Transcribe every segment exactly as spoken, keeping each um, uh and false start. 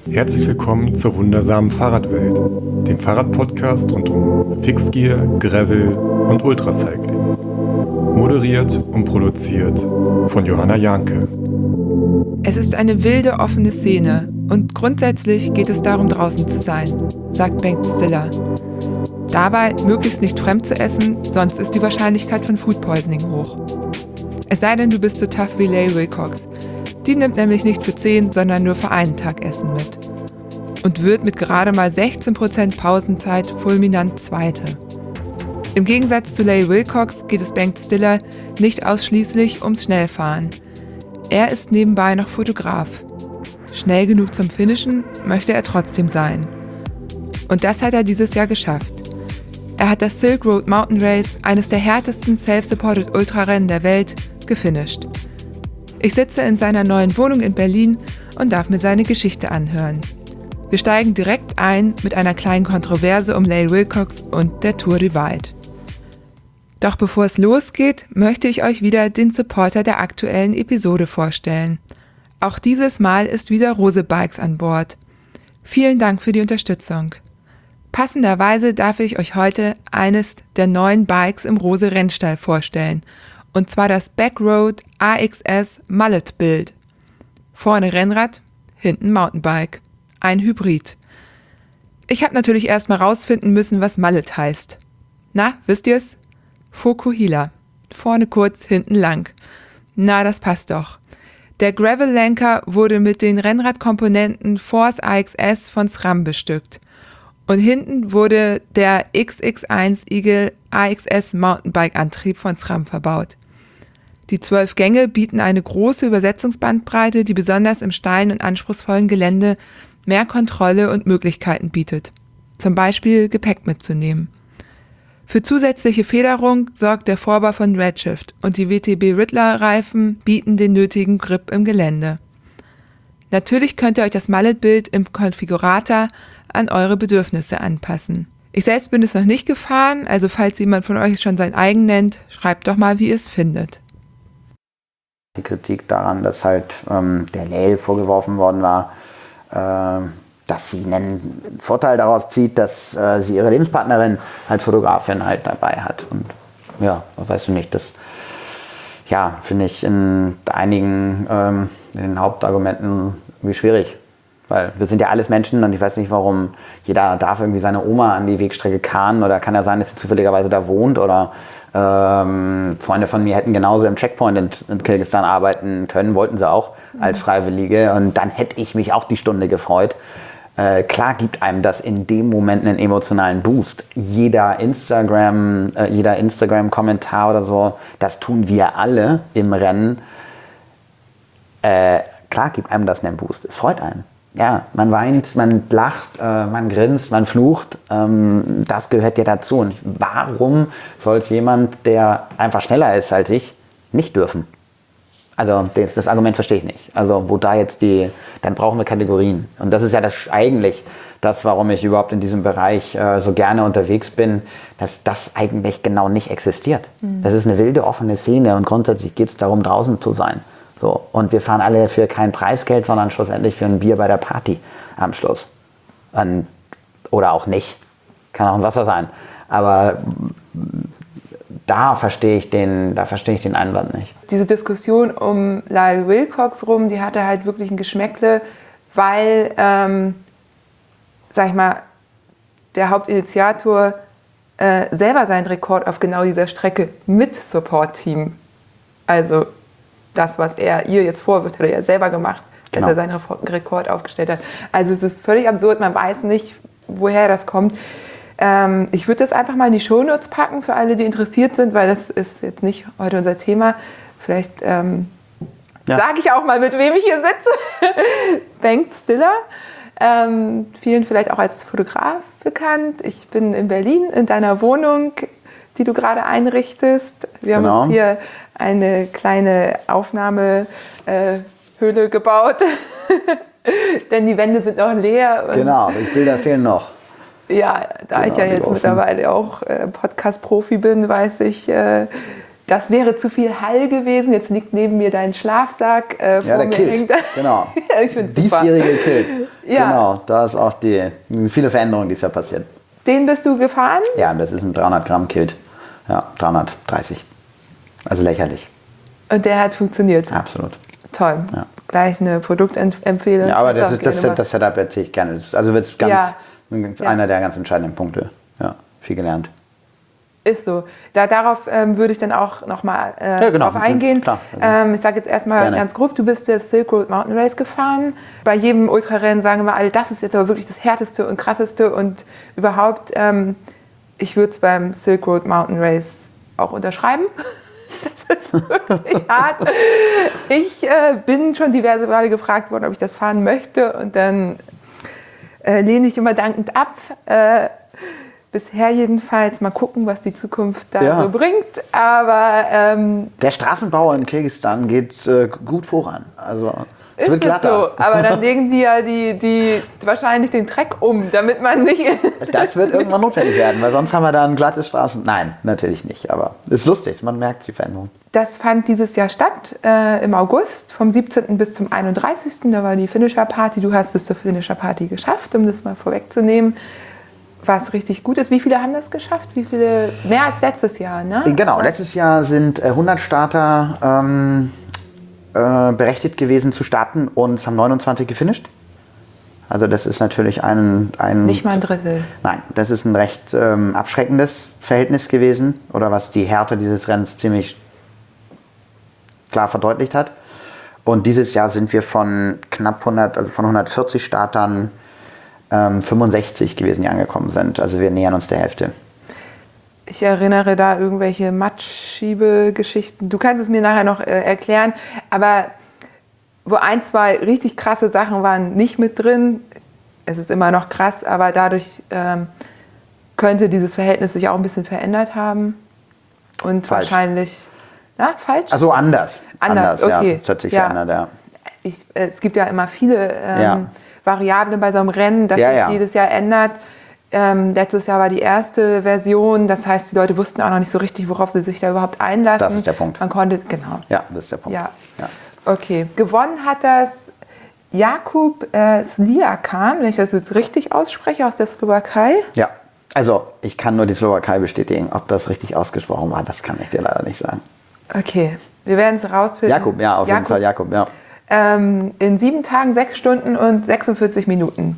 Herzlich willkommen zur wundersamen Fahrradwelt, dem Fahrradpodcast rund um Fixgear, Gravel und Ultracycling. Moderiert und produziert von Johanna Janke. Es ist eine wilde, offene Szene und grundsätzlich geht es darum, draußen zu sein, sagt Bengt Stiller. Dabei möglichst nicht fremd zu essen, sonst ist die Wahrscheinlichkeit von Food Poisoning hoch. Es sei denn, du bist so tough wie Leigh Wilcox. Die nimmt nämlich nicht für zehn, sondern nur für einen Tag Essen mit. Und wird mit gerade mal sechzehn Prozent Pausenzeit fulminant Zweite. Im Gegensatz zu Leigh Wilcox geht es Bengt Stiller nicht ausschließlich ums Schnellfahren. Er ist nebenbei noch Fotograf. Schnell genug zum Finishen möchte er trotzdem sein. Und das hat er dieses Jahr geschafft. Er hat das Silk Road Mountain Race, eines der härtesten Self-Supported Ultrarennen der Welt, gefinisht. Ich sitze in seiner neuen Wohnung in Berlin und darf mir seine Geschichte anhören. Wir steigen direkt ein mit einer kleinen Kontroverse um Leigh Wilcox und der Tour Divide. Doch bevor es losgeht, möchte ich euch wieder den Supporter der aktuellen Episode vorstellen. Auch dieses Mal ist wieder Rose Bikes an Bord. Vielen Dank für die Unterstützung. Passenderweise darf ich euch heute eines der neuen Bikes im Rose Rennstall vorstellen. Und zwar das Backroad A X S Mullet Build. Vorne Rennrad, hinten Mountainbike. Ein Hybrid. Ich habe natürlich erstmal rausfinden müssen, was Mullet heißt. Na, wisst ihr's? Fokuhila. Vorne kurz, hinten lang. Na, das passt doch. Der Gravel-Lenker wurde mit den Rennradkomponenten Force A X S von SRAM bestückt. Und hinten wurde der X X eins Eagle A X S Mountainbike-Antrieb von SRAM verbaut. Die zwölf Gänge bieten eine große Übersetzungsbandbreite, die besonders im steilen und anspruchsvollen Gelände mehr Kontrolle und Möglichkeiten bietet. Zum Beispiel Gepäck mitzunehmen. Für zusätzliche Federung sorgt der Vorbau von Redshift und die W T B Riddler-Reifen bieten den nötigen Grip im Gelände. Natürlich könnt ihr euch das Mullet-Bild im Konfigurator an eure Bedürfnisse anpassen. Ich selbst bin es noch nicht gefahren, also falls jemand von euch schon sein eigen nennt, schreibt doch mal, wie ihr es findet. Die Kritik daran, dass halt ähm, der Leigh vorgeworfen worden war, äh, dass sie einen Vorteil daraus zieht, dass äh, sie ihre Lebenspartnerin als Fotografin halt dabei hat. Und ja, was weißt du nicht, das ja, finde ich in einigen ähm, in den Hauptargumenten irgendwie schwierig. Weil wir sind ja alles Menschen und ich weiß nicht, warum jeder darf irgendwie seine Oma an die Wegstrecke karren oder kann ja sein, dass sie zufälligerweise da wohnt oder ähm, Freunde von mir hätten genauso im Checkpoint in, in Kirgisistan arbeiten können, wollten sie auch als Freiwillige und dann hätte ich mich auch die Stunde gefreut. Äh, klar gibt einem das in dem Moment einen emotionalen Boost. Jeder Instagram, äh, jeder Instagram-Kommentar oder so, das tun wir alle im Rennen. Äh, klar gibt einem das einen Boost. Es freut einen. Ja, man weint, man lacht, äh, man grinst, man flucht. Ähm, das gehört ja dazu. Und warum soll es jemand, der einfach schneller ist als ich, nicht dürfen? Also das, das Argument verstehe ich nicht. Also wo da jetzt die, dann brauchen wir Kategorien. Und das ist ja das, eigentlich das, warum ich überhaupt in diesem Bereich äh, so gerne unterwegs bin, dass das eigentlich genau nicht existiert. Mhm. Das ist eine wilde, offene Szene und grundsätzlich geht es darum, draußen zu sein. So, und wir fahren alle für kein Preisgeld, sondern schlussendlich für ein Bier bei der Party am Schluss. Und, oder auch nicht. Kann auch ein Wasser sein. Aber da verstehe ich den, da verstehe ich den Einwand nicht. Diese Diskussion um Leigh Wilcox rum, die hatte halt wirklich ein Geschmäckle, weil, ähm, sag ich mal, der Hauptinitiator äh, selber seinen Rekord auf genau dieser Strecke mit Support-Team, also das, was er ihr jetzt vorwirft, hat er ja selber gemacht, genau, als er seinen Rekord aufgestellt hat. Also es ist völlig absurd, man weiß nicht, woher das kommt. Ähm, ich würde das einfach mal in die Shownotes packen für alle, die interessiert sind, weil das ist jetzt nicht heute unser Thema. Vielleicht ähm, ja. sage ich auch mal, mit wem ich hier sitze. Bengt Stiller, ähm, vielen vielleicht auch als Fotograf bekannt. Ich bin in Berlin in deiner Wohnung, die du gerade einrichtest. Wir genau. haben uns hier eine kleine Aufnahmehöhle äh, gebaut, denn die Wände sind noch leer. Und genau, die Bilder fehlen noch. Ja, da genau, ich ja jetzt mittlerweile auch äh, Podcast-Profi bin, weiß ich, äh, das wäre zu viel Hall gewesen. Jetzt liegt neben mir dein Schlafsack. Äh, Ja, der mir Kilt, hängt. genau. Ja, ich finde es super. Diesjährige Kilt. Ja. Genau, da ist auch die viele Veränderungen dieses Jahr passiert. Den bist du gefahren? Ja, das ist ein dreihundert Gramm Kilt. Ja, dreihundertdreißig. Also lächerlich. Und der hat funktioniert. Absolut. Toll. Ja. Gleich eine Produktempfehlung. Ja, aber das, Kannst du ist, auch das, gerne das Setup erzähle ich gerne. Das ist also das ist ganz, Ja. einer der ganz entscheidenden Punkte. Ja, viel gelernt. Ist so. Da, darauf ähm, würde ich dann auch nochmal äh, Ja, genau. drauf eingehen. Klar. Ähm, ich sage jetzt erstmal Gerne. ganz grob, du bist das Silk Road Mountain Race gefahren. Bei jedem Ultrarennen sagen wir alle, das ist jetzt aber wirklich das härteste und krasseste und überhaupt, ähm, ich würde es beim Silk Road Mountain Race auch unterschreiben. Das ist wirklich hart. Ich äh, bin schon diverse Male gefragt worden, ob ich das fahren möchte und dann äh, lehne ich immer dankend ab. Äh, Bisher jedenfalls. Mal gucken, was die Zukunft da Ja. so bringt. Aber ähm, Der Straßenbau in Kirgisistan geht äh, gut voran. Also es ist wird es glatter. so. Aber dann legen die ja die, die wahrscheinlich den Treck um, damit man nicht... Das wird irgendwann notwendig werden, weil sonst haben wir dann glatte Straßen. Nein, natürlich nicht. Aber es ist lustig, man merkt die Veränderung. Das fand dieses Jahr statt, äh, im August, vom siebzehnten bis zum einunddreißigsten Da war die Finisher Party. Du hast es zur Finisher Party geschafft, um das mal vorwegzunehmen. Was richtig gut ist. Wie viele haben das geschafft? Wie viele? Mehr als letztes Jahr, ne? Genau, letztes Jahr sind äh, hundert Starter ähm, äh, berechtigt gewesen zu starten und es haben neunundzwanzig gefinisht. Also das ist natürlich ein... ein Nicht mal ein Drittel. Nein, das ist ein recht ähm, abschreckendes Verhältnis gewesen oder was die Härte dieses Rennens ziemlich klar verdeutlicht hat. Und dieses Jahr sind wir von knapp hundert, also von hundertvierzig Startern ähm, fünfundsechzig gewesen, die angekommen sind. Also wir nähern uns der Hälfte. Ich erinnere da irgendwelche Matschschiebegeschichten. Du kannst es mir nachher noch äh, erklären, aber wo ein, zwei richtig krasse Sachen waren nicht mit drin. Es ist immer noch krass, aber dadurch ähm, könnte dieses Verhältnis sich auch ein bisschen verändert haben. Und Falsch. wahrscheinlich... Na, falsch? Also anders. Anders, okay. Ja, das hat sich Ja. verändert, ja. Ich, äh, es gibt ja immer viele ähm, Ja. Variablen bei so einem Rennen, das Ja, sich ja. jedes Jahr ändert. Ähm, letztes Jahr war die erste Version, das heißt, die Leute wussten auch noch nicht so richtig, worauf sie sich da überhaupt einlassen. Das ist der Punkt. Man konnte, genau. Ja, das ist der Punkt. Ja. Ja. Okay. Gewonnen hat das Jakub äh, Sliakan, wenn ich das jetzt richtig ausspreche, aus der Slowakei. Ja, also ich kann nur die Slowakei bestätigen. Ob das richtig ausgesprochen war, das kann ich dir leider nicht sagen. Okay, wir werden es rausfinden. Jakub, ja, auf jeden Fall Jakub, ja. Ähm, in sieben Tagen, sechs Stunden und sechsundvierzig Minuten.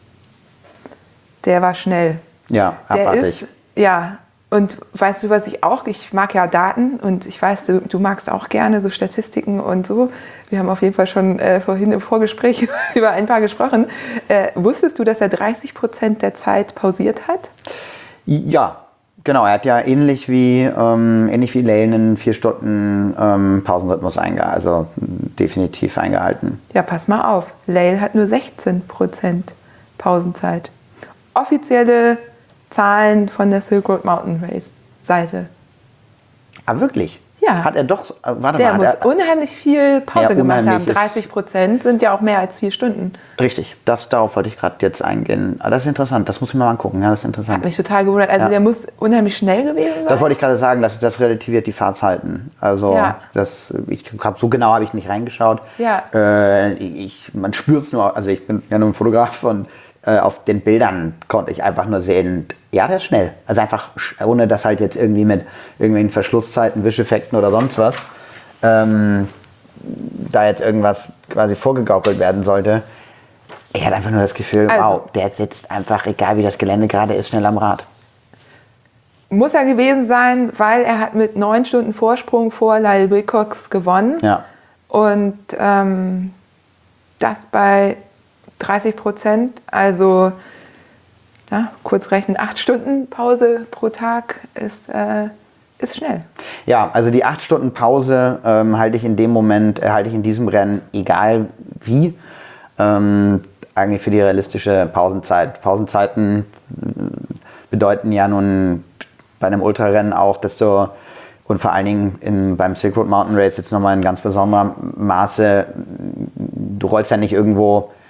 Der war schnell. Ja, Der abartig. ist, ja, und weißt du, was ich auch, ich mag ja Daten und ich weiß, du, du magst auch gerne so Statistiken und so. Wir haben auf jeden Fall schon äh, vorhin im Vorgespräch über ein paar gesprochen. Äh, wusstest du, dass er dreißig Prozent der Zeit pausiert hat? Ja, genau. Er hat ja ähnlich wie, ähm, ähnlich wie Lane einen vier Stunden ähm, Pausenrhythmus eingehalten, also definitiv eingehalten. Ja, pass mal auf. Lail hat nur sechzehn Prozent Pausenzeit. Offizielle Zahlen von der Silk Road Mountain Race Seite. Ah, wirklich? Ja. Hat er doch, äh, warte Der mal. muss hat er, unheimlich viel Pause Ja, gemacht haben. unheimlich ist- dreißig Prozent sind ja auch mehr als vier Stunden. richtig, das, darauf wollte ich gerade jetzt eingehen. Ah, das ist interessant, das muss ich mir mal angucken. Ja, das ist Hat interessant. mich total gewundert. Also Ja. der muss unheimlich schnell gewesen sein. Das wollte ich gerade sagen, das, das relativiert die Fahrzeiten. Also Ja. das, ich hab, so genau habe ich nicht reingeschaut. Ja. Äh, ich, man spürt es nur, also ich bin ja nur ein Fotograf und äh, auf den Bildern konnte ich einfach nur sehen, ja, der ist schnell. Also einfach, sch- ohne dass halt jetzt irgendwie mit irgendwelchen Verschlusszeiten, Wischeffekten oder sonst was, ähm, da jetzt irgendwas quasi vorgegaukelt werden sollte. Ich hatte einfach nur das Gefühl, Also- wow, der sitzt einfach, egal wie das Gelände gerade ist, schnell am Rad. Muss er gewesen sein, weil er hat mit neun Stunden Vorsprung vor Lyle Wilcox gewonnen. Ja. Und ähm, das bei dreißig Prozent, also ja, kurz rechnen, acht Stunden Pause pro Tag ist, äh, ist schnell. Ja, also die acht Stunden Pause ähm, halte ich in dem Moment, äh, halte ich in diesem Rennen, egal wie, ähm, eigentlich für die realistische Pausenzeit. Pausenzeiten äh, bedeuten ja nun bei einem Ultrarennen auch, dass du, und vor allen Dingen in, beim Silk Road Mountain Race jetzt nochmal in ganz besonderem Maße, du rollst ja nicht irgendwo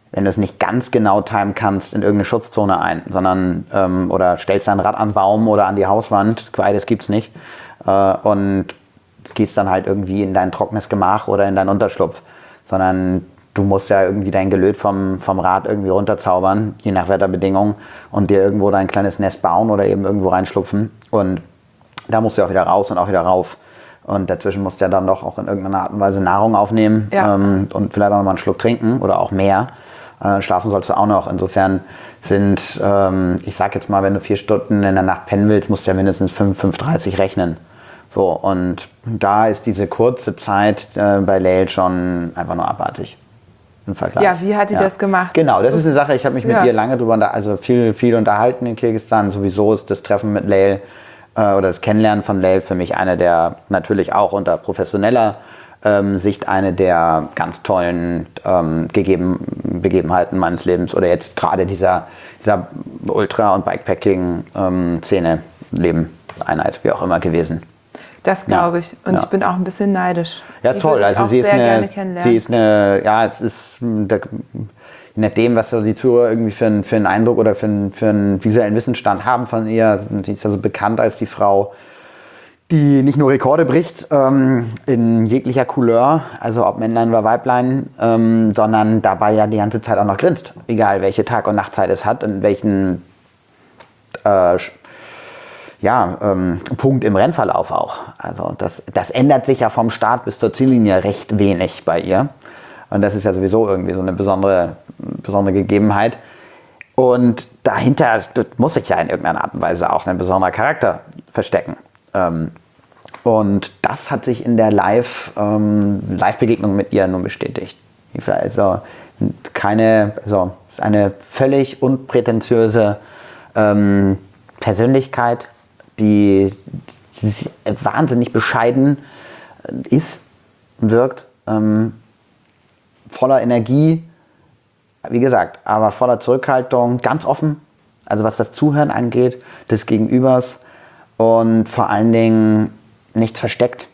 wenn du es nicht ganz genau timen kannst, in irgendeine Schutzzone ein, sondern ähm, oder stellst dein Rad an den Baum oder an die Hauswand, beides gibt's nicht, äh, und gehst dann halt irgendwie in dein trockenes Gemach oder in deinen Unterschlupf, sondern du musst ja irgendwie dein Gelöt vom, vom Rad irgendwie runterzaubern, je nach Wetterbedingungen, und dir irgendwo dein kleines Nest bauen oder eben irgendwo reinschlupfen, und da musst du auch wieder raus und auch wieder rauf. Und dazwischen musst du ja dann doch auch in irgendeiner Art und Weise Nahrung aufnehmen, ja. ähm, und vielleicht auch noch mal einen Schluck trinken oder auch mehr. Äh, schlafen sollst du auch noch. Insofern sind, ähm, ich sag jetzt mal, wenn du vier Stunden in der Nacht pennen willst, musst du ja mindestens fünf, fünf Uhr dreißig rechnen. So, und da ist diese kurze Zeit äh, bei Lael schon einfach nur abartig im Vergleich. Ja, wie hat die ja. das gemacht? Genau, das ist eine Sache, ich habe mich mit ja. dir lange drüber, also viel, viel unterhalten in Kirgisistan. Sowieso ist das Treffen mit Lael oder das Kennenlernen von Lael für mich eine der, natürlich auch unter professioneller ähm, Sicht, eine der ganz tollen ähm, gegeben, Begebenheiten meines Lebens, oder jetzt gerade dieser, dieser Ultra- und Bikepacking-Szene, ähm, Leben, Einheit, wie auch immer gewesen. Das glaube ja. ich. Und ja. ich bin auch ein bisschen neidisch. Ja, ist die toll. Also sie ist, eine, sie ist eine, ja, es ist, der, je nachdem, was so die Zuhörer irgendwie für, ein, für einen Eindruck oder für einen, für einen visuellen Wissensstand haben von ihr. Sie ist also bekannt als die Frau, die nicht nur Rekorde bricht, ähm, in jeglicher Couleur, also ob Männlein oder Weiblein, ähm, sondern dabei ja die ganze Zeit auch noch grinst. Egal, welche Tag- und Nachtzeit es hat und welchen äh, ja, ähm, Punkt im Rennverlauf auch. Also das, das ändert sich ja vom Start bis zur Ziellinie recht wenig bei ihr. Und das ist ja sowieso irgendwie so eine besondere, besondere Gegebenheit. Und dahinter muss sich ja in irgendeiner Art und Weise auch ein besonderer Charakter verstecken. Ähm, und das hat sich in der Live, ähm, Live-Begegnung mit ihr nun bestätigt. Also keine, also eine völlig unprätentiöse ähm, Persönlichkeit, die, die wahnsinnig bescheiden ist, wirkt, ähm, voller Energie, wie gesagt, aber voller Zurückhaltung, ganz offen, also was das Zuhören angeht, des Gegenübers, und vor allen Dingen nichts versteckt.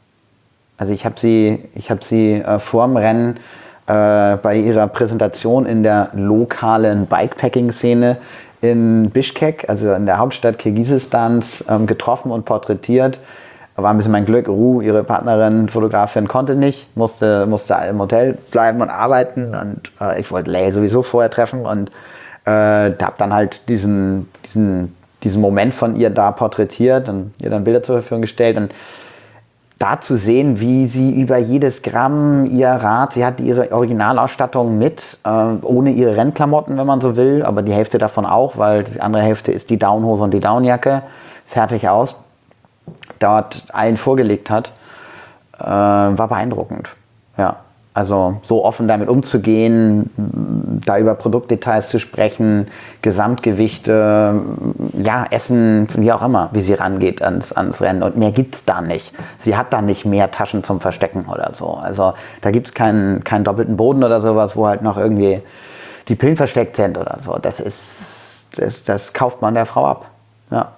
Also ich habe sie, ich hab sie äh, vor dem Rennen äh, bei ihrer Präsentation in der lokalen Bikepacking-Szene in Bischkek, also in der Hauptstadt Kirgisistans, ähm, getroffen und porträtiert. War ein bisschen mein Glück. Ru, ihre Partnerin, Fotografin, konnte nicht, musste, musste im Hotel bleiben und arbeiten. Und äh, ich wollte Lael sowieso vorher treffen und äh, habe dann halt diesen, diesen, diesen Moment von ihr da porträtiert und ihr dann Bilder zur Verfügung gestellt. Und da zu sehen, wie sie über jedes Gramm ihr Rad, sie hat ihre Originalausstattung mit, äh, ohne ihre Rennklamotten, wenn man so will, aber die Hälfte davon auch, weil die andere Hälfte ist die Downhose und die Downjacke, fertig aus, dort allen vorgelegt hat, äh, war beeindruckend. Ja, also so offen damit umzugehen, da über Produktdetails zu sprechen, Gesamtgewichte, ja, Essen, wie auch immer, wie sie rangeht ans, ans Rennen. Und mehr gibt's da nicht. Sie hat da nicht mehr Taschen zum Verstecken oder so. Also da gibt's keinen, keinen doppelten Boden oder sowas, wo halt noch irgendwie die Pillen versteckt sind oder so. Das ist, das, das kauft man der Frau ab. Ja.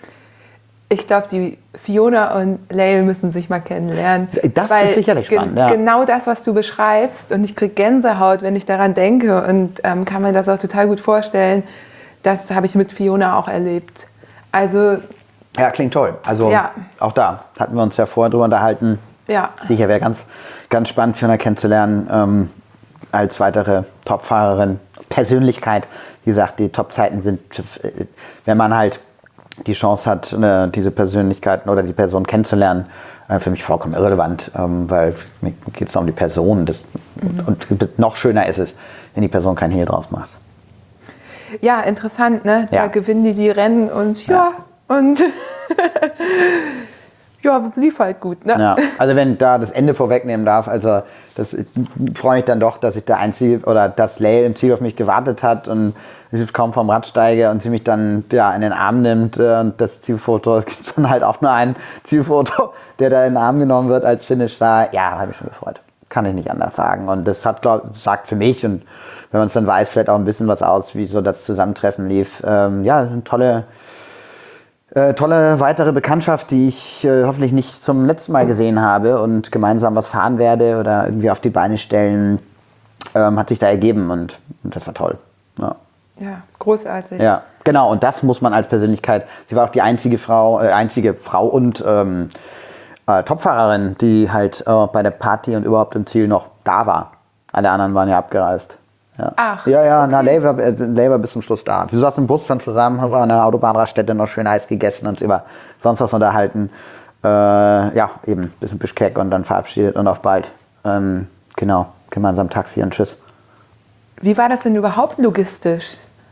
Ich glaube, die Fiona und Lael müssen sich mal kennenlernen. Das ist sicherlich spannend. Ge- ja. Genau das, was du beschreibst. Und ich kriege Gänsehaut, wenn ich daran denke. Und ähm, kann mir das auch total gut vorstellen. Das habe ich mit Fiona auch erlebt. Also, ja, klingt toll. Also ja. Auch da hatten wir uns ja vorher drüber unterhalten. Ja. Sicher wäre ganz, ganz spannend, Fiona kennenzulernen, ähm, als weitere Topfahrerin. Persönlichkeit, wie gesagt, die Topzeiten sind, wenn man halt die Chance hat, ne, diese Persönlichkeiten oder die Person kennenzulernen, äh, für mich vollkommen irrelevant, ähm, weil mir geht es um die Person. Das, mhm. Und noch schöner ist es, wenn die Person kein Hehl draus macht. Ja, interessant, ne? Da ja. gewinnen die die Rennen und ja, ja. und ja, lief halt gut, ne? Ja, also wenn da das Ende vorwegnehmen darf, also das freue mich dann doch, dass ich der Einzige oder dass Lael im Ziel auf mich gewartet hat und ich kaum vom Rad steige und sie mich dann ja in den Arm nimmt und das Zielfoto, es gibt dann halt auch nur ein Zielfoto, der da in den Arm genommen wird als Finish da. Ja, habe mich schon gefreut. Kann ich nicht anders sagen. Und das hat, glaub, sagt für mich und wenn man es dann weiß, vielleicht auch ein bisschen was aus, wie so das Zusammentreffen lief. Ähm, ja, eine tolle Äh, tolle weitere Bekanntschaft, die ich äh, hoffentlich nicht zum letzten Mal gesehen habe und gemeinsam was fahren werde oder irgendwie auf die Beine stellen. ähm, hat sich da ergeben und, und das war toll. Ja. Ja, großartig. Ja, genau. Und das muss man als Persönlichkeit. Sie war auch die einzige Frau, äh, einzige Frau und ähm, äh, Topfahrerin, die halt äh, bei der Party und überhaupt im Ziel noch da war. Alle anderen waren ja abgereist. Ja. Ach, ja, ja, okay. na, Lay war, äh, Lay war bis zum Schluss da. Wir saßen im Bus dann zusammen, haben an der Autobahnraststätte noch schön Eis gegessen und uns über sonst was unterhalten. Äh, ja, eben, bis in Bischkek und dann verabschiedet und auf bald. Ähm, genau, gemeinsam Taxi und tschüss. Wie war das denn überhaupt logistisch?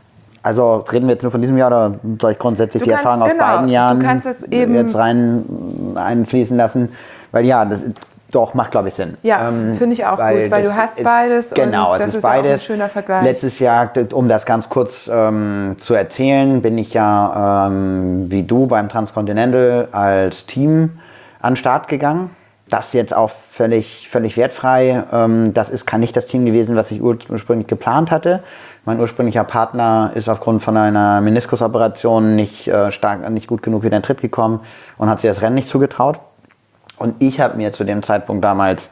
Also reden wir jetzt nur von diesem Jahr oder soll ich grundsätzlich Du die kannst- Erfahrung genau, aus beiden du Jahren kannst es eben- jetzt rein einfließen lassen? Weil ja, das doch macht, glaube ich, Sinn. Ja, finde ich auch gut, weil das du hast ist- beides Genau, und es das ist ist ja auch ein beides. schöner Vergleich. Letztes Jahr, um das ganz kurz ähm, zu erzählen, bin ich ja ähm, wie du beim Transcontinental als Team an den Start gegangen. Das jetzt auch völlig, völlig wertfrei. Ähm, das ist nicht das Team gewesen, was ich ursprünglich geplant hatte. Mein ursprünglicher Partner ist aufgrund von einer Meniskusoperation nicht, äh, stark, nicht gut genug wieder in den Tritt gekommen und hat sich das Rennen nicht zugetraut. Und ich habe mir zu dem Zeitpunkt damals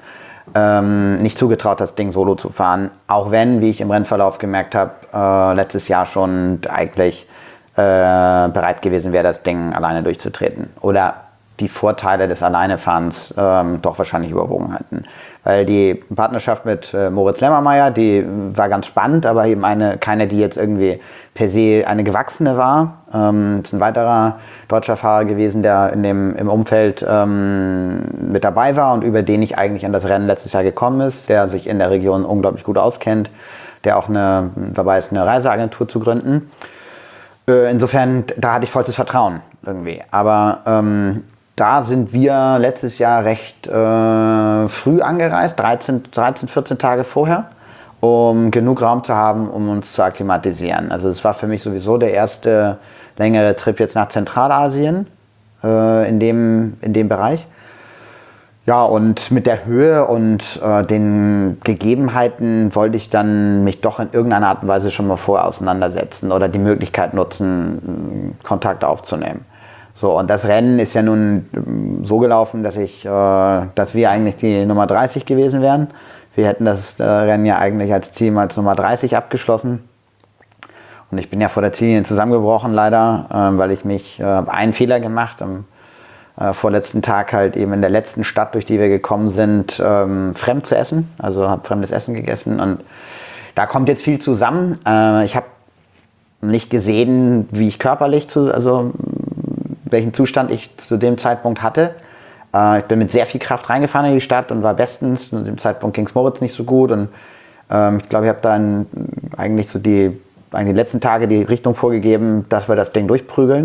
ähm, nicht zugetraut, das Ding solo zu fahren. Auch wenn, wie ich im Rennverlauf gemerkt habe, äh, letztes Jahr schon eigentlich äh, bereit gewesen wäre, das Ding alleine durchzutreten. Oder die Vorteile des Alleinefahrens ähm, doch wahrscheinlich überwogen hatten. Weil die Partnerschaft mit äh, Moritz Lemmermeier, die war ganz spannend, aber eben eine, keine, die jetzt irgendwie per se eine gewachsene war. Ähm, das ist ein weiterer deutscher Fahrer gewesen, der in dem, im Umfeld ähm, mit dabei war und über den ich eigentlich an das Rennen letztes Jahr gekommen ist, der sich in der Region unglaublich gut auskennt, der auch eine, dabei ist, eine Reiseagentur zu gründen. Äh, insofern, da hatte ich vollstes Vertrauen irgendwie. Aber ähm, da sind wir letztes Jahr recht äh, früh angereist, dreizehn, dreizehn, vierzehn Tage vorher, um genug Raum zu haben, um uns zu akklimatisieren. Also es war für mich sowieso der erste längere Trip jetzt nach Zentralasien äh, in dem, in dem Bereich. Ja, und mit der Höhe und äh, den Gegebenheiten wollte ich dann mich doch in irgendeiner Art und Weise schon mal vorher auseinandersetzen oder die Möglichkeit nutzen, Kontakt aufzunehmen. So, und das Rennen ist ja nun so gelaufen, dass ich, äh, dass wir eigentlich die Nummer dreißig gewesen wären. Wir hätten das äh, Rennen ja eigentlich als Team als Nummer dreißig abgeschlossen. Und ich bin ja vor der Ziellinie zusammengebrochen leider, äh, weil ich mich äh, einen Fehler gemacht am äh, vorletzten Tag halt eben in der letzten Stadt, durch die wir gekommen sind, ähm, fremd zu essen. Also habe fremdes Essen gegessen und da kommt jetzt viel zusammen. Äh, ich habe nicht gesehen, wie ich körperlich zu, also welchen Zustand ich zu dem Zeitpunkt hatte. Äh, ich bin mit sehr viel Kraft reingefahren in die Stadt und war bestens. Zu dem Zeitpunkt ging es Moritz nicht so gut. Und ähm, ich glaube, ich habe dann eigentlich so die, eigentlich die letzten Tage die Richtung vorgegeben, dass wir das Ding durchprügeln.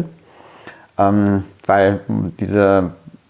Ähm, weil diese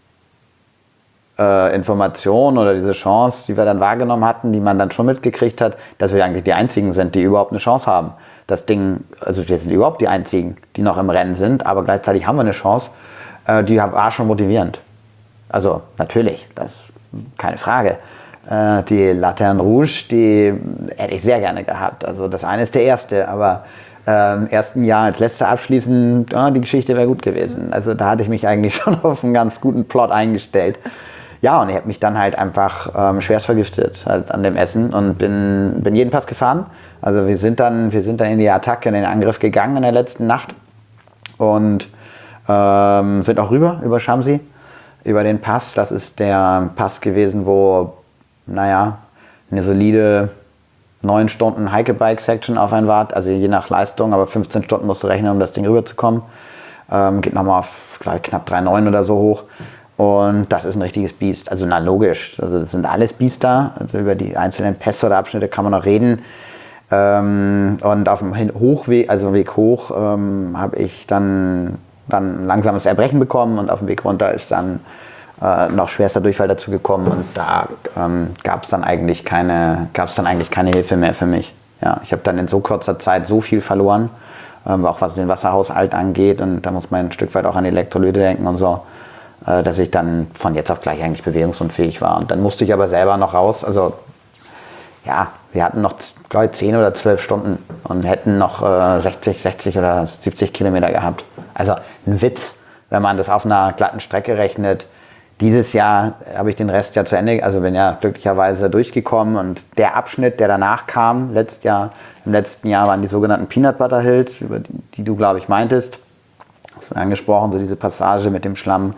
äh, Information oder diese Chance, die wir dann wahrgenommen hatten, die man dann schon mitgekriegt hat, dass wir eigentlich die Einzigen sind, die überhaupt eine Chance haben. Das Ding, also wir sind überhaupt die Einzigen, die noch im Rennen sind, aber gleichzeitig haben wir eine Chance, äh, die war schon motivierend. Also natürlich, das ist keine Frage. Äh, die Laterne Rouge, die hätte ich sehr gerne gehabt. Also das eine ist der erste, aber äh, im ersten Jahr als letzter abschließen, ja, die Geschichte wäre gut gewesen. Also da hatte ich mich eigentlich schon auf einen ganz guten Plot eingestellt. Ja, und ich habe mich dann halt einfach ähm, schwerst vergiftet halt an dem Essen und bin, bin jeden Pass gefahren. Also wir sind dann, wir sind dann in die Attacke, in den Angriff gegangen in der letzten Nacht und ähm, sind auch rüber, über Shamsi, über den Pass. Das ist der Pass gewesen, wo, naja, eine solide neun Stunden Hike-Bike-Section auf einen wart, also je nach Leistung, aber fünfzehn Stunden musst du rechnen, um das Ding rüberzukommen. Ähm, geht nochmal auf, glaube ich, knapp drei Komma neun oder so hoch. Und das ist ein richtiges Biest. Also na logisch, also das sind alles Biester. Also über die einzelnen Pässe oder Abschnitte kann man noch reden. Ähm, und auf dem Hochweg, also Weg hoch, ähm, habe ich dann, dann ein langsames Erbrechen bekommen und auf dem Weg runter ist dann äh, noch schwerster Durchfall dazu gekommen und da ähm, gab es dann eigentlich keine, gab es dann eigentlich keine Hilfe mehr für mich. Ja, ich habe dann in so kurzer Zeit so viel verloren, ähm, auch was den Wasserhaushalt angeht und da muss man ein Stück weit auch an die Elektrolyte denken und so, äh, dass ich dann von jetzt auf gleich eigentlich bewegungsunfähig war. Und dann musste ich aber selber noch raus, also ja, wir hatten noch, glaube ich, zehn oder zwölf Stunden und hätten noch äh, sechzig, sechzig oder siebzig Kilometer gehabt. Also ein Witz, wenn man das auf einer glatten Strecke rechnet, Dieses Jahr habe ich den Rest ja zu Ende, also bin ja glücklicherweise durchgekommen und der Abschnitt, der danach kam, letztes Jahr, im letzten Jahr waren die sogenannten Peanut Butter Hills, über die, die du, glaube ich, meintest. Hast du angesprochen, so diese Passage mit dem Schlamm.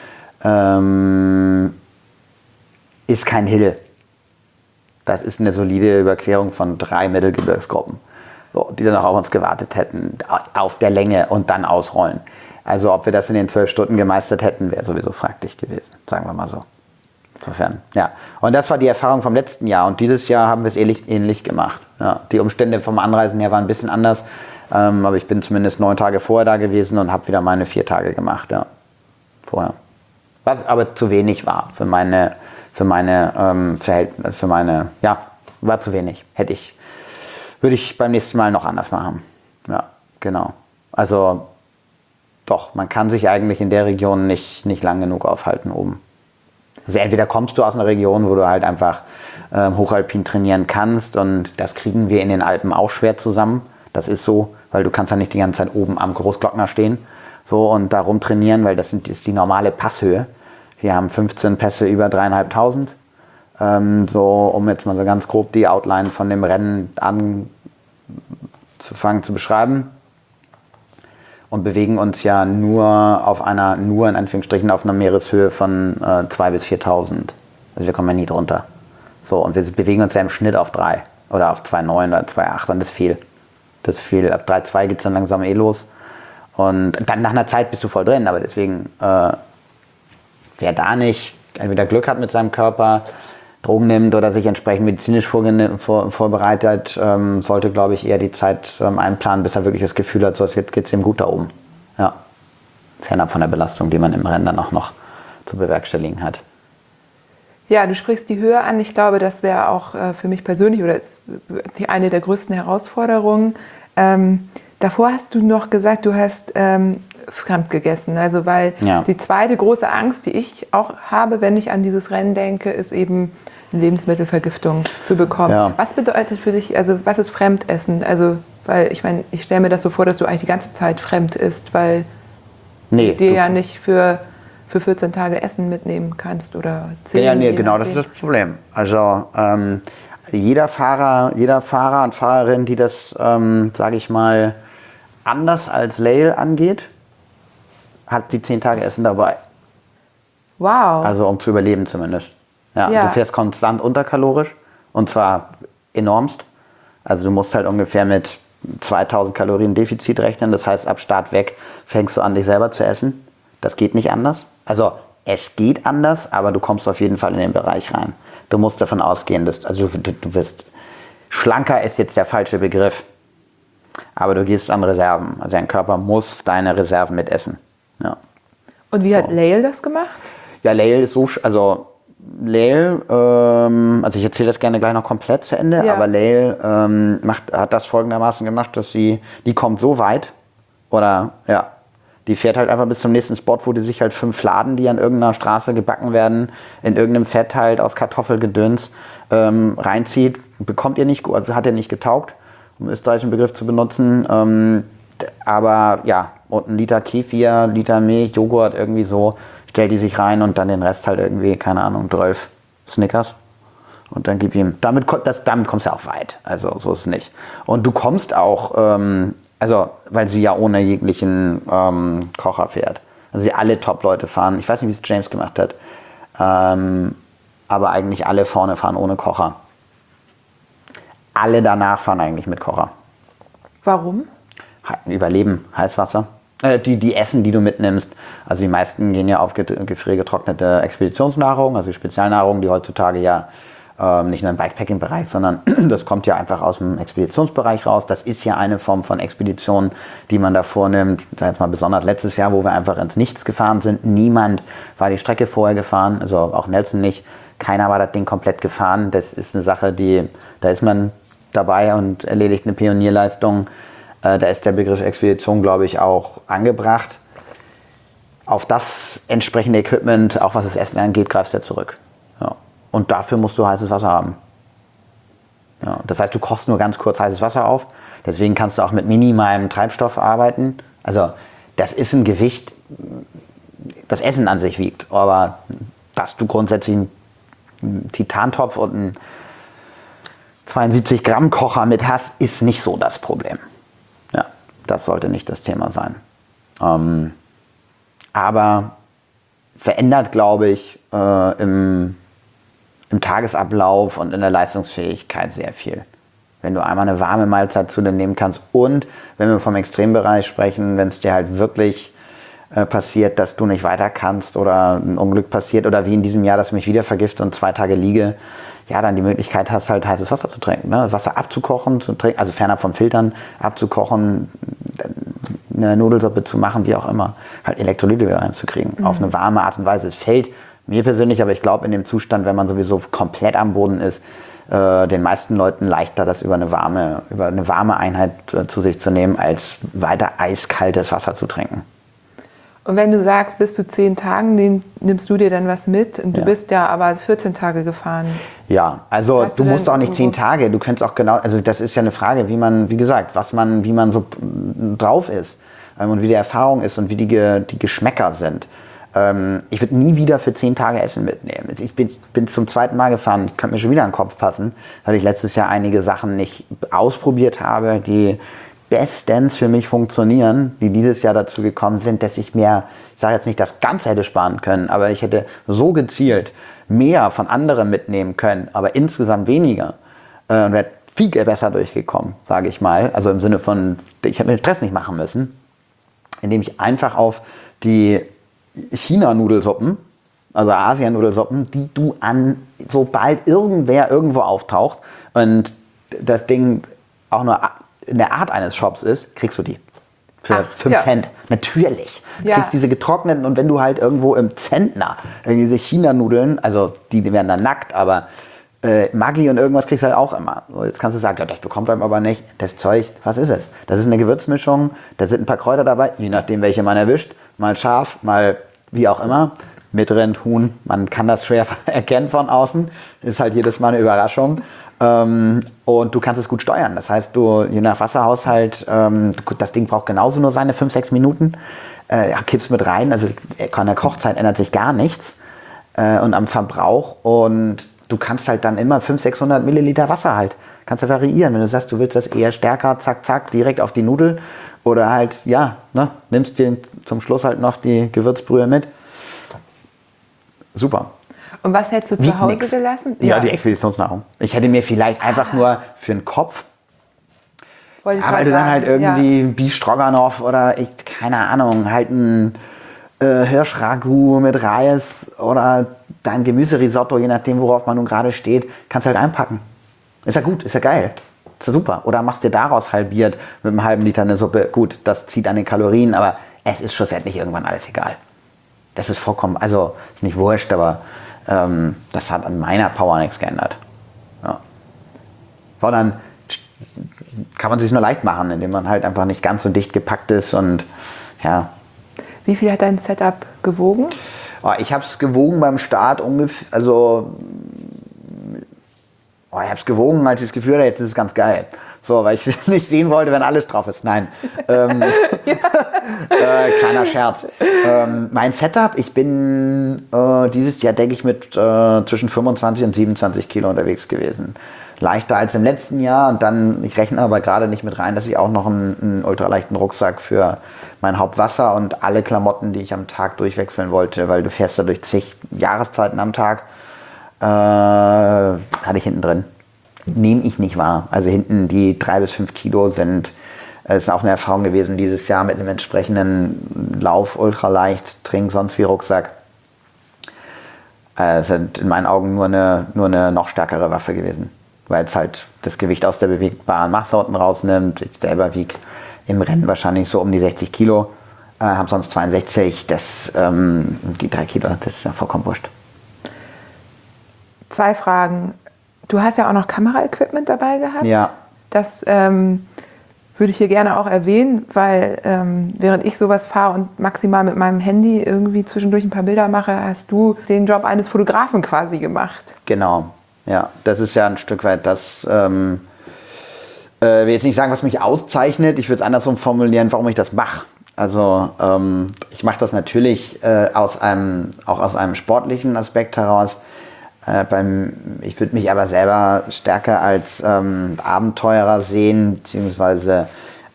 Ähm, ist kein Hill. Das ist eine solide Überquerung von drei Mittelgebirgsgruppen, so, die dann auch auf uns gewartet hätten, auf der Länge und dann ausrollen. Also ob wir das in den zwölf Stunden gemeistert hätten, wäre sowieso fraglich gewesen, sagen wir mal so. Insofern, ja. Und das war die Erfahrung vom letzten Jahr. Und dieses Jahr haben wir es ähnlich, ähnlich gemacht. Ja, die Umstände vom Anreisen her waren ein bisschen anders. Ähm, aber ich bin zumindest neun Tage vorher da gewesen und habe wieder meine vier Tage gemacht. Ja, vorher. Was aber zu wenig war für meine, für meine ähm, Verhältnisse, für meine, ja, war zu wenig. Hätte ich, würde ich beim nächsten Mal noch anders machen. Ja, genau. Also doch, man kann sich eigentlich in der Region nicht, nicht lang genug aufhalten oben. Also entweder kommst du aus einer Region, wo du halt einfach äh, hochalpin trainieren kannst und das kriegen wir in den Alpen auch schwer zusammen. Das ist so, weil du kannst ja nicht die ganze Zeit oben am Großglockner stehen so, und da rum trainieren, weil das sind, ist die normale Passhöhe. Wir haben fünfzehn Pässe über dreieinhalbtausend. Ähm, so, um jetzt mal so ganz grob die Outline von dem Rennen anzufangen zu beschreiben. Und bewegen uns ja nur auf einer, nur in Anführungsstrichen, auf einer Meereshöhe von äh, zweitausend bis viertausend. Also wir kommen ja nie drunter. So, und wir bewegen uns ja im Schnitt auf drei oder auf zwei Komma neun oder zwei Komma acht und das ist viel. Das ist viel. Ab drei Komma zwei geht es dann langsam eh los. Und dann nach einer Zeit bist du voll drin, aber deswegen, äh, wer da nicht entweder Glück hat mit seinem Körper, Drogen nimmt oder sich entsprechend medizinisch vor, vor, vorbereitet, ähm, sollte, glaube ich, eher die Zeit ähm, einplanen, bis er wirklich das Gefühl hat, so jetzt geht es ihm gut da oben. Ja. Fernab von der Belastung, die man im Rennen dann auch noch zu bewerkstelligen hat. Ja, du sprichst die Höhe an. Ich glaube, das wäre auch äh, für mich persönlich oder ist die, eine der größten Herausforderungen. Ähm, davor hast du noch gesagt, du hast ähm, fremd gegessen. Also weil ja. die zweite große Angst, die ich auch habe, wenn ich an dieses Rennen denke, ist eben Lebensmittelvergiftung zu bekommen. Ja. Was bedeutet für dich, also was ist Fremdessen? Also, weil ich meine, ich stelle mir das so vor, dass du eigentlich die ganze Zeit fremd isst, weil nee, du dir ja nicht für, für vierzehn Tage Essen mitnehmen kannst oder zehn. Ja, nee, genau, das ist das Problem. Also ähm, jeder Fahrer, jeder Fahrer und Fahrerin, die das, ähm, sage ich mal, anders als Lael angeht, hat die zehn Tage Essen dabei. Wow. Also um zu überleben zumindest. Ja, ja. Du fährst konstant unterkalorisch und zwar enormst. Also du musst halt ungefähr mit zweitausend Kalorien Defizit rechnen. Das heißt, ab Start weg fängst du an, dich selber zu essen. Das geht nicht anders. Also es geht anders, aber du kommst auf jeden Fall in den Bereich rein. Du musst davon ausgehen, dass also du, du wirst schlanker ist jetzt der falsche Begriff, aber du gehst an Reserven. Also dein Körper muss deine Reserven mitessen. Ja. Und wie so. Hat Lael das gemacht? Ja, Lael ist so, also Lael, ähm, also ich erzähle das gerne gleich noch komplett zu Ende, ja. aber Lael ähm, macht, hat das folgendermaßen gemacht, dass sie, die kommt so weit, oder ja, die fährt halt einfach bis zum nächsten Spot, wo die sich halt fünf Fladen, die an irgendeiner Straße gebacken werden, in irgendeinem Fett halt aus Kartoffelgedöns ähm, reinzieht, bekommt ihr nicht, hat ihr nicht getaugt, um österreichischen Begriff zu benutzen, ähm, aber ja, und ein Liter Kefir, Liter Milch, Joghurt, irgendwie so, stellt die sich rein und dann den Rest halt irgendwie, keine Ahnung, zwölf Snickers. Und dann gib ihm, damit, das, damit kommst du ja auch weit. Also so ist es nicht. Und du kommst auch, ähm, also weil sie ja ohne jeglichen ähm, Kocher fährt. Also sie alle Top-Leute fahren. Ich weiß nicht, wie es James gemacht hat. Ähm, aber eigentlich alle vorne fahren ohne Kocher. Alle danach fahren eigentlich mit Kocher. Warum? Überleben, Heißwasser. Die, die Essen, die du mitnimmst, also die meisten gehen ja auf gefriergetrocknete Expeditionsnahrung, also Spezialnahrung, die heutzutage ja ähm, nicht nur im Bikepacking-Bereich, sondern das kommt ja einfach aus dem Expeditionsbereich raus. Das ist ja eine Form von Expedition, die man da vornimmt. Ich sage jetzt mal besonders letztes Jahr, wo wir einfach ins Nichts gefahren sind. Niemand war die Strecke vorher gefahren, also auch Nelson nicht. Keiner war das Ding komplett gefahren. Das ist eine Sache, die, da ist man dabei und erledigt eine Pionierleistung. Da ist der Begriff Expedition, glaube ich, auch angebracht. Auf das entsprechende Equipment, auch was das Essen angeht, greifst du zurück. Ja. Und dafür musst du heißes Wasser haben. Ja. Das heißt, du kochst nur ganz kurz heißes Wasser auf. Deswegen kannst du auch mit minimalem Treibstoff arbeiten. Also das ist ein Gewicht, das Essen an sich wiegt. Aber dass du grundsätzlich einen Titantopf und einen zweiundsiebzig Gramm Kocher mit hast, ist nicht so das Problem. Ja, das sollte nicht das Thema sein. Ähm, aber verändert, glaube ich, äh, im, im Tagesablauf und in der Leistungsfähigkeit sehr viel. Wenn du einmal eine warme Mahlzeit zu dir nehmen kannst und, wenn wir vom Extrembereich sprechen, wenn es dir halt wirklich äh, passiert, dass du nicht weiter kannst oder ein Unglück passiert oder wie in diesem Jahr, dass ich mich wieder vergifte und zwei Tage liege, ja, dann die Möglichkeit hast, halt heißes Wasser zu trinken, ne? Wasser abzukochen, zu trinken, also fernab vom Filtern, abzukochen, eine Nudelsuppe zu machen, wie auch immer, halt Elektrolyte wieder reinzukriegen, mhm. auf eine warme Art und Weise. Es fällt mir persönlich, aber ich glaube in dem Zustand, wenn man sowieso komplett am Boden ist, äh, den meisten Leuten leichter, das über eine warme, über eine warme Einheit äh, zu sich zu nehmen, als weiter eiskaltes Wasser zu trinken. Und wenn du sagst, bis zu zehn Tagen, den, nimmst du dir dann was mit? Und du ja. bist ja aber vierzehn Tage gefahren. Ja, also Hast du du musst auch nicht zehn Tage. Du könntest auch genau, also das ist ja eine Frage, wie man, wie gesagt, was man, wie man so drauf ist ähm, und wie die Erfahrung ist und wie die, die Geschmäcker sind. Ähm, ich würde nie wieder für zehn Tage Essen mitnehmen. Ich bin, bin zum zweiten Mal gefahren, ich könnte mir schon wieder an den Kopf passen, weil ich letztes Jahr einige Sachen nicht ausprobiert habe, die bestens für mich funktionieren, die dieses Jahr dazu gekommen sind, dass ich mir, ich sage jetzt nicht, das Ganze hätte sparen können, aber ich hätte so gezielt mehr von anderen mitnehmen können, aber insgesamt weniger äh, und wäre viel besser durchgekommen, sage ich mal. Also im Sinne von, ich hätte mir den Stress nicht machen müssen, indem ich einfach auf die China-Nudelsuppen, also Asien-Nudelsuppen, die du an, sobald irgendwer irgendwo auftaucht und das Ding auch nur in der Art eines Shops ist, kriegst du die. Für fünf ja. Cent. Natürlich. Du ja. kriegst diese getrockneten und wenn du halt irgendwo im Zentner, diese China-Nudeln, also die, die werden dann nackt, aber äh, Maggi und irgendwas kriegst du halt auch immer. So, jetzt kannst du sagen, ja, das bekommt einem aber nicht. Das Zeug, was ist es? Das ist eine Gewürzmischung, da sind ein paar Kräuter dabei, je nachdem welche man erwischt. Mal scharf, mal wie auch immer. Mit Rind, Huhn, man kann das schwer erkennen von außen. Ist halt jedes Mal eine Überraschung. Ähm, und du kannst es gut steuern. Das heißt, du, je nach Wasserhaushalt, ähm, das Ding braucht genauso nur seine fünf, sechs Minuten. Äh, ja, kippst mit rein. Also an der Kochzeit ändert sich gar nichts. Äh, und am Verbrauch. Und du kannst halt dann immer fünfhundert, sechshundert Milliliter Wasser halt. Kannst du variieren. Wenn du sagst, du willst das eher stärker, zack, zack, direkt auf die Nudel. Oder halt, ja, ne, nimmst dir zum Schluss halt noch die Gewürzbrühe mit. Super. Und was hättest du zu Hause gelassen? Ja, ja, die Expeditionsnahrung. Ich hätte mir vielleicht einfach ah. nur für den Kopf, ja, weil du dann halt irgendwie ja. Beef Stroganoff oder ich, keine Ahnung, halt ein äh, Hirschragout mit Reis oder dein Gemüserisotto, je nachdem, worauf man nun gerade steht, kannst du halt einpacken. Ist ja gut, ist ja geil. Ist ja super. Oder machst dir daraus halbiert mit einem halben Liter eine Suppe. Gut, das zieht an den Kalorien, aber es ist schlussendlich irgendwann alles egal. Das ist vollkommen, also ist nicht wurscht, aber ähm, das hat an meiner Power nichts geändert. Ja. Sondern kann man sich nur leicht machen, indem man halt einfach nicht ganz so dicht gepackt ist und ja. Wie viel hat dein Setup gewogen? Oh, ich habe es gewogen beim Start ungefähr, also oh, ich habe es gewogen, als ich das Gefühl hatte, jetzt ist es ganz geil. So, weil ich nicht sehen wollte, wenn alles drauf ist. Nein. ähm, äh, kleiner Scherz. Ähm, mein Setup, ich bin äh, dieses Jahr, denke ich, mit äh, zwischen fünfundzwanzig und siebenundzwanzig Kilo unterwegs gewesen. Leichter als im letzten Jahr. Und dann, ich rechne aber gerade nicht mit rein, dass ich auch noch einen, einen ultraleichten Rucksack für mein Hauptwasser und alle Klamotten, die ich am Tag durchwechseln wollte, weil du fährst da durch zig Jahreszeiten am Tag, äh, hatte ich hinten drin. Nehme ich nicht wahr. Also hinten die drei bis fünf Kilo sind, es ist auch eine Erfahrung gewesen dieses Jahr mit einem entsprechenden Lauf, ultraleicht, Trink, sonst wie Rucksack. Es äh, sind in meinen Augen nur eine, nur eine noch stärkere Waffe gewesen, weil es halt das Gewicht aus der bewegbaren Masse unten rausnimmt. Ich selber wiege im Rennen wahrscheinlich so um die sechzig Kilo, äh, habe sonst zweiundsechzig, das, ähm, die drei Kilo, das ist ja vollkommen wurscht. Zwei Fragen. Du hast ja auch noch Kameraequipment dabei gehabt. Ja. Das ähm, würde ich hier gerne auch erwähnen, weil ähm, während ich sowas fahre und maximal mit meinem Handy irgendwie zwischendurch ein paar Bilder mache, hast du den Job eines Fotografen quasi gemacht. Genau, ja. Das ist ja ein Stück weit das, ähm, äh, will jetzt nicht sagen, was mich auszeichnet. Ich würde es andersrum formulieren, warum ich das mache. Also ähm, ich mache das natürlich äh, aus einem, auch aus einem sportlichen Aspekt heraus. Äh, beim, ich würde mich aber selber stärker als ähm, Abenteurer sehen, beziehungsweise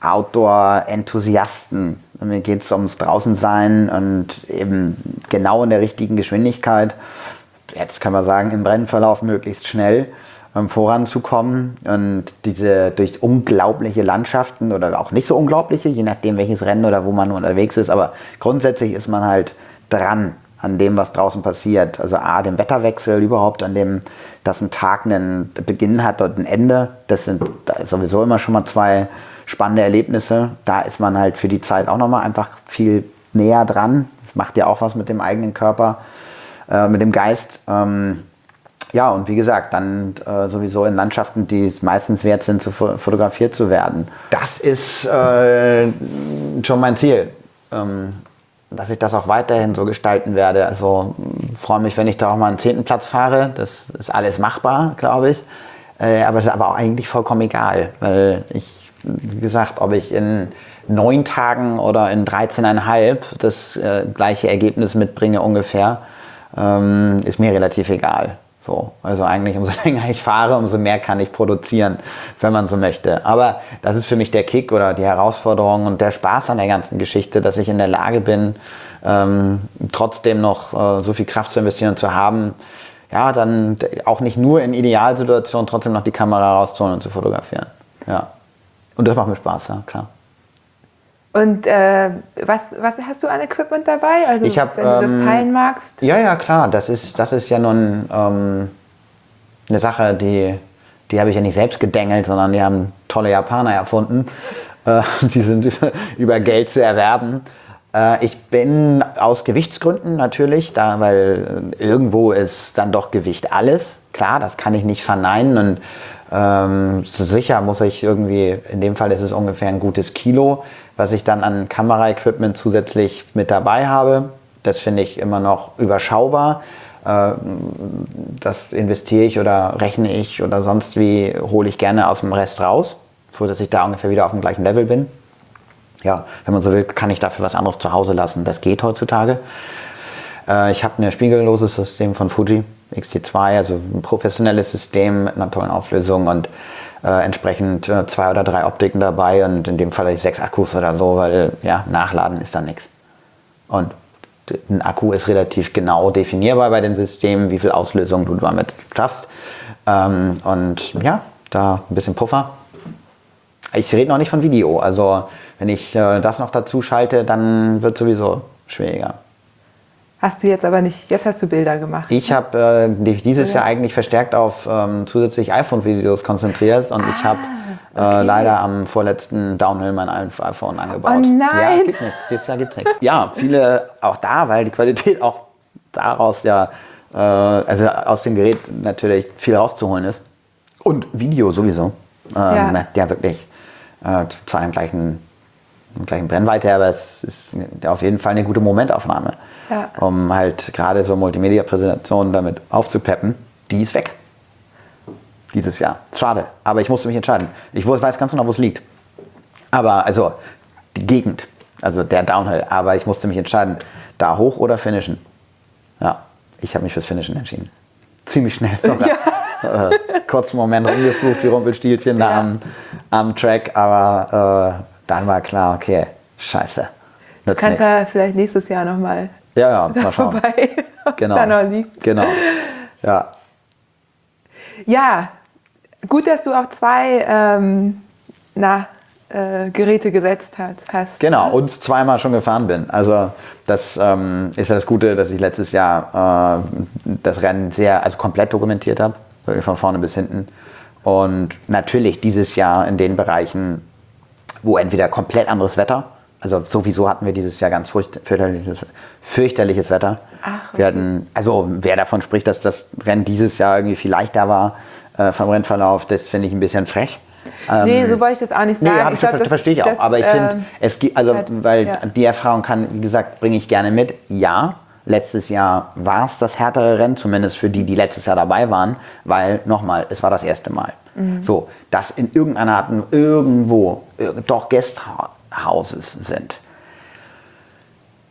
Outdoor-Enthusiasten. Mir geht es ums Draußensein und eben genau in der richtigen Geschwindigkeit. Jetzt kann man sagen, im Rennverlauf möglichst schnell ähm, voranzukommen und diese durch unglaubliche Landschaften oder auch nicht so unglaubliche, je nachdem welches Rennen oder wo man unterwegs ist, aber grundsätzlich ist man halt dran an dem, was draußen passiert. Also A, dem Wetterwechsel überhaupt, an dem, dass ein Tag einen Beginn hat und ein Ende. Das sind da ist sowieso immer schon mal zwei spannende Erlebnisse. Da ist man halt für die Zeit auch nochmal einfach viel näher dran. Das macht ja auch was mit dem eigenen Körper, äh, mit dem Geist. Ähm, ja, und wie gesagt, dann äh, sowieso in Landschaften, die es meistens wert sind, zu fotografiert zu werden. Das ist äh, schon mein Ziel, ähm, dass ich das auch weiterhin so gestalten werde. Also freue mich, wenn ich da auch mal einen zehnten Platz fahre. Das ist alles machbar, glaube ich. Äh, aber es ist aber auch eigentlich vollkommen egal, weil ich, wie gesagt, ob ich in neun Tagen oder in dreizehneinhalb das äh, gleiche Ergebnis mitbringe ungefähr, ähm, ist mir relativ egal. So, also eigentlich umso länger ich fahre, umso mehr kann ich produzieren, wenn man so möchte. Aber das ist für mich der Kick oder die Herausforderung und der Spaß an der ganzen Geschichte, dass ich in der Lage bin, ähm, trotzdem noch äh, so viel Kraft zu investieren und zu haben, ja, dann auch nicht nur in Idealsituationen trotzdem noch die Kamera rauszuholen und zu fotografieren. Ja. Und das macht mir Spaß, ja, klar. Und äh, was, was hast du an Equipment dabei? Also ich hab, wenn du ähm, das teilen magst? Ja, ja, klar. Das ist, das ist ja nun ähm, eine Sache, die, die habe ich ja nicht selbst gedengelt, sondern die haben tolle Japaner erfunden. Äh, die sind über, über Geld zu erwerben. Äh, ich bin aus Gewichtsgründen natürlich, da, weil irgendwo ist dann doch Gewicht alles. Klar, das kann ich nicht verneinen. Und ähm, so sicher muss ich irgendwie, in dem Fall ist es ungefähr ein gutes Kilo, was ich dann an Kameraequipment zusätzlich mit dabei habe. Das finde ich immer noch überschaubar. Das investiere ich oder rechne ich oder sonst wie, hole ich gerne aus dem Rest raus, so dass ich da ungefähr wieder auf dem gleichen Level bin. Ja, wenn man so will, kann ich dafür was anderes zu Hause lassen. Das geht heutzutage. Ich habe ein spiegelloses System von Fuji, X T zwei, also ein professionelles System mit einer tollen Auflösung und Äh, entsprechend äh, zwei oder drei Optiken dabei und in dem Fall sechs Akkus oder so, weil ja, nachladen ist dann nichts. Und ein Akku ist relativ genau definierbar bei den Systemen, wie viel Auslösung du damit schaffst. Ähm, und ja, da ein bisschen Puffer. Ich rede noch nicht von Video, also wenn ich äh, das noch dazu schalte, dann wird es sowieso schwieriger. Hast du jetzt aber nicht, jetzt hast du Bilder gemacht. Ich habe äh, dieses Jahr eigentlich verstärkt auf ähm, zusätzlich iPhone-Videos konzentriert und ah, ich habe äh, okay. leider am vorletzten Downhill mein iPhone angebaut. Oh nein! Ja, es gibt nichts, dieses Jahr gibt es nichts. Ja, viele auch da, weil die Qualität auch daraus ja, äh, also aus dem Gerät natürlich viel rauszuholen ist. Und Video sowieso. Ähm, ja. ja, wirklich äh, zu einem gleichen, gleichen Brennweite, aber es ist auf jeden Fall eine gute Momentaufnahme. Ja. Um halt gerade so Multimedia-Präsentationen damit aufzupeppen, die ist weg. Dieses Jahr. Schade, aber ich musste mich entscheiden. Ich weiß ganz genau, wo es liegt. Aber, also, die Gegend, also der Downhill, aber ich musste mich entscheiden, da hoch oder finishen. Ja, ich habe mich fürs Finishen entschieden. Ziemlich schnell sogar. Ja. äh, kurzen Moment rumgeflucht wie Rumpelstilzchen ja. da am, am Track, aber äh, dann war klar, okay, scheiße. Du kannst ja vielleicht nächstes Jahr nochmal Ja, ja, mal schauen. vorbei, was genau. da noch liegt. Genau, ja. Ja, gut, dass du auf zwei ähm, na, äh, Geräte gesetzt hast. Genau, und zweimal schon gefahren bin. Also das ähm, ist ja das Gute, dass ich letztes Jahr äh, das Rennen sehr, also komplett dokumentiert habe, wirklich von vorne bis hinten. Und natürlich dieses Jahr in den Bereichen, wo entweder komplett anderes Wetter, also sowieso hatten wir dieses Jahr ganz fürchterliches, fürchterliches Wetter. Ach, okay. Wir hatten, also wer davon spricht, dass das Rennen dieses Jahr irgendwie viel leichter war äh, vom Rennverlauf, das finde ich ein bisschen frech. Ähm, nee, so wollte ich das auch nicht sagen. Nee, ich glaub, das verstehe ich auch. Das, aber ich finde, ähm, es gibt, also halt, weil ja. die Erfahrung kann, wie gesagt, bringe ich gerne mit. Ja, letztes Jahr war es das härtere Rennen, zumindest für die, die letztes Jahr dabei waren, weil, nochmal, es war das erste Mal. Mhm. So, dass in irgendeiner Art, irgendwo, doch Guesthouses sind.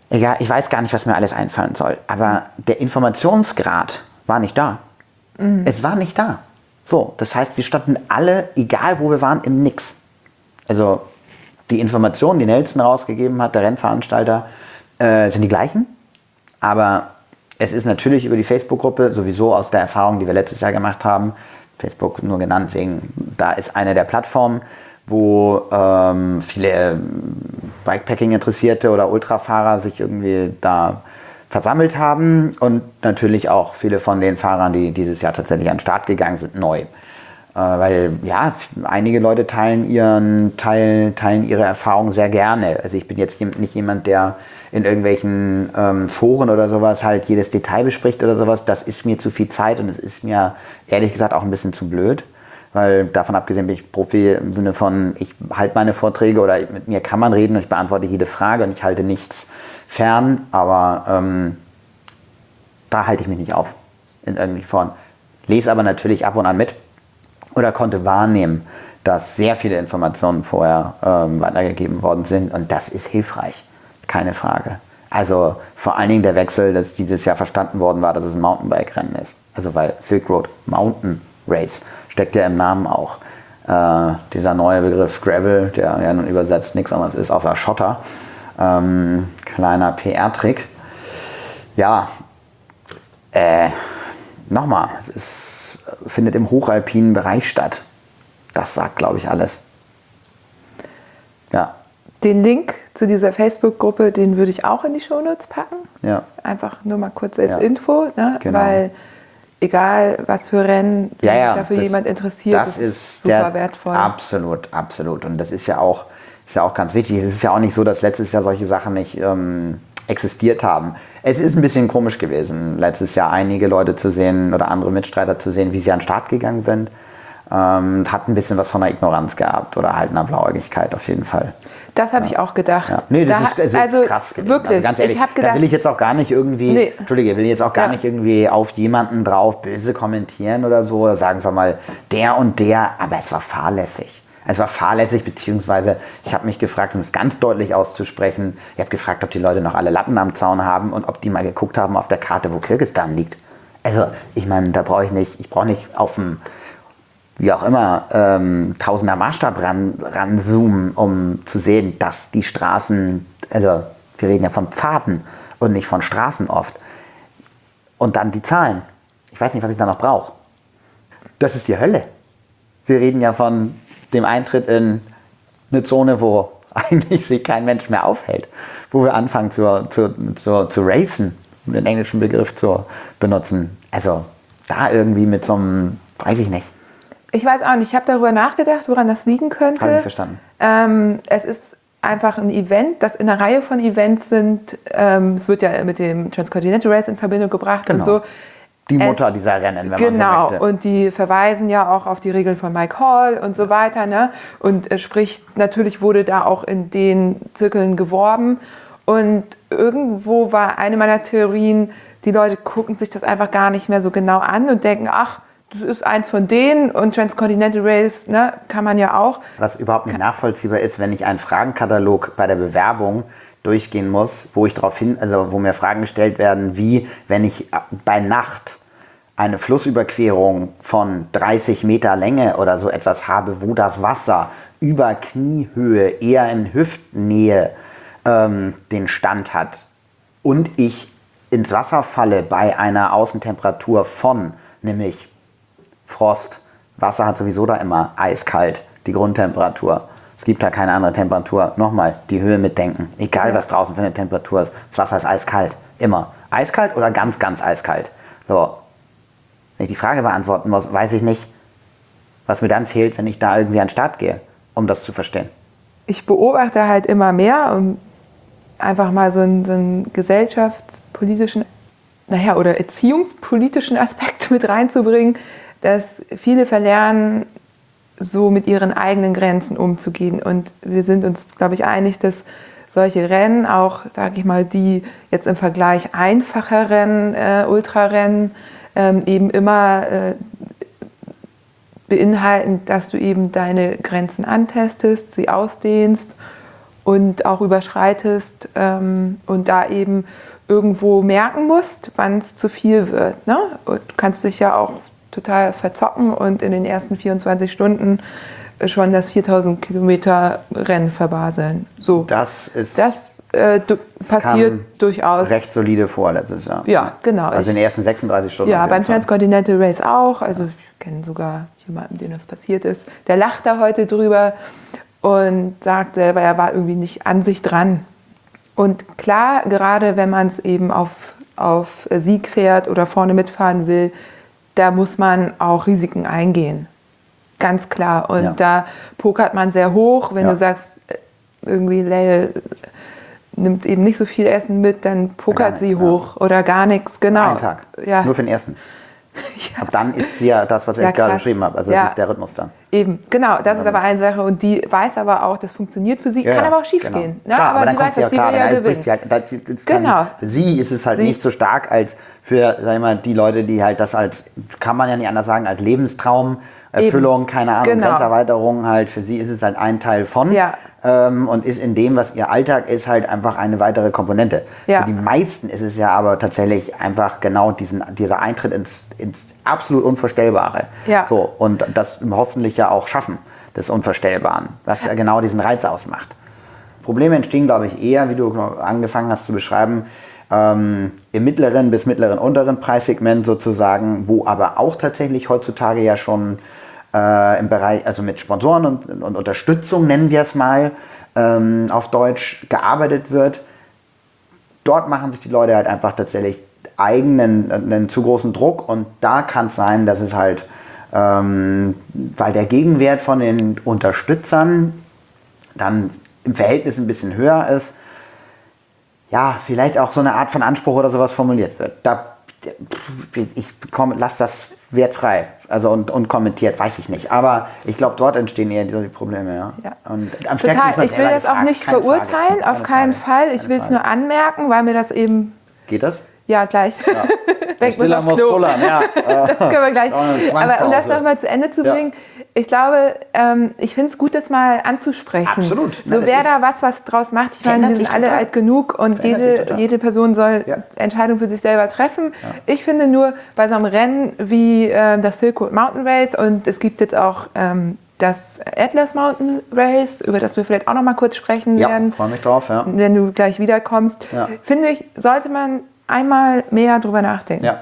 egal, ich weiß gar nicht, was mir alles einfallen soll, aber der Informationsgrad war nicht da. Mhm. Es war nicht da. So, das heißt, wir standen alle, egal wo wir waren, im Nix. Also die Informationen, die Nelson rausgegeben hat, der Rennveranstalter, äh, sind die gleichen. Aber es ist natürlich über die Facebook-Gruppe, sowieso aus der Erfahrung, die wir letztes Jahr gemacht haben, Facebook nur genannt wegen, da ist eine der Plattformen, wo ähm, viele Bikepacking-Interessierte oder Ultrafahrer sich irgendwie da versammelt haben und natürlich auch viele von den Fahrern, die dieses Jahr tatsächlich an den Start gegangen sind, neu. Äh, weil ja, einige Leute teilen, ihren, teilen, teilen ihre Erfahrungen sehr gerne. Also ich bin jetzt nicht jemand, der in irgendwelchen ähm, Foren oder sowas halt jedes Detail bespricht oder sowas. Das ist mir zu viel Zeit und es ist mir ehrlich gesagt auch ein bisschen zu blöd. Weil davon abgesehen bin ich Profi im Sinne von, ich halte meine Vorträge oder mit mir kann man reden und ich beantworte jede Frage und ich halte nichts fern, aber ähm, da halte ich mich nicht auf in irgendwie Form. Lese aber natürlich ab und an mit oder konnte wahrnehmen, dass sehr viele Informationen vorher ähm, weitergegeben worden sind und das ist hilfreich, keine Frage. Also vor allen Dingen der Wechsel, dass dieses Jahr verstanden worden war, dass es ein Mountainbike-Rennen ist. Also weil Silk Road Mountain Race steckt ja im Namen auch. Äh, dieser neue Begriff Gravel, der ja nun übersetzt nichts anderes ist außer Schotter. Ähm, kleiner P R-Trick. Ja, äh, nochmal, es ist, findet im hochalpinen Bereich statt. Das sagt, glaube ich, alles. Ja. Den Link zu dieser Facebook-Gruppe, den würde ich auch in die Shownotes packen. Ja. Einfach nur mal kurz als ja. Info, ne? Genau. Weil egal was für Rennen, ja, wenn ja, sich dafür das, jemand interessiert, das das ist, ist super der, wertvoll. Absolut, absolut. Und das ist ja auch, ist ja auch ganz wichtig. Es ist ja auch nicht so, dass letztes Jahr solche Sachen nicht ähm, existiert haben. Es ist ein bisschen komisch gewesen, letztes Jahr einige Leute zu sehen oder andere Mitstreiter zu sehen, wie sie an den Start gegangen sind. Ähm, hat ein bisschen was von einer Ignoranz gehabt oder halt einer Blauäugigkeit auf jeden Fall. Das habe ja. ich auch gedacht. Ja. Nee, das da, ist, das ist also krass gewesen. Wirklich, also ganz ehrlich, ich habe gedacht, da will ich jetzt auch gar nicht irgendwie, nee. Entschuldige, will jetzt auch gar ja. nicht irgendwie auf jemanden drauf böse kommentieren oder so, oder sagen wir mal der und der, aber es war fahrlässig. Es war fahrlässig, beziehungsweise ich habe mich gefragt, um es ganz deutlich auszusprechen, ich habe gefragt, ob die Leute noch alle Latten am Zaun haben und ob die mal geguckt haben auf der Karte, wo Kirgisistan liegt. Also ich meine, da brauche ich nicht, ich brauche nicht auf dem, wie auch immer, ähm, tausender Maßstab ran, ranzoomen, um zu sehen, dass die Straßen, also wir reden ja von Pfaden und nicht von Straßen oft. Und dann die Zahlen. Ich weiß nicht, was ich da noch brauche. Das ist die Hölle. Wir reden ja von dem Eintritt in eine Zone, wo eigentlich sich kein Mensch mehr aufhält. Wo wir anfangen zu, zu, zu, zu racen, um den englischen Begriff zu benutzen. Also da irgendwie mit so einem, weiß ich nicht. Ich weiß auch nicht, ich habe darüber nachgedacht, woran das liegen könnte. Habe ich verstanden. Ähm, es ist einfach ein Event, das in einer Reihe von Events sind. Ähm, es wird ja mit dem Transcontinental Race in Verbindung gebracht Genau. und so. Die Mutter es, dieser Rennen, wenn genau, man so möchte. Und die verweisen ja auch auf die Regeln von Mike Hall und so weiter. Ne? Und äh, sprich, natürlich wurde da auch in den Zirkeln geworben. Und irgendwo war eine meiner Theorien, die Leute gucken sich das einfach gar nicht mehr so genau an und denken, ach, das ist eins von denen und Transcontinental Race, ne, kann man ja auch. Was überhaupt nicht nachvollziehbar ist, wenn ich einen Fragenkatalog bei der Bewerbung durchgehen muss, wo ich darauf hin, also wo mir Fragen gestellt werden, wie wenn ich bei Nacht eine Flussüberquerung von dreißig Meter Länge oder so etwas habe, wo das Wasser über Kniehöhe, eher in Hüftnähe ähm, den Stand hat und ich ins Wasser falle bei einer Außentemperatur von, nämlich Frost, Wasser hat sowieso da immer eiskalt, die Grundtemperatur. Es gibt da keine andere Temperatur. Nochmal, die Höhe mitdenken. Egal, was draußen für eine Temperatur ist. Das Wasser ist eiskalt. Immer. Eiskalt oder ganz, ganz eiskalt. So. Wenn ich die Frage beantworten muss, weiß ich nicht, was mir dann fehlt, wenn ich da irgendwie an den Start gehe, um das zu verstehen. Ich beobachte halt immer mehr, um einfach mal so einen, so einen gesellschaftspolitischen, naja, oder erziehungspolitischen Aspekt mit reinzubringen, dass viele verlernen, so mit ihren eigenen Grenzen umzugehen. Und wir sind uns, glaube ich, einig, dass solche Rennen, auch, sage ich mal, die jetzt im Vergleich einfacheren äh, Ultrarennen, ähm, eben immer äh, beinhalten, dass du eben deine Grenzen antestest, sie ausdehnst und auch überschreitest ähm, und da eben irgendwo merken musst, wann es zu viel wird. Ne? Und du kannst dich ja auch total verzocken und in den ersten vierundzwanzig Stunden schon das viertausend Kilometer Rennen verbaseln. So. Das ist das äh, du, passiert durchaus. Recht solide vor letztes Jahr. Ja, genau. Also in den ersten sechsunddreißig Stunden. Ja, beim Fall. Transcontinental Race auch. Also ich kenne sogar jemanden, dem das passiert ist. Der lacht da heute drüber und sagt selber, er war irgendwie nicht an sich dran. Und klar, gerade wenn man es eben auf, auf Sieg fährt oder vorne mitfahren will, da muss man auch Risiken eingehen. Ganz klar. Und ja. da pokert man sehr hoch. Wenn ja. du sagst, irgendwie Lael nimmt eben nicht so viel Essen mit, dann pokert ja, sie nichts, hoch ja. oder gar nichts. Genau. Einen Tag. Ja. Nur für den ersten. Ja. Ab dann ist sie ja das, was ich ja, gerade beschrieben habe. Also das ja. ist der Rhythmus dann. Eben, genau. Das ist aber eine Sache und die weiß aber auch, das funktioniert für sie. Ja, kann aber auch schief genau. gehen. Ne? Klar, aber, aber dann kommt sie auch klar, ja dann sie halt, das, das genau. Kann, für sie ist es halt sie. nicht so stark als für, sag ich mal, die Leute, die halt das als, kann man ja nicht anders sagen, als Lebenstraum, Erfüllung, Eben. keine Ahnung, genau. Grenzerweiterung halt, für sie ist es halt ein Teil von. Ja. Ähm, und ist in dem, was ihr Alltag ist, halt einfach eine weitere Komponente. Ja. Für die meisten ist es ja aber tatsächlich einfach genau diesen, dieser Eintritt ins, ins absolut Unvorstellbare. Ja. So, und das hoffentlich ja auch schaffen, des Unvorstellbaren, was ja genau diesen Reiz ausmacht. Probleme entstehen, glaube ich, eher, wie du angefangen hast zu beschreiben, ähm, im mittleren bis mittleren unteren Preissegment sozusagen, wo aber auch tatsächlich heutzutage ja schon Äh, im Bereich, also mit Sponsoren und, und Unterstützung, nennen wir es mal, ähm, auf Deutsch gearbeitet wird. Dort machen sich die Leute halt einfach tatsächlich eigenen, einen zu großen Druck und da kann es sein, dass es halt, ähm, weil der Gegenwert von den Unterstützern dann im Verhältnis ein bisschen höher ist, ja, vielleicht auch so eine Art von Anspruch oder sowas formuliert wird. Da, ich komm, lass das wertfrei, also und, und kommentiert, weiß ich nicht. Aber ich glaube, dort entstehen eher die, die Probleme. Ja. Ja. Und am Total. Ich will das auch nicht keine verurteilen, Frage. auf keinen Frage. Fall. Ich will es nur anmerken, weil mir das eben... Geht das? Ja, gleich. Ja. Stiller muss pullern, ja. Das können wir gleich. Aber um das nochmal zu Ende zu bringen, ja. ich glaube, ähm, ich finde es gut, das mal anzusprechen. Absolut. So, wer da was, was draus macht. Ich meine, wir sind alle alt genug und jede, jede Person soll ja. Entscheidungen für sich selber treffen. Ja. Ich finde nur, bei so einem Rennen wie äh, das Silk Road Mountain Race und es gibt jetzt auch ähm, das Atlas Mountain Race, über das wir vielleicht auch noch mal kurz sprechen ja, werden. Ja, freue mich drauf, ja. Wenn du gleich wiederkommst. Ja. Finde ich, sollte man einmal mehr drüber nachdenken. Ja.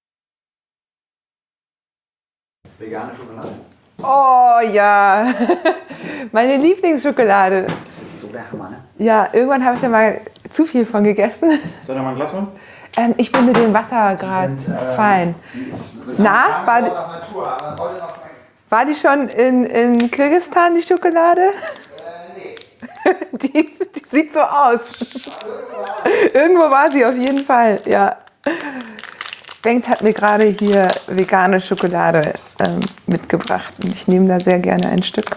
Vegane Schokolade. Oh ja, meine Lieblingsschokolade. Das ist so der Hammer, ne? Ja, irgendwann habe ich da mal zu viel von gegessen. Soll ich noch mal ein Glas holen? Ähm, ich bin mit dem Wasser gerade äh, fein. Na, war die, Natur, aber sollte noch schmecken. war die schon in, in Kirgisistan, die Schokolade? Äh, nee. Die, die sieht so aus. Irgendwo war sie auf jeden Fall, ja. Bengt hat mir gerade hier vegane Schokolade ähm, mitgebracht und ich nehme da sehr gerne ein Stück.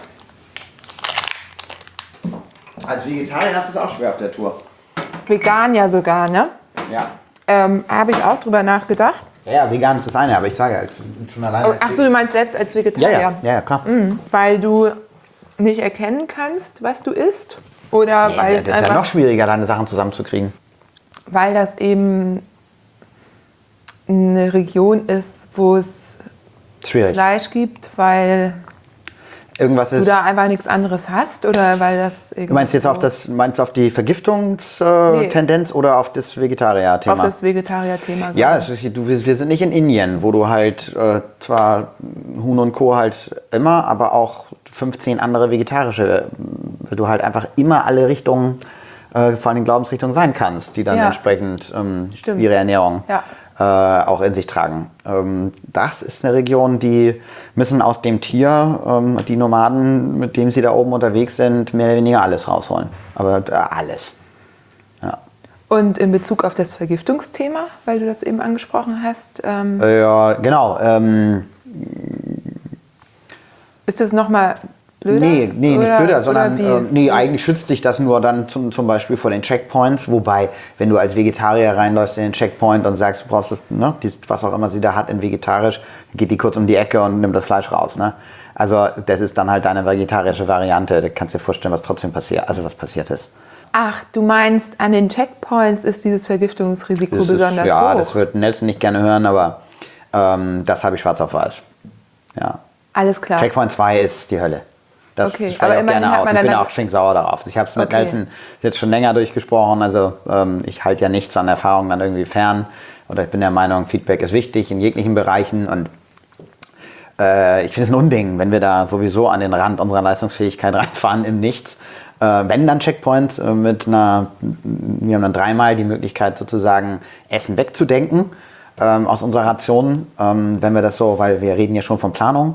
Als Vegetarier hast du es auch schwer auf der Tour. Vegan ja sogar, ne? Ja. Ähm, habe ich auch drüber nachgedacht. Ja, ja, vegan ist das eine, aber ich sage halt schon alleine. Ach so, du meinst selbst als Vegetarier? Ja, ja, ja, ja klar. Mhm, weil du nicht erkennen kannst, was du isst? Oder nee, weil das es ist ja noch schwieriger, deine Sachen zusammenzukriegen. Weil das eben eine Region ist, wo es Schwierig. Fleisch gibt, weil Irgendwas du ist, da einfach nichts anderes hast? Oder weil das du meinst jetzt auf, das, meinst du auf die Vergiftungstendenz äh, nee. oder auf das Vegetarier-Thema? Auf das Vegetarier-Thema. Ja, es ist, du, wir sind nicht in Indien, wo du halt äh, zwar Huhn und Co. halt immer, aber auch fünfzehn andere vegetarische, weil du halt einfach immer alle Richtungen, äh, vor allem den Glaubensrichtungen sein kannst, die dann ja. entsprechend ähm, ihre Ernährung ja. äh, auch in sich tragen. Ähm, das ist eine Region, die müssen aus dem Tier, ähm, die Nomaden, mit dem sie da oben unterwegs sind, mehr oder weniger alles rausholen. Aber äh, alles. Ja. Und in Bezug auf das Vergiftungsthema, weil du das eben angesprochen hast? Ähm, äh, ja, genau. Ähm, ist das nochmal blöder? Nee, nee, oder, nicht blöder, sondern wie, äh, nee, wie? eigentlich schützt dich das nur dann zum, zum Beispiel vor den Checkpoints, wobei, wenn du als Vegetarier reinläufst in den Checkpoint und sagst, du brauchst das, ne, dies, was auch immer sie da hat in vegetarisch, geht die kurz um die Ecke und nimmt das Fleisch raus. Ne? Also das ist dann halt deine vegetarische Variante. Da kannst du dir vorstellen, was trotzdem passiert, also was passiert ist. Ach, du meinst, an den Checkpoints ist dieses Vergiftungsrisiko Das besonders ist, ja, hoch? Ja, das wird Nelson nicht gerne hören, aber ähm, das habe ich schwarz auf weiß. Ja. Alles klar. Checkpoint zwei ist die Hölle. Das Okay, spreche ich auch gerne aus. Ich bin auch stinksauer darauf. Ich habe es mit Okay. Nelson jetzt schon länger durchgesprochen. Also ähm, ich halte ja nichts an Erfahrung dann irgendwie fern. Oder ich bin der Meinung, Feedback ist wichtig in jeglichen Bereichen. Und äh, ich finde es ein Unding, wenn wir da sowieso an den Rand unserer Leistungsfähigkeit reinfahren im Nichts. Äh, wenn dann Checkpoints äh, mit einer, wir haben dann dreimal die Möglichkeit sozusagen Essen wegzudenken ähm, aus unserer Ration. Ähm, wenn wir das so, weil wir reden ja schon von Planung.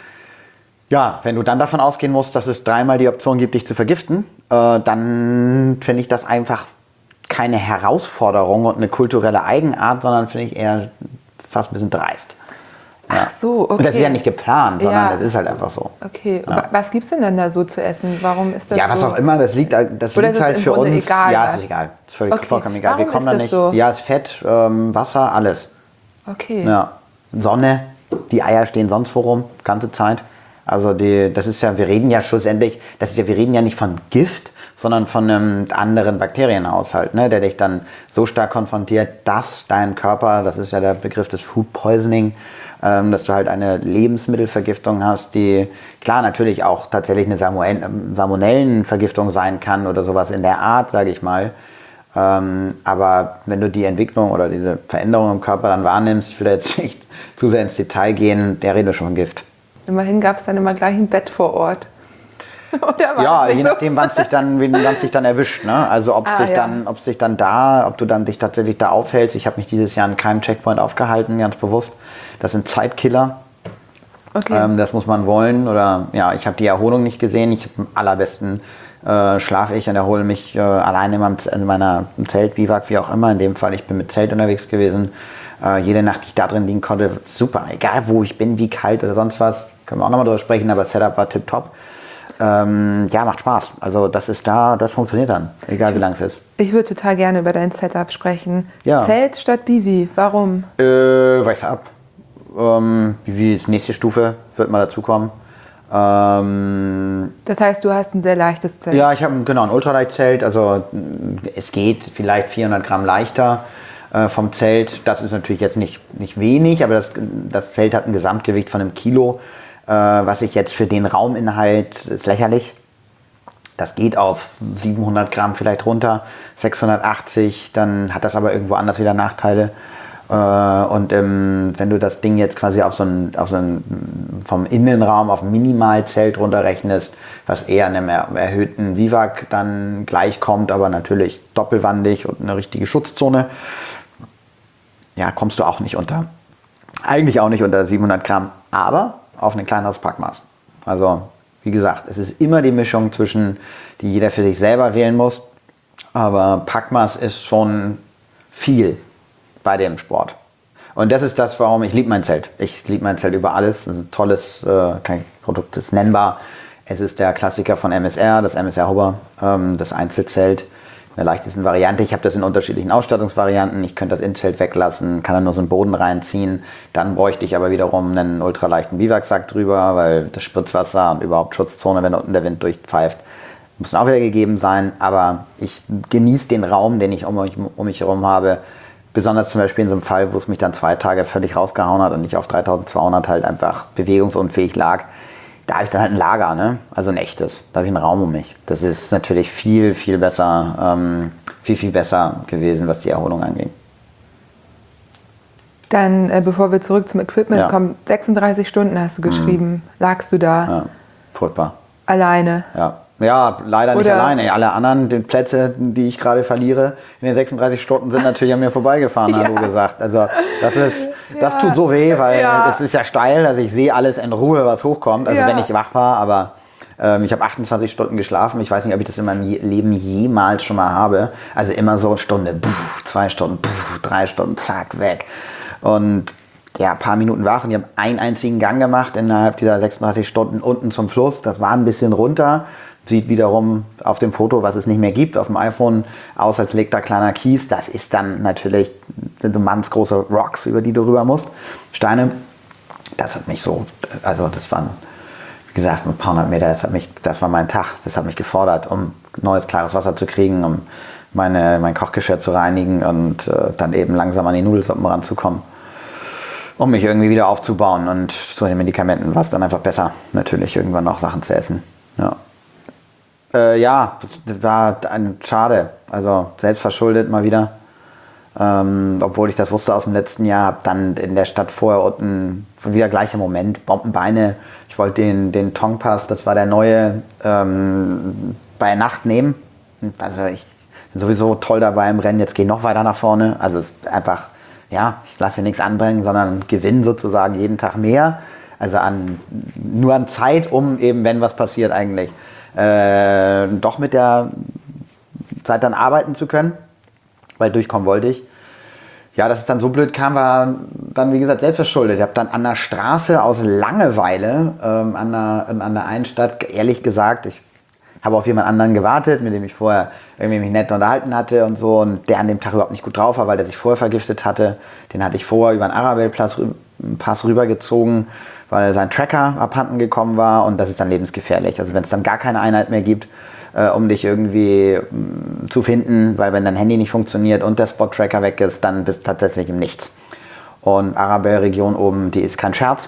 Ja, wenn du dann davon ausgehen musst, dass es dreimal die Option gibt, dich zu vergiften, äh, dann finde ich das einfach keine Herausforderung und eine kulturelle Eigenart, sondern finde ich eher fast ein bisschen dreist. Ja. Ach so, okay. Und das ist ja nicht geplant, sondern Ja. das ist halt einfach so. Okay, Ja. Wa- was gibt es denn dann da so zu essen? Warum ist das Ja, was so? auch immer, das liegt, das Oder liegt ist es halt im für Grunde uns. egal, ja, was? es ist egal. Es ist völlig Okay. vollkommen egal. Warum Wir kommen ist da das nicht. so? Ja, es ist Fett, ähm, Wasser, alles. Okay. Ja. Sonne, die Eier stehen sonst wo rum, ganze Zeit. Also die, das ist ja, wir reden ja schlussendlich, das ist ja, wir reden ja nicht von Gift, sondern von einem anderen Bakterienhaushalt, ne, der dich dann so stark konfrontiert, dass dein Körper, das ist ja der Begriff des Food Poisoning, ähm, dass du halt eine Lebensmittelvergiftung hast, die klar natürlich auch tatsächlich eine Salmonellen- Salmonellenvergiftung sein kann oder sowas in der Art, sage ich mal. Ähm, aber wenn du die Entwicklung oder diese Veränderung im Körper dann wahrnimmst, ich will da jetzt nicht zu sehr ins Detail gehen, der redet schon von Gift. Immerhin gab es dann immer gleich ein Bett vor Ort. Oder war Ja, das nicht je so? nachdem, wann es dich dann, wann es dich dann erwischt. Ne? Also ob es Ah, dich ja. dann, ob es dich dann da, ob du dann dich tatsächlich da aufhältst. Ich habe mich dieses Jahr an keinem Checkpoint aufgehalten, ganz bewusst. Das sind Zeitkiller. Okay. Ähm, das muss man wollen. Oder ja, ich habe die Erholung nicht gesehen. Ich am allerbesten äh, schlafe ich und erhole mich äh, alleine in, meinem, in meiner Zelt, Biwak, wie auch immer. In dem Fall, ich bin mit Zelt unterwegs gewesen. Äh, jede Nacht, die ich da drin liegen konnte, super. Egal wo ich bin, wie kalt oder sonst was, können wir auch nochmal drüber sprechen, aber Setup war tipptopp. Ähm, ja, macht Spaß. Also das ist da, das funktioniert dann, egal wie lang es ist. Ich würde total gerne über dein Setup sprechen. Ja. Zelt statt Bivi, warum? Äh, weiter ab. Ähm, wie die nächste Stufe wird mal dazukommen. Ähm, Das heißt, du hast ein sehr leichtes Zelt. ja, ich habe genau ein Ultraleichtzelt. Also es geht vielleicht vierhundert Gramm leichter äh, vom Zelt. Das ist natürlich jetzt nicht, nicht wenig, aber das, das Zelt hat ein Gesamtgewicht von einem Kilo. Äh, was ich jetzt für den Rauminhalt, ist lächerlich. Das geht auf siebenhundert Gramm vielleicht runter, sechshundertachtzig, dann hat das aber irgendwo anders wieder Nachteile. Äh, und ähm, wenn du das Ding jetzt quasi auf so ein, auf so ein, vom Innenraum auf ein Minimalzelt runterrechnest, was eher einem er, erhöhten Vivac dann gleichkommt, aber natürlich doppelwandig und eine richtige Schutzzone, ja, kommst du auch nicht unter, eigentlich auch nicht unter siebenhundert Gramm, aber auf ein kleineres Packmaß. Also, wie gesagt, es ist immer die Mischung zwischen, die jeder für sich selber wählen muss. Aber Packmaß ist schon viel bei dem Sport. Und das ist das, warum ich liebe mein Zelt. Ich liebe mein Zelt über alles. Es ist ein tolles, äh, kein Produkt ist nennbar. Es ist der Klassiker von M S R, das M S R Hobber, ähm, das Einzelzelt. In der leichtesten Variante. Ich habe das in unterschiedlichen Ausstattungsvarianten. Ich könnte das Innenzelt weglassen, kann dann nur so einen Boden reinziehen. Dann bräuchte ich aber wiederum einen ultraleichten Biwaksack drüber, weil das Spritzwasser und überhaupt Schutzzone, wenn unten der Wind durchpfeift, muss auch wieder gegeben sein. Aber ich genieße den Raum, den ich um mich, um mich herum habe. Besonders zum Beispiel in so einem Fall, wo es mich dann zwei Tage völlig rausgehauen hat und ich auf dreitausendzweihundert halt einfach bewegungsunfähig lag. Da habe ich dann halt ein Lager, ne? Also ein echtes. Da habe ich einen Raum um mich. Das ist natürlich viel, viel besser, ähm, viel, viel besser gewesen, was die Erholung angeht. Dann, äh, bevor wir zurück zum Equipment Ja. kommen, sechsunddreißig Stunden hast du geschrieben. Lagst du da Ja, furchtbar. alleine? Ja. Ja, leider nicht Oder- alleine. Alle anderen die Plätze, die ich gerade verliere, in den sechsunddreißig Stunden sind natürlich an mir vorbeigefahren, hat Ja. du gesagt. Also das ist, das Ja. tut so weh, weil Ja. es ist ja steil. Also ich sehe alles in Ruhe, was hochkommt. Also Ja. wenn ich wach war, aber ähm, ich habe achtundzwanzig Stunden geschlafen. Ich weiß nicht, ob ich das in meinem Je- Leben jemals schon mal habe. Also immer so eine Stunde, puff, zwei Stunden, puff, drei Stunden, zack, weg. Und ja, ein paar Minuten wach und ich habe einen einzigen Gang gemacht innerhalb dieser sechsunddreißig Stunden unten zum Fluss. Das war ein bisschen runter. Sieht wiederum auf dem Foto, was es nicht mehr gibt, auf dem iPhone aus, als liegt da kleiner Kies. Das ist dann natürlich, sind so mannsgroße Rocks, über die du rüber musst. Steine. Das hat mich so, also das waren wie gesagt, ein paar hundert Meter, das, hat mich, das war mein Tag, das hat mich gefordert, um neues, klares Wasser zu kriegen, um meine, mein Kochgeschirr zu reinigen und äh, dann eben langsam an die Nudelsuppen ranzukommen, um mich irgendwie wieder aufzubauen. Und so den Medikamenten war es dann einfach besser, natürlich irgendwann noch Sachen zu essen. Ja, äh, ja das war ein, schade, also selbstverschuldet mal wieder. Ähm, obwohl ich das wusste aus dem letzten Jahr, habe dann in der Stadt vorher unten, wieder gleicher Moment, Bombenbeine. Ich wollte den, den Tongpass, das war der neue, ähm, bei Nacht nehmen. Also ich bin sowieso toll dabei im Rennen, jetzt gehe ich noch weiter nach vorne. Also es ist einfach, ja, ich lasse hier nichts anbringen, sondern gewinne sozusagen jeden Tag mehr. Also an, nur an Zeit, um eben, wenn was passiert eigentlich, äh, doch mit der Zeit dann arbeiten zu können. Weil durchkommen wollte ich. Ja, dass es dann so blöd kam, war dann, wie gesagt, selbstverschuldet. Ich habe dann an der Straße aus Langeweile, ähm, an, der, an der einen Stadt, ehrlich gesagt, ich habe auf jemand anderen gewartet, mit dem ich vorher irgendwie mich nett unterhalten hatte und so, und der an dem Tag überhaupt nicht gut drauf war, weil der sich vorher vergiftet hatte. Den hatte ich vorher über den Arabelpass Pass rübergezogen, weil sein Tracker abhanden gekommen war, und das ist dann lebensgefährlich. Also wenn es dann gar keine Einheit mehr gibt, Äh, um dich irgendwie mh, zu finden, weil wenn dein Handy nicht funktioniert und der Spot-Tracker weg ist, dann bist du tatsächlich im Nichts. Und Arabel-Region oben, die ist kein Scherz.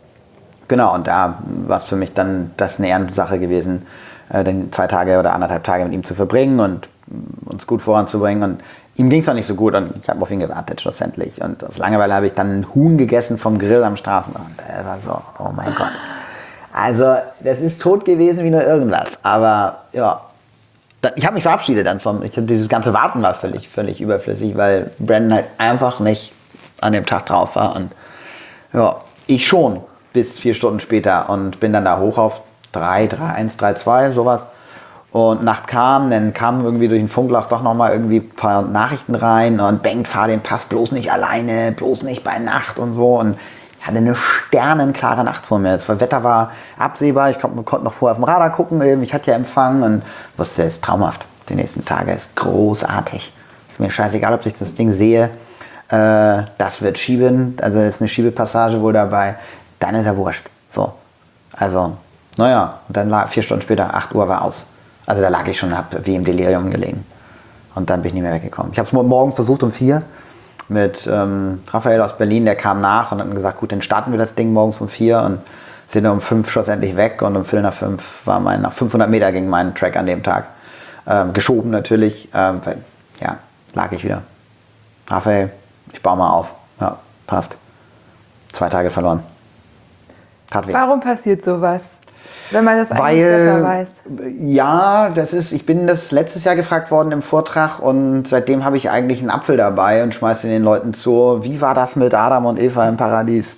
Genau, und da war es für mich dann das eine Ehrensache gewesen, äh, dann zwei Tage oder anderthalb Tage mit ihm zu verbringen und mh, uns gut voranzubringen. Und ihm ging es auch nicht so gut, und ich habe auf ihn gewartet schlussendlich. Und aus Langeweile habe ich dann ein Huhn gegessen vom Grill am Straßenrand. Er war so, oh mein Gott. Also, das ist tot gewesen wie nur irgendwas. Aber ja, ich habe mich verabschiedet dann vom. Ich, dieses ganze Warten war völlig, völlig überflüssig, weil Brandon halt einfach nicht an dem Tag drauf war. Und ja, ich schon bis vier Stunden später, und bin dann da hoch auf drei, drei, eins, drei, zwei, sowas. Und Nacht kam, dann kamen irgendwie durch den Funkloch doch nochmal irgendwie ein paar Nachrichten rein und Bengt, fahr den Pass bloß nicht alleine, bloß nicht bei Nacht und so. Und ich hatte eine sternenklare Nacht vor mir. Das Wetter war absehbar, ich konnte, konnte noch vorher auf dem Radar gucken, ich hatte ja Empfang und wusste, es ist traumhaft. Die nächsten Tage ist großartig. Ist mir scheißegal, ob ich das Ding sehe. Äh, das wird schieben, also ist eine Schiebepassage wohl dabei. Dann ist ja wurscht. So. Also, naja, und dann lag vier Stunden später, acht Uhr war aus. Also da lag ich schon, hab wie im Delirium gelegen. Und dann bin ich nicht mehr weggekommen. Ich habe es morgens versucht um vier. Mit ähm, Raphael aus Berlin, der kam nach und hat gesagt, gut, dann starten wir das Ding morgens um vier, und sind um fünf schlussendlich weg, und um Viertel nach fünf war mein, nach fünfhundert Meter ging mein Track an dem Tag. Ähm, geschoben natürlich, ähm, weil, ja, lag ich wieder. Raphael, ich baue mal auf. Ja, passt. Zwei Tage verloren. Tat weh. Warum passiert sowas? Wenn man das eigentlich Weil, besser weiß. Ja, das ist, ich bin das letztes Jahr gefragt worden im Vortrag, und seitdem habe ich eigentlich einen Apfel dabei und schmeiße den Leuten zu. Wie war das mit Adam und Eva im Paradies?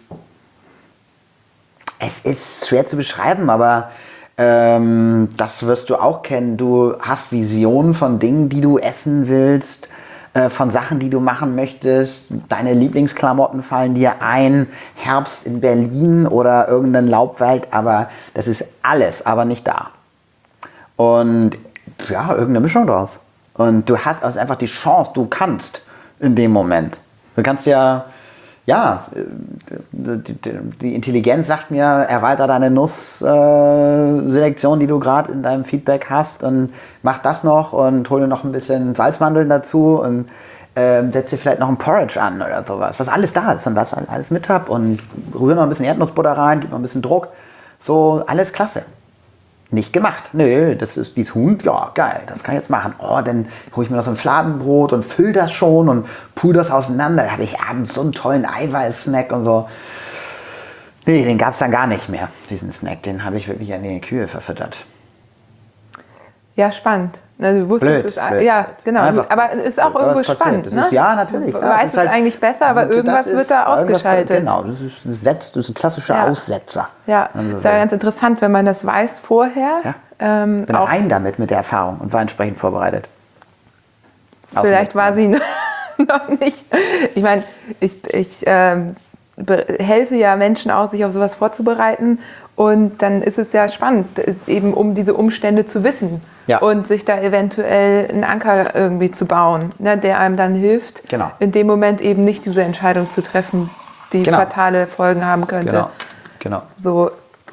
Es ist schwer zu beschreiben, aber ähm, das wirst du auch kennen. Du hast Visionen von Dingen, die du essen willst, äh, von Sachen, die du machen möchtest. Deine Lieblingsklamotten fallen dir ein. Herbst in Berlin oder irgendein Laubwald, aber das ist alles, aber nicht da. Und ja, irgendeine Mischung draus. Und du hast also einfach die Chance, du kannst in dem Moment. Du kannst ja, ja, die, die Intelligenz sagt mir, erweiter deine Nussselektion, die du gerade in deinem Feedback hast, und mach das noch und hol dir noch ein bisschen Salzmandeln dazu und ähm, setz dir vielleicht noch ein Porridge an oder sowas, was alles da ist und was alles mit hab, und rühr noch ein bisschen Erdnussbutter rein, gib noch ein bisschen Druck. So, alles klasse. Nicht gemacht. Nö, das ist dieses Huhn, ja, geil, das kann ich jetzt machen. Oh, dann hole ich mir noch so ein Fladenbrot und füll das schon und pool das auseinander. Da hatte ich abends so einen tollen Eiweiß-Snack und so. Nee, den gab es dann gar nicht mehr, diesen Snack. Den habe ich wirklich an die Kühe verfüttert. Ja, spannend. Also, du wusstest Blöd, es, blöd. Ja, genau. Einfach aber es ist auch blöd. irgendwo Was passiert? spannend. Das Ne? ist, ja, natürlich. Du klar, weißt das es ist halt, eigentlich besser, aber das irgendwas ist, wird da irgendwas- ausgeschaltet. Genau, das ist, das setzt, das ist ein klassischer Ja. Aussetzer. Ja, Also, ist ja ganz interessant, wenn man das weiß vorher. Ja. Ähm, Ich bin auch rein damit mit der Erfahrung und war entsprechend vorbereitet. Vielleicht war sie noch nicht. Ich meine, ich, ich ähm, be- helfe ja Menschen auch, sich auf sowas vorzubereiten. Und dann ist es ja spannend, eben um diese Umstände zu wissen. Ja. Und sich da eventuell einen Anker irgendwie zu bauen, ne, der einem dann hilft, Genau. in dem Moment eben nicht diese Entscheidung zu treffen, die Genau. fatale Folgen haben könnte. Genau, genau. So,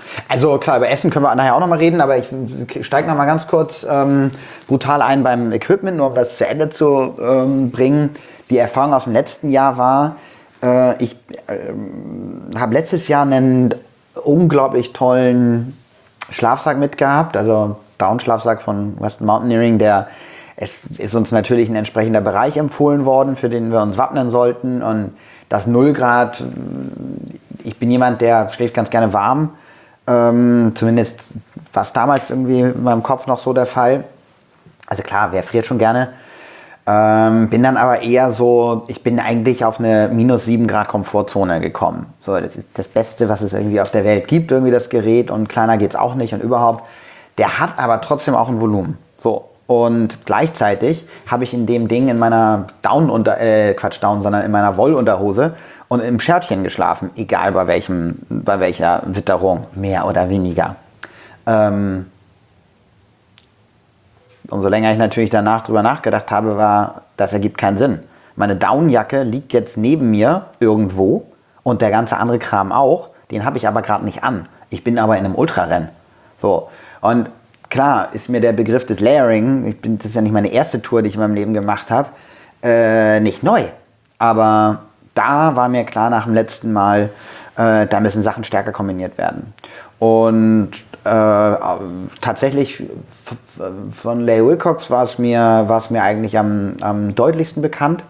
Also klar, über Essen können wir nachher auch nochmal reden, aber ich steige nochmal ganz kurz ähm, brutal ein beim Equipment, nur um das zu Ende zu ähm, bringen. Die Erfahrung aus dem letzten Jahr war, äh, ich äh, habe letztes Jahr einen unglaublich tollen Schlafsack mitgehabt, also Down-Schlafsack von Western Mountaineering, der es ist uns natürlich ein entsprechender Bereich empfohlen worden, für den wir uns wappnen sollten. Und das null Grad, ich bin jemand, der schläft ganz gerne warm. Ähm, zumindest war es damals irgendwie in meinem Kopf noch so der Fall. Also klar, wer friert schon gerne. Ähm, bin dann aber eher so, ich bin eigentlich auf eine minus sieben Grad Komfortzone gekommen. So, das ist das Beste, was es irgendwie auf der Welt gibt, irgendwie das Gerät, und kleiner geht's auch nicht und überhaupt. Der hat aber trotzdem auch ein Volumen. So. Und gleichzeitig habe ich in dem Ding in meiner Down unter äh, Quatsch Down, sondern in meiner Wollunterhose und im Schärtchen geschlafen, egal bei welchem, bei welcher Witterung, mehr oder weniger. Ähm, umso länger ich natürlich danach drüber nachgedacht habe, war, das ergibt keinen Sinn. Meine Downjacke liegt jetzt neben mir irgendwo und der ganze andere Kram auch, den habe ich aber gerade nicht an. Ich bin aber in einem Ultrarennen. So. Und klar ist mir der Begriff des Layering, ich bin, das ist ja nicht meine erste Tour, die ich in meinem Leben gemacht habe, äh, nicht neu. Aber da war mir klar nach dem letzten Mal, äh, da müssen Sachen stärker kombiniert werden. Und äh, tatsächlich von Leigh Wilcox war es mir, war es mir eigentlich am, am deutlichsten bekannt,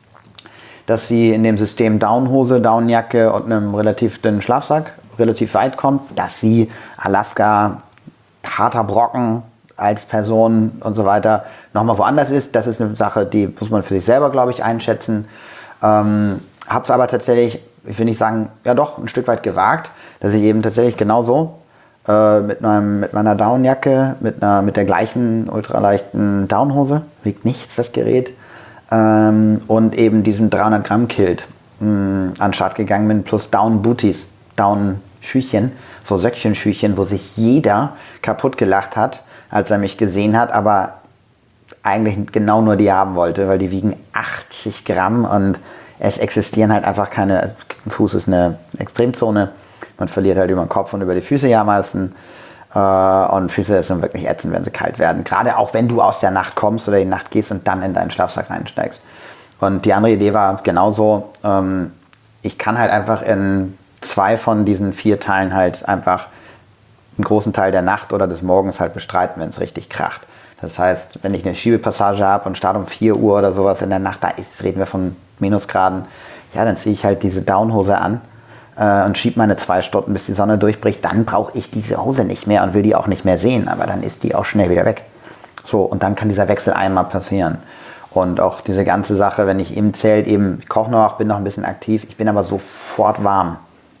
dass sie in dem System Downhose, Downjacke und einem relativ dünnen Schlafsack relativ weit kommt, dass sie Alaska, harter Brocken als Person und so weiter nochmal woanders ist. Das ist eine Sache, die muss man für sich selber, glaube ich, einschätzen. Ähm, habe es aber tatsächlich, ich will nicht sagen, ja doch, ein Stück weit gewagt, dass ich eben tatsächlich genauso äh, mit, einem, mit meiner Downjacke, mit, einer, mit der gleichen ultraleichten Downhose, wiegt nichts das Gerät, ähm, und eben diesem dreihundert Gramm Kilt mh, an den Start gegangen bin, plus Down Booties, Down Schüchchen, so Söckchenschüchchen, wo sich jeder kaputt gelacht hat, als er mich gesehen hat, aber eigentlich genau nur die haben wollte, weil die wiegen achtzig Gramm und es existieren halt einfach keine, also Fuß ist eine Extremzone, man verliert halt über den Kopf und über die Füße ja meistens, äh, und Füße sind wirklich ätzend, wenn sie kalt werden, gerade auch wenn du aus der Nacht kommst oder die Nacht gehst und dann in deinen Schlafsack reinsteigst. Und die andere Idee war genauso, ähm, ich kann halt einfach in zwei von diesen vier Teilen halt einfach einen großen Teil der Nacht oder des Morgens halt bestreiten, wenn es richtig kracht. Das heißt, wenn ich eine Schiebepassage habe und starte um vier Uhr oder sowas in der Nacht, da ist, reden wir von Minusgraden, ja, dann ziehe ich halt diese Downhose an äh, und schiebe meine zwei Stunden, bis die Sonne durchbricht. Dann brauche ich diese Hose nicht mehr und will die auch nicht mehr sehen, aber dann ist die auch schnell wieder weg. So, und dann kann dieser Wechsel einmal passieren. Und auch diese ganze Sache, wenn ich im Zelt eben, ich koche noch, bin noch ein bisschen aktiv, ich bin aber sofort warm.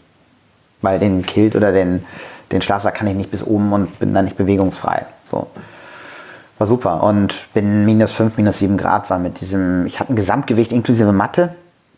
Weil den Kilt oder den, den Schlafsack kann ich nicht bis oben und bin dann nicht bewegungsfrei. So. War super. Und bin minus fünf, minus sieben Grad war mit diesem, ich hatte ein Gesamtgewicht inklusive Matte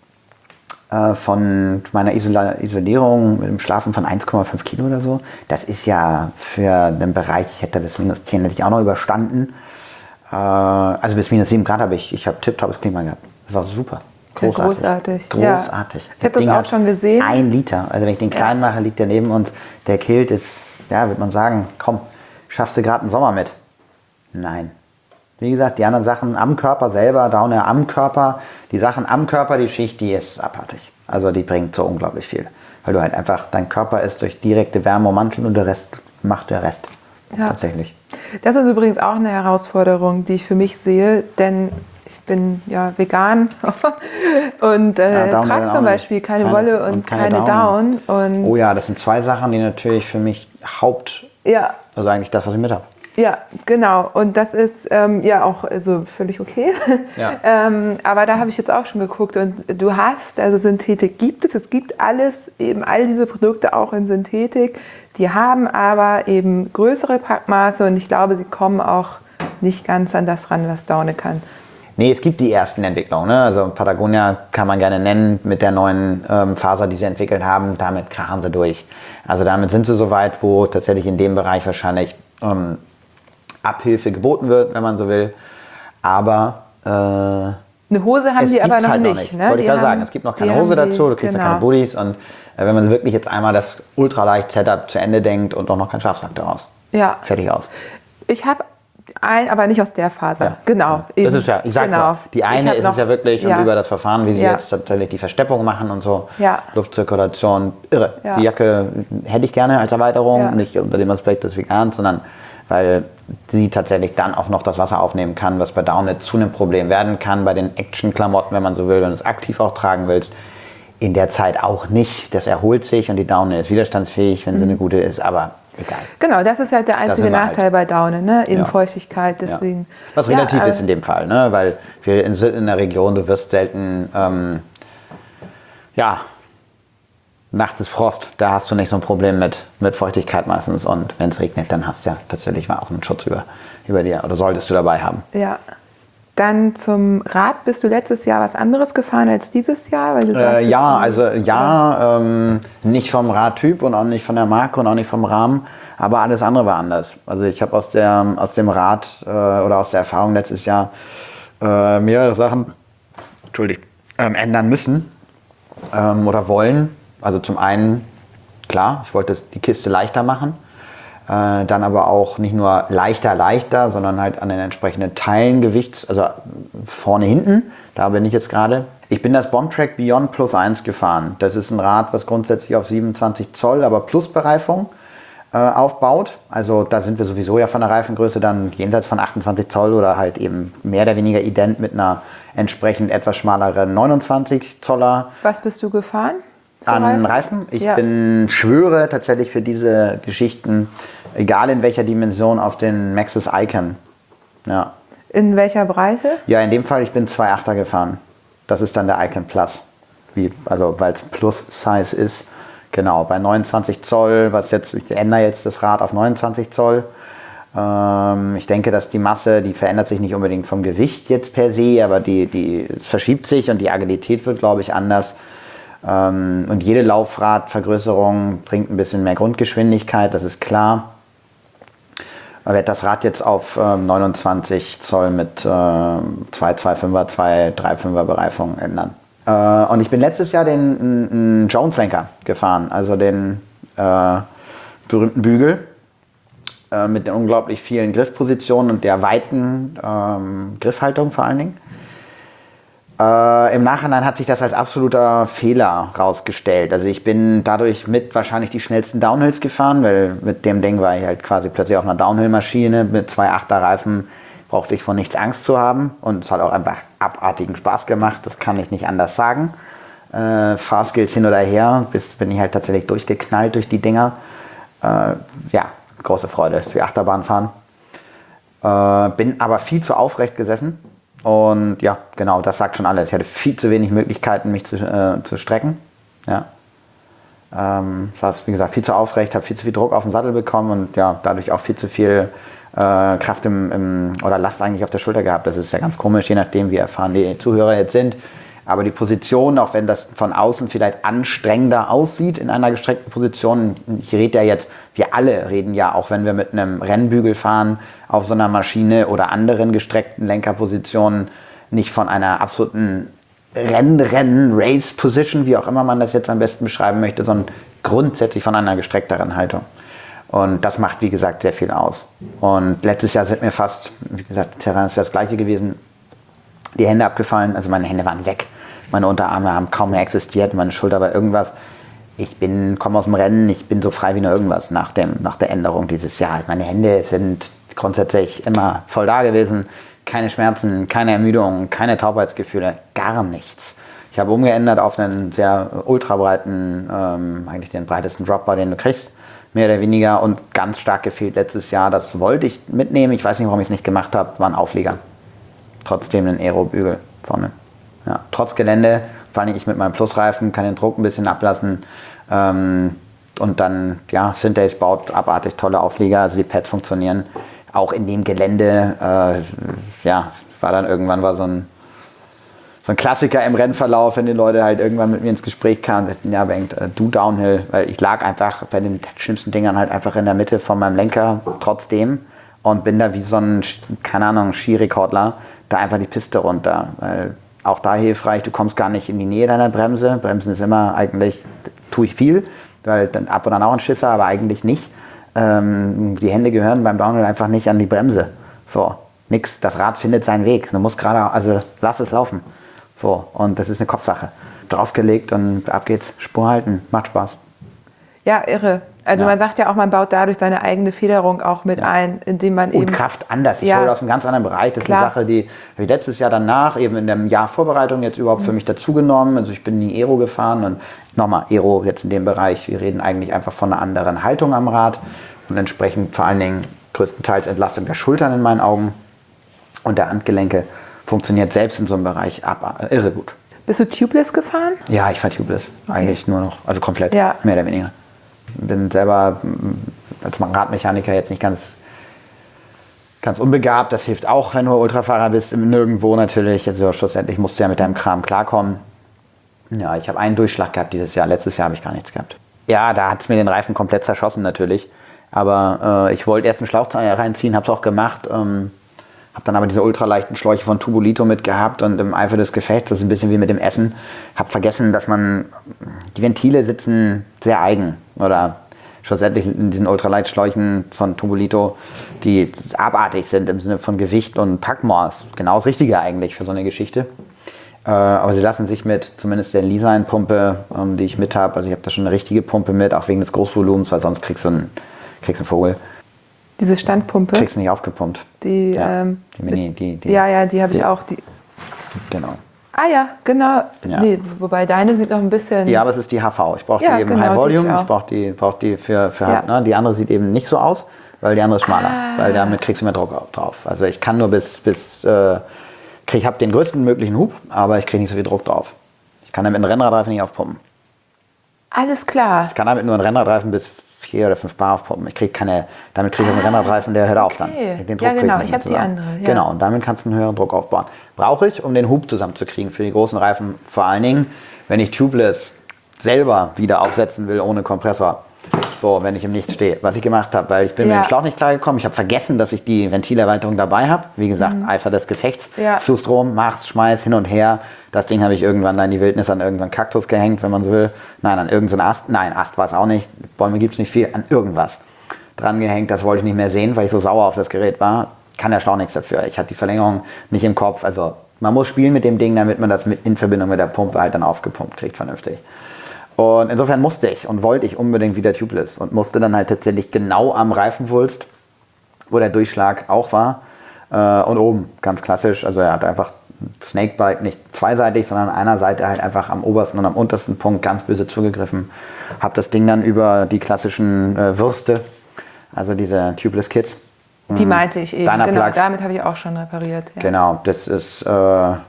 äh, von meiner Isola Isolierung mit dem Schlafen von eins Komma fünf Kilo oder so. Das ist ja für einen Bereich, ich hätte bis minus zehn hätte ich auch noch überstanden. Äh, also bis minus sieben Grad habe ich, ich habe tipptoppes Klima gehabt. Das war super. Großartig. Ja, großartig. Großartig. Ja. Ich habe das auch schon gesehen. Ein Liter. Also wenn ich den kleinen mache, liegt der neben uns. Der Kilt ist, ja, würde man sagen, komm, schaffst du gerade einen Sommer mit? Nein. Wie gesagt, die anderen Sachen am Körper selber, Downer am Körper, die Sachen am Körper, die Schicht, die ist abartig. Also die bringt so unglaublich viel. Weil du halt einfach, dein Körper ist durch direkte Wärme ummanteln und der Rest macht der Rest. Ja. Tatsächlich. Das ist übrigens auch eine Herausforderung, die ich für mich sehe, denn ich bin ja vegan und äh, ja, trage zum Beispiel keine, keine Wolle und, und keine, keine Down. Down. Und oh ja, das sind zwei Sachen, die natürlich für mich Haupt, ja. also eigentlich das, was ich mit habe. Ja, genau. Und das ist ähm, ja auch also völlig okay. Ja. ähm, aber da habe ich jetzt auch schon geguckt und du hast, also Synthetik gibt es, es gibt alles, eben all diese Produkte auch in Synthetik, die haben aber eben größere Packmaße und ich glaube, sie kommen auch nicht ganz an das ran, was Daune kann. Nee, es gibt die ersten Entwicklungen. Ne? Also Patagonia kann man gerne nennen mit der neuen ähm, Faser, die sie entwickelt haben. Damit krachen sie durch. Also damit sind sie so weit, wo tatsächlich in dem Bereich wahrscheinlich ähm, Abhilfe geboten wird, wenn man so will. Aber äh, Eine Hose haben es die aber gibt's noch halt nicht. nicht. Ne? Wollte Die ich gerade haben- sagen, es gibt noch die keine haben Hose die- dazu, du kriegst ja genau. keine Buddies. Und äh, wenn man wirklich jetzt einmal das ultraleicht Setup zu Ende denkt und auch noch keinen Schlafsack daraus. Ja. Fertig aus. Ich habe ein, aber nicht aus der Faser. Ja. Genau. Das eben. ist ja, ich sag genau. mal, die Ich eine hab ist noch- es ja wirklich ja. und über das Verfahren, wie sie Ja. jetzt tatsächlich die Versteppung machen und so, Ja. Luftzirkulation, irre. Ja. Die Jacke hätte ich gerne als Erweiterung, Ja. nicht unter dem Aspekt des Vegans, sondern weil sie tatsächlich dann auch noch das Wasser aufnehmen kann, was bei Downhill zu einem Problem werden kann, bei den Action-Klamotten, wenn man so will, wenn du es aktiv auch tragen willst. In der Zeit auch nicht. Das erholt sich und die Downhill ist widerstandsfähig, wenn sie eine gute ist, aber egal. Genau, das ist halt der einzige sind wir Nachteil halt. bei Daune, ne? Eben Ja. Feuchtigkeit, deswegen. Ja. Was Ja, relativ äh, ist in dem Fall, ne? Weil wir in, sind in der Region, du wirst selten, ähm, ja, nachts ist Frost, da hast du nicht so ein Problem mit, mit Feuchtigkeit meistens und wenn es regnet, dann hast du ja tatsächlich mal auch einen Schutz über, über dir oder solltest du dabei haben. Ja. Dann zum Rad. Bist du letztes Jahr was anderes gefahren als dieses Jahr? Weil du Äh, sagtest, ja, also ja, ähm, nicht vom Radtyp und auch nicht von der Marke und auch nicht vom Rahmen, aber alles andere war anders. Also ich habe aus, der, aus dem Rad äh, oder aus der Erfahrung letztes Jahr äh, mehrere Sachen Entschuldigt, ähm, ändern müssen ähm, oder wollen. Also zum einen, klar, ich wollte die Kiste leichter machen, äh, dann aber auch nicht nur leichter, leichter, sondern halt an den entsprechenden Teilen Gewichts, also vorne, hinten, da bin ich jetzt gerade. Ich bin das Bombtrack Beyond Plus eins gefahren. Das ist ein Rad, was grundsätzlich auf siebenundzwanzig Zoll, aber plus Bereifung äh, aufbaut. Also da sind wir sowieso ja von der Reifengröße dann jenseits von achtundzwanzig Zoll oder halt eben mehr oder weniger ident mit einer entsprechend etwas schmaleren neunundzwanzig Zoller. Was bist du gefahren? für An Reifen? Ich Ja. bin, schwöre tatsächlich für diese Geschichten, egal in welcher Dimension, auf den Maxxis Icon. Ja. In welcher Breite? Ja, in dem Fall, ich bin zwei Achter gefahren. Das ist dann der Icon Plus. Wie, also, weil es Plus-Size ist. Genau, bei neunundzwanzig Zoll, was jetzt, ich ändere jetzt das Rad auf neunundzwanzig Zoll. Ähm, ich denke, dass die Masse, die verändert sich nicht unbedingt vom Gewicht jetzt per se, aber die, die verschiebt sich und die Agilität wird, glaube ich, anders. Ähm, und jede Laufradvergrößerung bringt ein bisschen mehr Grundgeschwindigkeit, das ist klar. Ich werde das Rad jetzt auf ähm, neunundzwanzig Zoll mit äh, zwei Komma fünfundzwanziger, zwei Komma fünfunddreißiger Bereifung ändern. Äh, und ich bin letztes Jahr den einen Jones-Lenker gefahren, also den äh, berühmten Bügel äh, mit den unglaublich vielen Griffpositionen und der weiten ähm, Griffhaltung vor allen Dingen. Äh, Im Nachhinein hat sich das als absoluter Fehler rausgestellt. Also ich bin dadurch mit wahrscheinlich die schnellsten Downhills gefahren, weil mit dem Ding war ich halt quasi plötzlich auf einer Downhill-Maschine mit zwei Komma achter Reifen, brauchte ich vor nichts Angst zu haben und es hat auch einfach abartigen Spaß gemacht, das kann ich nicht anders sagen. Äh, Fahrskills hin oder her, bis bin ich halt tatsächlich durchgeknallt durch die Dinger. Äh, ja, große Freude, das ist wie Achterbahn fahren. Äh, bin aber viel zu aufrecht gesessen. Und ja, genau, das sagt schon alles. Ich hatte viel zu wenig Möglichkeiten, mich zu, äh, zu strecken. Ja. Ähm, das heißt, wie gesagt, viel zu aufrecht, habe viel zu viel Druck auf den Sattel bekommen und ja, dadurch auch viel zu viel äh, Kraft im, im, oder Last eigentlich auf der Schulter gehabt. Das ist ja ganz komisch, je nachdem, wie erfahren die Zuhörer jetzt sind. Aber die Position, auch wenn das von außen vielleicht anstrengender aussieht in einer gestreckten Position, ich rede ja jetzt, wir alle reden ja, auch wenn wir mit einem Rennbügel fahren, auf so einer Maschine oder anderen gestreckten Lenkerpositionen, nicht von einer absoluten Renn-Renn-Race-Position, wie auch immer man das jetzt am besten beschreiben möchte, sondern grundsätzlich von einer gestreckteren Haltung. Und das macht, wie gesagt, sehr viel aus. Und letztes Jahr sind mir fast, wie gesagt, Terrain ist ja das gleiche gewesen, die Hände abgefallen, also meine Hände waren weg. Meine Unterarme haben kaum mehr existiert, meine Schulter war irgendwas. Ich bin, komme aus dem Rennen, ich bin so frei wie nur irgendwas nach, dem, nach der Änderung dieses Jahr. Meine Hände sind grundsätzlich immer voll da gewesen. Keine Schmerzen, keine Ermüdung, keine Taubheitsgefühle, gar nichts. Ich habe umgeändert auf einen sehr ultrabreiten, ähm, eigentlich den breitesten Dropbar, den du kriegst, mehr oder weniger. Und ganz stark gefehlt letztes Jahr, das wollte ich mitnehmen. Ich weiß nicht, warum ich es nicht gemacht habe, war ein Auflieger. Trotzdem ein Aero-Bügel vorne. Ja, trotz Gelände, vor allem ich mit meinem Plusreifen, kann den Druck ein bisschen ablassen. Ähm, und dann, ja, Synthace baut abartig tolle Auflieger, also die Pads funktionieren. Auch in dem Gelände, äh, ja, war dann irgendwann war so ein, so ein Klassiker im Rennverlauf, wenn die Leute halt irgendwann mit mir ins Gespräch kamen und sagten, ja, Bengt, äh, du Downhill, weil ich lag einfach bei den schlimmsten Dingern halt einfach in der Mitte von meinem Lenker trotzdem und bin da wie so ein, keine Ahnung, Skirekordler, da einfach die Piste runter, weil auch da hilfreich, du kommst gar nicht in die Nähe deiner Bremse. Bremsen ist immer eigentlich, tue ich viel, weil dann ab und an auch ein Schisser, aber eigentlich nicht. Ähm, die Hände gehören beim Downhill einfach nicht an die Bremse. So, nix, das Rad findet seinen Weg. Du musst gerade, also lass es laufen. So, und das ist eine Kopfsache. Draufgelegt und ab geht's, Spur halten, macht Spaß. Ja, irre. Also Ja. man sagt ja auch, man baut dadurch seine eigene Federung auch mit Ja. ein, indem man Und eben... Kraft anders. Ich Ja. hole aus einem ganz anderen Bereich. Das ist Klar. eine Sache, die habe ich letztes Jahr danach, eben in dem Jahr Vorbereitung, jetzt überhaupt für mich dazugenommen. Also ich bin nie Aero gefahren und nochmal Aero jetzt in dem Bereich. Wir reden eigentlich einfach von einer anderen Haltung am Rad und entsprechend vor allen Dingen größtenteils Entlastung der Schultern in meinen Augen und der Handgelenke. Funktioniert selbst in so einem Bereich ab, äh, irre gut. Bist du tubeless gefahren? Ja, ich fahre Tubeless. Eigentlich nur noch, also komplett, Ja. mehr oder weniger. Bin selber mm, als Radmechaniker jetzt nicht ganz, ganz unbegabt. Das hilft auch, wenn du Ultrafahrer bist, nirgendwo natürlich. Also schlussendlich musst du ja mit deinem Kram klarkommen. Ja, ich habe einen Durchschlag gehabt dieses Jahr. Letztes Jahr habe ich gar nichts gehabt. Ja, da hat es mir den Reifen komplett zerschossen natürlich. Aber äh, ich wollte erst einen Schlauch reinziehen, habe es auch gemacht. Ähm, habe dann aber diese ultraleichten Schläuche von Tubolito mitgehabt und im Eifer des Gefechts, das ist ein bisschen wie mit dem Essen, habe vergessen, dass man, die Ventile sitzen sehr eigen oder schlussendlich in diesen Ultraleitschläuchen von Tubolito, die abartig sind im Sinne von Gewicht und Packmaß. Genau das Richtige eigentlich für so eine Geschichte. Äh, aber sie lassen sich mit zumindest der Leasine-Pumpe, ähm, die ich mit habe, also ich habe da schon eine richtige Pumpe mit, auch wegen des Großvolumens, weil sonst kriegst du einen, kriegst einen Vogel. Diese Standpumpe? Kriegst nicht aufgepumpt. Die, ja, ähm, die Mini, die, die, ja, ja, die habe ich ja. auch. Die, Genau. ah ja, genau. Ja. Nee, wobei deine sieht noch ein bisschen... Ja, aber es ist die H V. Ich brauche Ja, die eben genau, High die Volume. ich auch. Ich brauche die, brauch die für, für Ja. ne? Die andere sieht eben nicht so aus, weil die andere ist schmaler. Ah. Weil damit kriegst du mehr Druck au- drauf. Also ich kann nur bis, bis äh, krieg, ich habe den größten möglichen Hub, aber ich kriege nicht so viel Druck drauf. Ich kann damit einen Rennradreifen nicht aufpumpen. Alles klar. Ich kann damit nur einen Rennradreifen bis vier oder fünf Bar aufpumpen. Ich krieg keine, damit kriege ich einen Rennradreifen, der hört auf dann. okay. Den Ja, krieg genau, nicht ich mehr hab die zusammen. andere, ja. Genau, und damit kannst du einen höheren Druck aufbauen. Brauche ich, um den Hub zusammenzukriegen für die großen Reifen, vor allen Dingen, wenn ich tubeless selber wieder aufsetzen will ohne Kompressor. So, wenn ich im Nichts stehe. Was ich gemacht habe, weil ich bin Ja. mit dem Schlauch nicht klargekommen. Ich habe vergessen, dass ich die Ventilerweiterung dabei habe. Wie gesagt, Eifer des Gefechts. Mhm. Ja. Flussstrom, mach's, schmeiß hin und her. Das Ding habe ich irgendwann da in die Wildnis an irgendeinen Kaktus gehängt, wenn man so will. Nein, an irgendeinen Ast. Nein, Ast war es auch nicht. Bäume gibt es nicht viel. An irgendwas dran gehängt. Das wollte ich nicht mehr sehen, weil ich so sauer auf das Gerät war. Kann der Schlauch nichts dafür. Ich hatte die Verlängerung nicht im Kopf. Also man muss spielen mit dem Ding, damit man das mit in Verbindung mit der Pumpe halt dann aufgepumpt kriegt, vernünftig. Und insofern musste ich und wollte ich unbedingt wieder tubeless und musste dann halt tatsächlich genau am Reifenwulst, wo der Durchschlag auch war, äh, und oben, ganz klassisch, also er hat einfach Snakebite, nicht zweiseitig, sondern einer Seite halt einfach am obersten und am untersten Punkt ganz böse zugegriffen. Hab das Ding dann über die klassischen äh, Würste, also diese Tubeless Kits. Die meinte ich eben. Genau, Dynaplux. damit habe ich auch schon repariert. Ja. Genau, das ist, äh, braucht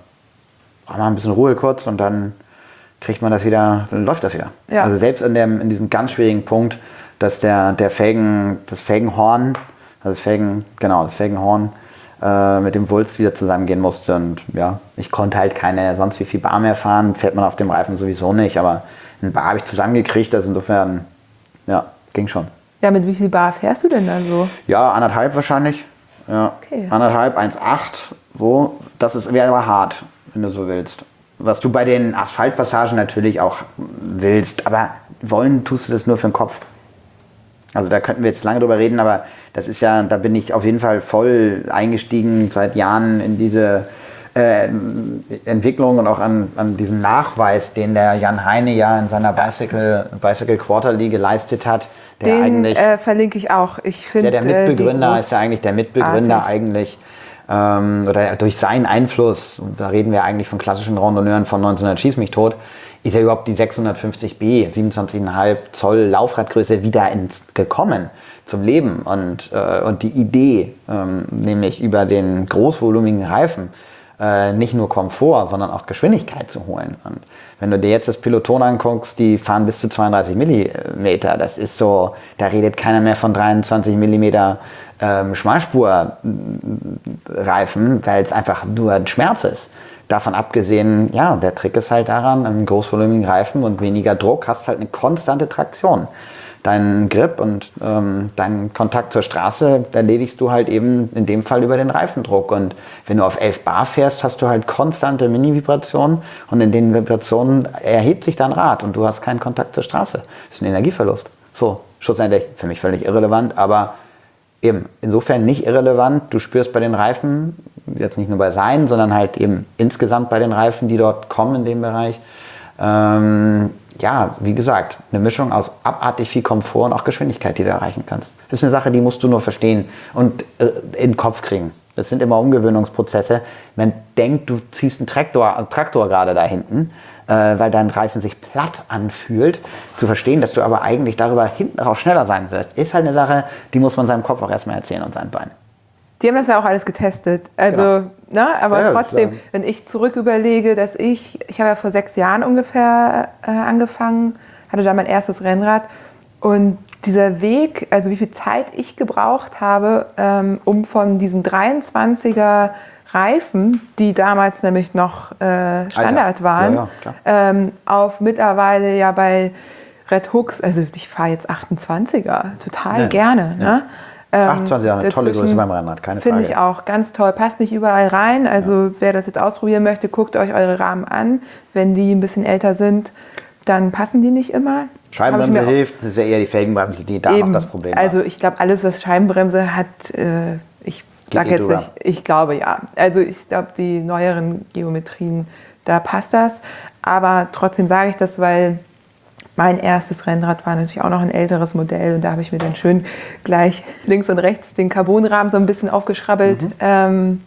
man ein bisschen Ruhe kurz und dann kriegt man das wieder, dann läuft das wieder. Ja. Also selbst in, dem, in diesem ganz schwierigen Punkt, dass der, der Felgen, das Felgenhorn, also das Felgen, genau, das Felgenhorn äh, mit dem Wulst wieder zusammengehen musste und ja, ich konnte halt keine sonst wie viel Bar mehr fahren, fährt man auf dem Reifen sowieso nicht, aber ein Bar habe ich zusammengekriegt, also insofern, ja, ging schon. Ja, mit wie viel Bar fährst du denn dann so? Ja, anderthalb wahrscheinlich. Ja. Okay. Anderthalb, eins Komma acht. So. Das ist, wäre aber hart, wenn du so willst. Was du bei den Asphaltpassagen natürlich auch willst, aber wollen tust du das nur für den Kopf. Also da könnten wir jetzt lange drüber reden, aber das ist ja, da bin ich auf jeden Fall voll eingestiegen seit Jahren in diese äh, Entwicklung und auch an, an diesen Nachweis, den der Jan Heine ja in seiner Bicycle, Bicycle Quarterly geleistet hat. Der Den eigentlich äh, verlinke ich auch. Ich ist finde, ja der Mitbegründer, äh, ist ja eigentlich der Mitbegründer artig. eigentlich, ähm, oder durch seinen Einfluss, und da reden wir eigentlich von klassischen Randonneuren von neunzehnhundert Schieß mich tot, ist ja überhaupt die sechshundertfünfzig B, siebenundzwanzig Komma fünf Zoll Laufradgröße wieder ins, gekommen zum Leben. Und, äh, und die Idee, ähm, nämlich über den großvolumigen Reifen, äh, nicht nur Komfort, sondern auch Geschwindigkeit zu holen. Und wenn du dir jetzt das Peloton anguckst, die fahren bis zu zweiunddreißig Millimeter. Das ist so, da redet keiner mehr von dreiundzwanzig Millimeter ähm, Schmalspurreifen, weil es einfach nur ein Schmerz ist. Davon abgesehen, ja, der Trick ist halt daran, einen großvolumigen Reifen und weniger Druck, hast halt eine konstante Traktion. deinen Grip und ähm, deinen Kontakt zur Straße erledigst du halt eben in dem Fall über den Reifendruck. Und wenn du auf elf Bar fährst, hast du halt konstante Mini-Vibrationen und in den Vibrationen erhebt sich dein Rad und du hast keinen Kontakt zur Straße. Das ist ein Energieverlust. So, schlussendlich für mich völlig irrelevant, aber eben insofern nicht irrelevant. Du spürst bei den Reifen, jetzt nicht nur bei seinen, sondern halt eben insgesamt bei den Reifen, die dort kommen in dem Bereich, ähm, ja, wie gesagt, eine Mischung aus abartig viel Komfort und auch Geschwindigkeit, die du erreichen kannst. Das ist eine Sache, die musst du nur verstehen und äh, in den Kopf kriegen. Das sind immer Umgewöhnungsprozesse. Man denkt, du ziehst einen Traktor, einen Traktor gerade da hinten, äh, weil dein Reifen sich platt anfühlt. Zu verstehen, dass du aber eigentlich darüber hinten raus schneller sein wirst, ist halt eine Sache, die muss man seinem Kopf auch erstmal erzählen und seinen Beinen. Die haben das ja auch alles getestet. Also, Genau. ne, aber Ja, trotzdem, klar. wenn ich zurück überlege, dass ich, ich habe ja vor sechs Jahren ungefähr äh, angefangen, hatte da mein erstes Rennrad und dieser Weg, also wie viel Zeit ich gebraucht habe, ähm, um von diesen dreiundzwanziger Reifen, die damals nämlich noch äh, Standard ja. waren, Ja, ja, klar. ähm, auf mittlerweile ja bei Red Hooks, also ich fahre jetzt achtundzwanziger, total Ja. gerne. Ja. Ne? Ähm, achtundzwanzig Jahre, eine tolle dazwischen Größe beim Rennrad, keine Frage. Finde ich auch ganz toll. Passt nicht überall rein. Also wer das jetzt ausprobieren möchte, guckt euch eure Rahmen an. Wenn die ein bisschen älter sind, dann passen die nicht immer. Scheibenbremse Hab ich mir hilft, das ist ja eher die Felgenbremse, die da eben, noch das Problem Also hat. ich glaube, alles, was Scheibenbremse hat, äh, ich sage eh jetzt drüber. nicht, ich glaube ja. Also ich glaube, die neueren Geometrien, da passt das. Aber trotzdem sage ich das, weil mein erstes Rennrad war natürlich auch noch ein älteres Modell und da habe ich mir dann schön gleich links und rechts den Carbonrahmen so ein bisschen aufgeschrabbelt. Mhm. Ähm,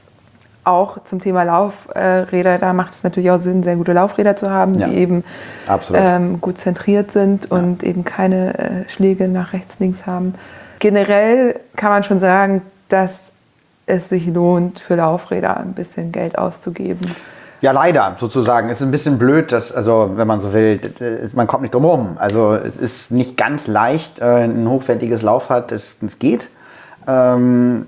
auch zum Thema Laufräder, da macht es natürlich auch Sinn, sehr gute Laufräder zu haben, Ja, die eben absolut. ähm, gut zentriert sind und eben keine äh, Schläge nach rechts, links haben. Generell kann man schon sagen, dass es sich lohnt, für Laufräder ein bisschen Geld auszugeben. Ja, leider, sozusagen. Es ist ein bisschen blöd, dass, also, wenn man so will, das- man kommt nicht drum rum. Also, es ist nicht ganz leicht, äh, ein hochwertiges Laufrad, es, es geht, ähm,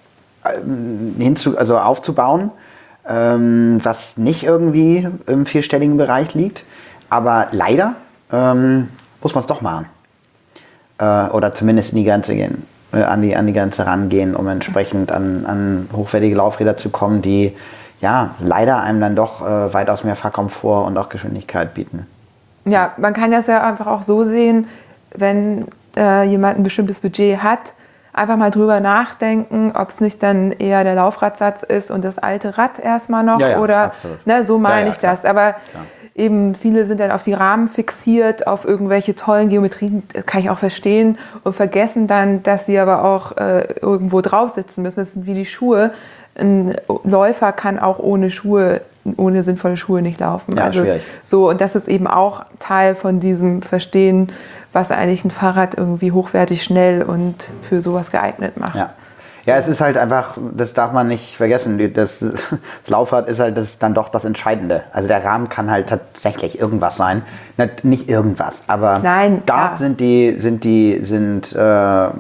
ähm, hinzu, also aufzubauen, ähm, was nicht irgendwie im vierstelligen Bereich liegt. Aber leider ähm, muss man es doch machen. Äh, oder zumindest in die Grenze gehen, äh, an die, an die Grenze rangehen, um entsprechend an, an hochwertige Laufräder zu kommen, die ja, leider einem dann doch äh, weitaus mehr Fahrkomfort und auch Geschwindigkeit bieten. Ja, man kann das ja einfach auch so sehen, wenn äh, jemand ein bestimmtes Budget hat, einfach mal drüber nachdenken, ob es nicht dann eher der Laufradsatz ist und das alte Rad erstmal noch. Ja, ja, oder absolut. ne, so meine Ja, ja, ich das. Aber eben viele sind dann auf die Rahmen fixiert, auf irgendwelche tollen Geometrien, das kann ich auch verstehen, und vergessen dann, dass sie aber auch äh, irgendwo drauf sitzen müssen. Das sind wie die Schuhe. Ein Läufer kann auch ohne Schuhe, ohne sinnvolle Schuhe nicht laufen. Ja, also schwierig. so, und das ist eben auch Teil von diesem Verstehen, was eigentlich ein Fahrrad irgendwie hochwertig, schnell und für sowas geeignet macht. Ja. Ja, es ist halt einfach, das darf man nicht vergessen, das, das Laufrad ist halt das, dann doch das Entscheidende. Also der Rahmen kann halt tatsächlich irgendwas sein. Nicht, nicht irgendwas, aber Nein, da klar. sind die, sind die, sind äh,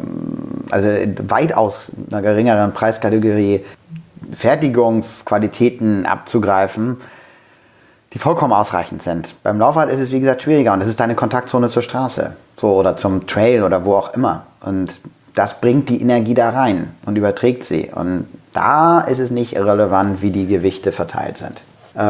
also weitaus einer geringeren Preiskategorie Fertigungsqualitäten abzugreifen, die vollkommen ausreichend sind. Beim Laufrad ist es, wie gesagt, schwieriger und das ist deine Kontaktzone zur Straße, so, oder zum Trail oder wo auch immer. Und das bringt die Energie da rein und überträgt sie. Und da ist es nicht irrelevant, wie die Gewichte verteilt sind.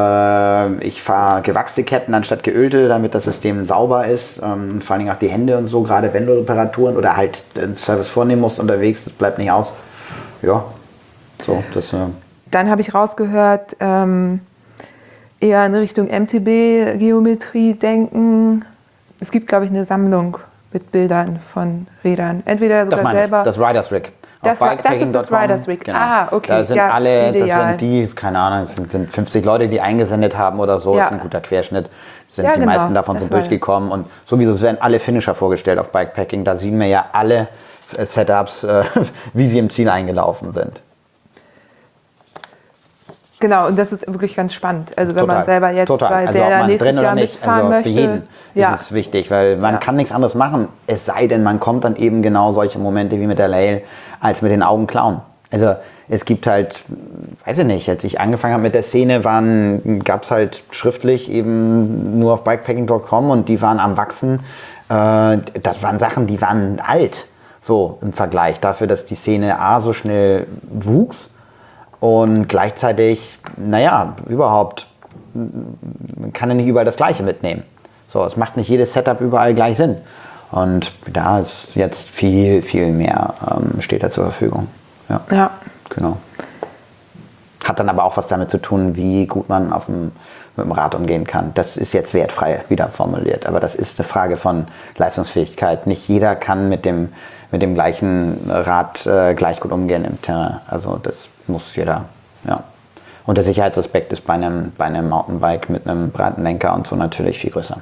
Äh, ich fahre gewachste Ketten anstatt geölte, damit das System sauber ist. Ähm, und vor allen Dingen auch die Hände und so, gerade wenn du Reparaturen oder halt einen Service vornehmen musst unterwegs, das bleibt nicht aus. Ja, so, das... Äh, Dann habe ich rausgehört, ähm, eher in Richtung M T B-Geometrie denken. Es gibt, glaube ich, eine Sammlung mit Bildern von Rädern. Entweder sogar Das meine ich, selber. das Riders Rig. Das Auf war- das ist das bikepacking Punkt com, Riders Rig. Genau. Ah, okay, Da sind ja, alle, das ideal. sind die, keine Ahnung, es sind, sind fünfzig Leute, die eingesendet haben oder so. Ja. Das ist ein guter Querschnitt. Sind Ja, die genau, meisten davon das sind war- durchgekommen. Und sowieso werden alle Finisher vorgestellt auf Bikepacking. Da sehen wir ja alle äh, Setups, äh, wie sie im Ziel eingelaufen sind. Genau, und das ist wirklich ganz spannend. Also wenn Total. man selber jetzt Total. bei Also der ob man nächstes drin oder Jahr nicht, mitfahren also möchte. für jeden ja. ist es wichtig, weil man Ja. kann nichts anderes machen, es sei denn, man kommt dann eben genau solche Momente wie mit der Lail als mit den Augen klauen. Also es gibt halt, weiß ich nicht, als ich angefangen habe mit der Szene, gab es halt schriftlich eben nur auf bikepacking Punkt com und die waren am Wachsen. Äh, das waren Sachen, die waren alt, so im Vergleich dafür, dass die Szene A so schnell wuchs und gleichzeitig, naja, überhaupt, man kann ja nicht überall das Gleiche mitnehmen. So, es macht nicht jedes Setup überall gleich Sinn. Und da ist jetzt viel, viel mehr ähm, steht da zur Verfügung. Ja. Ja. Genau. Hat dann aber auch was damit zu tun, wie gut man auf dem, mit dem Rad umgehen kann. Das ist jetzt wertfrei wieder formuliert, aber das ist eine Frage von Leistungsfähigkeit. Nicht jeder kann mit dem, mit dem gleichen Rad äh, gleich gut umgehen im Terrain. Also das muss jeder, ja. Und der Sicherheitsaspekt ist bei einem, bei einem Mountainbike mit einem breiten Lenker und so natürlich viel größer.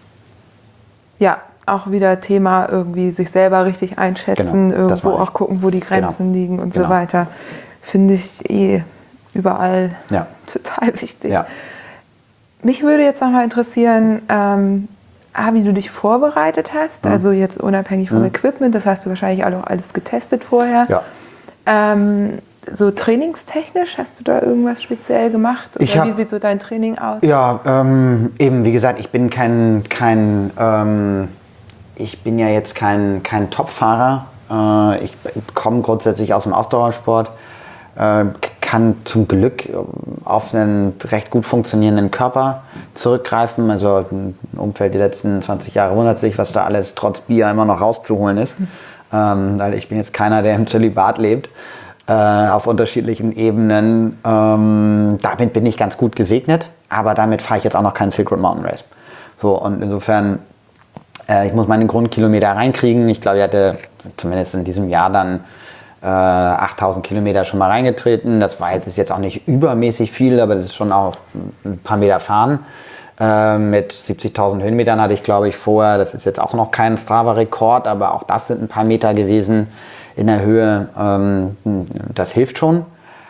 Ja, auch wieder Thema irgendwie sich selber richtig einschätzen, Genau, das irgendwo meine ich. auch gucken, wo die Grenzen Genau. liegen und Genau. so weiter. Finde ich eh überall Ja. total wichtig. Ja. Mich würde jetzt nochmal interessieren, ähm, A, wie du dich vorbereitet hast, Mhm. also jetzt unabhängig vom Mhm. Equipment, das hast du wahrscheinlich auch alles getestet vorher. Ja. Ähm, so trainingstechnisch, hast du da irgendwas speziell gemacht? Oder Ich hab- wie sieht so dein Training aus? Ja, ähm, eben, wie gesagt, ich bin kein, kein ähm, ich bin ja jetzt kein, kein Top-Fahrer. Äh, ich komme grundsätzlich aus dem Ausdauersport, äh, kann zum Glück auf einen recht gut funktionierenden Körper zurückgreifen. Also im Umfeld die letzten zwanzig Jahre wundert sich, was da alles trotz Bier immer noch rauszuholen ist. Ähm, weil ich bin jetzt keiner, der im Zölibat lebt. Äh, auf unterschiedlichen Ebenen. Ähm, damit bin ich ganz gut gesegnet, aber damit fahre ich jetzt auch noch keinen Silk Road Mountain Race. So, und insofern, äh, ich muss meine Grundkilometer reinkriegen. Ich glaube, ich hatte zumindest in diesem Jahr dann äh, achttausend Kilometer schon mal reingetreten. Das war jetzt, ist jetzt auch nicht übermäßig viel, aber das ist schon auch ein paar Meter fahren. Äh, mit siebzigtausend Höhenmetern hatte ich, glaube ich, vorher. Das ist jetzt auch noch kein Strava-Rekord, aber auch das sind ein paar Meter gewesen in der Höhe. Ähm, das hilft schon.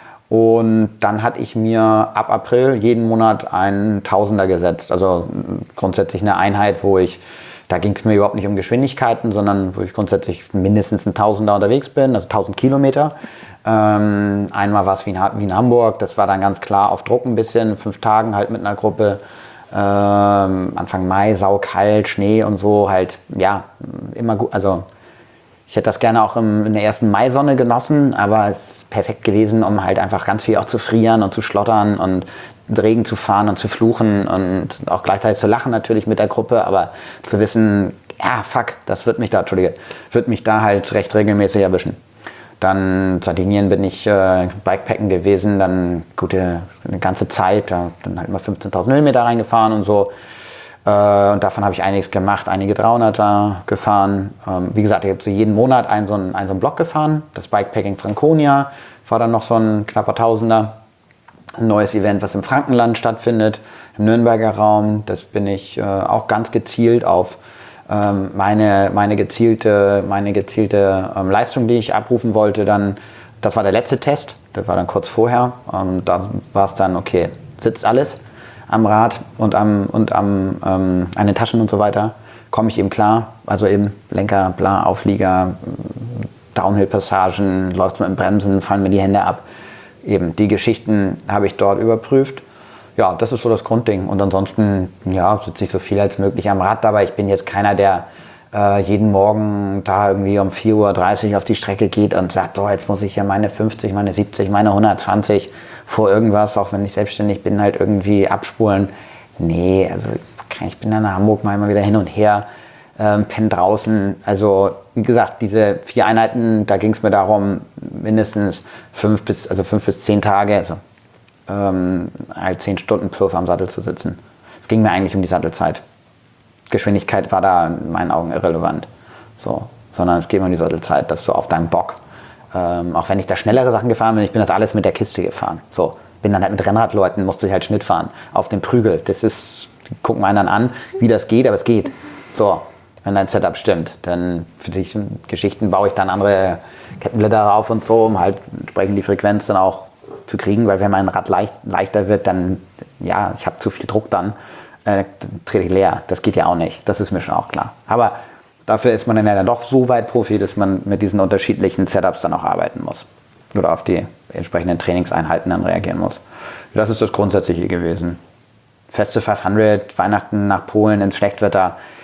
Und dann hatte ich mir ab April jeden Monat einen Tausender gesetzt. Also grundsätzlich eine Einheit, wo ich, da ging es mir überhaupt nicht um Geschwindigkeiten, sondern wo ich grundsätzlich mindestens ein Tausender unterwegs bin, also tausend Kilometer. Ähm, einmal war es wie in, wie in Hamburg, das war dann ganz klar auf Druck ein bisschen, fünf Tagen halt mit einer Gruppe. Ähm, Anfang Mai, saukalt, Schnee und so, halt, ja, immer gut, also ich hätte das gerne auch im, in der ersten Maisonne genossen, aber es ist perfekt gewesen, um halt einfach ganz viel auch zu frieren und zu schlottern und in den Regen zu fahren und zu fluchen und auch gleichzeitig zu lachen natürlich mit der Gruppe, aber zu wissen, ja, fuck, das wird mich da, Entschuldige, wird mich da halt recht regelmäßig erwischen. Dann Sardinien bin ich äh, Bikepacken gewesen, dann gute, eine ganze Zeit, da dann halt mal fünfzehntausend Höhenmeter reingefahren und so. Äh, und davon habe ich einiges gemacht, einige dreihunderter gefahren. Ähm, wie gesagt, ich habe so jeden Monat einen so einen, einen so einen Block gefahren. Das Bikepacking Franconia war dann noch so ein knapper Tausender. Ein neues Event, was im Frankenland stattfindet, im Nürnberger Raum. Das bin ich äh, auch ganz gezielt auf ähm, meine, meine gezielte, meine gezielte ähm, Leistung, die ich abrufen wollte. Dann, das war der letzte Test, das war dann kurz vorher. Ähm, da war es dann, okay, sitzt alles am Rad und, am, und am, ähm, an den Taschen und so weiter, komme ich eben klar. Also eben Lenker, bla, Auflieger, Downhill-Passagen, läuft mit dem Bremsen, fallen mir die Hände ab. Eben die Geschichten habe ich dort überprüft. Ja, das ist so das Grundding. Und ansonsten, ja, sitze ich so viel als möglich am Rad dabei. Ich bin jetzt keiner, der äh, jeden Morgen da irgendwie um vier Uhr dreißig auf die Strecke geht und sagt, so, jetzt muss ich ja meine fünfzig, meine siebzig, meine hundertzwanzig vor irgendwas, auch wenn ich selbstständig bin, halt irgendwie abspulen. Nee, also ich bin dann nach Hamburg mal immer wieder hin und her, ähm, penne draußen. Also wie gesagt, diese vier Einheiten, da ging es mir darum, mindestens fünf bis, also fünf bis zehn Tage, also ähm, halt zehn Stunden plus am Sattel zu sitzen. Es ging mir eigentlich um die Sattelzeit. Geschwindigkeit war da in meinen Augen irrelevant. So, sondern es geht mir um die Sattelzeit, dass du auf deinem Bock, ähm, auch wenn ich da schnellere Sachen gefahren bin, ich bin das alles mit der Kiste gefahren. So, bin dann halt mit Rennradleuten, musste ich halt Schnitt fahren. Auf dem Prügel. Das ist, die gucken einen dann an, wie das geht, aber es geht. So, wenn dein Setup stimmt. Dann für die Geschichten baue ich dann andere Kettenblätter rauf und so, um halt entsprechend die Frequenz dann auch zu kriegen, weil wenn mein Rad leicht, leichter wird, dann, ja, ich habe zu viel Druck dann, äh, dann trete ich leer. Das geht ja auch nicht. Das ist mir schon auch klar. Aber dafür ist man dann ja doch so weit Profi, dass man mit diesen unterschiedlichen Setups dann auch arbeiten muss. Oder auf die entsprechenden Trainingseinheiten dann reagieren muss. Das ist das Grundsätzliche gewesen. Feste fünfhundert, Weihnachten nach Polen ins Schlechtwetter.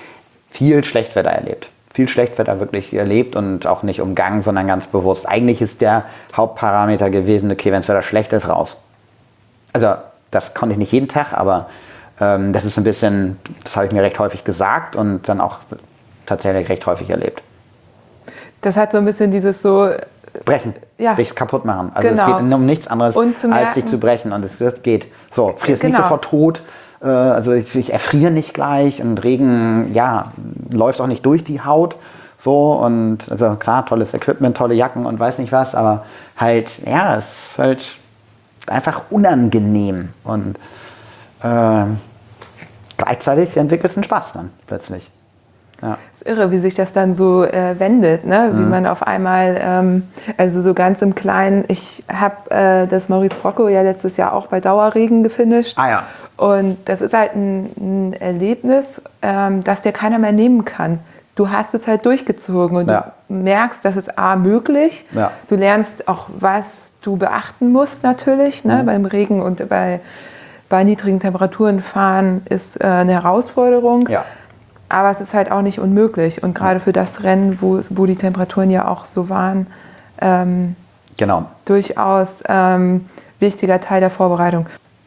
viel Schlechtwetter erlebt. Viel Schlechtwetter wirklich erlebt und auch nicht umgangen, sondern ganz bewusst. Eigentlich ist der Hauptparameter gewesen, okay, wenn das Wetter schlecht ist, raus. Also das konnte ich nicht jeden Tag, aber ähm, das ist ein bisschen, das habe ich mir recht häufig gesagt und dann auch tatsächlich recht häufig erlebt. Das hat so ein bisschen dieses so... Brechen, ja. dich kaputt machen. Also genau. es geht um nichts anderes, merken, als dich zu brechen. Und es geht so, frierst genau. nicht sofort tot. Äh, also ich, ich erfriere nicht gleich und Regen, ja, läuft auch nicht durch die Haut. So und also klar, tolles Equipment, tolle Jacken und weiß nicht was, aber halt, ja, es ist halt einfach unangenehm. Und äh, gleichzeitig entwickelst du einen Spaß dann plötzlich. Ja. Das ist irre, wie sich das dann so äh, wendet, ne? Wie mhm. man auf einmal, ähm, also so ganz im Kleinen, ich habe äh, das Maurice Brocco ja letztes Jahr auch bei Dauerregen gefinisht. Ah ja. Und das ist halt ein, ein Erlebnis, ähm, das dir keiner mehr nehmen kann. Du hast es halt durchgezogen und ja. du merkst, das ist A, möglich. Ja. Du lernst auch, was du beachten musst natürlich, ne? Mhm. Beim Regen und bei, bei niedrigen Temperaturen fahren ist äh, eine Herausforderung. Ja. Aber es ist halt auch nicht unmöglich. Und gerade für das Rennen, wo, wo die Temperaturen ja auch so waren, ähm, genau. durchaus ähm, wichtiger Teil der Vorbereitung.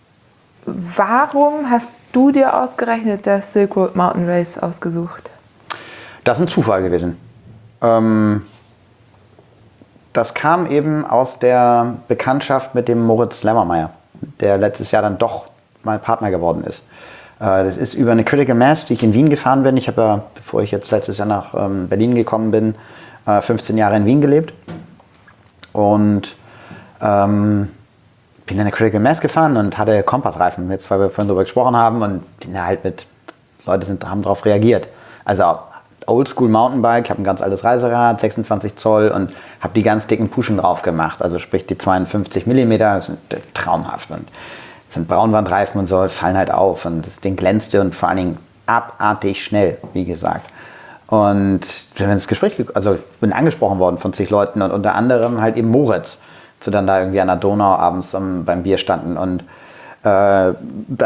Warum hast du dir ausgerechnet das Silk Road Mountain Race ausgesucht? Das ist ein Zufall gewesen. Ähm, das kam eben aus der Bekanntschaft mit dem Moritz Lemmermeier, der letztes Jahr dann doch mein Partner geworden ist. Das ist über eine Critical Mass, die ich in Wien gefahren bin. Ich habe ja, bevor ich jetzt letztes Jahr nach ähm, Berlin gekommen bin, äh, fünfzehn Jahre in Wien gelebt. Und ähm, bin dann eine Critical Mass gefahren und hatte Kompassreifen, jetzt weil wir vorhin darüber gesprochen haben. Und die halt mit, Leute sind, haben darauf reagiert. Also Oldschool Mountainbike, ich habe ein ganz altes Reiserad, sechsundzwanzig Zoll und habe die ganz dicken Puschen drauf gemacht. Also sprich die zweiundfünfzig Millimeter, das sind traumhaft. Und sind Braunwandreifen und so, fallen halt auf und das Ding glänzte und vor allen Dingen abartig schnell, wie gesagt. Und wir sind ins Gespräch, also ich bin angesprochen worden von zig Leuten und unter anderem halt eben Moritz, zu dann da irgendwie an der Donau abends um, beim Bier standen und äh, da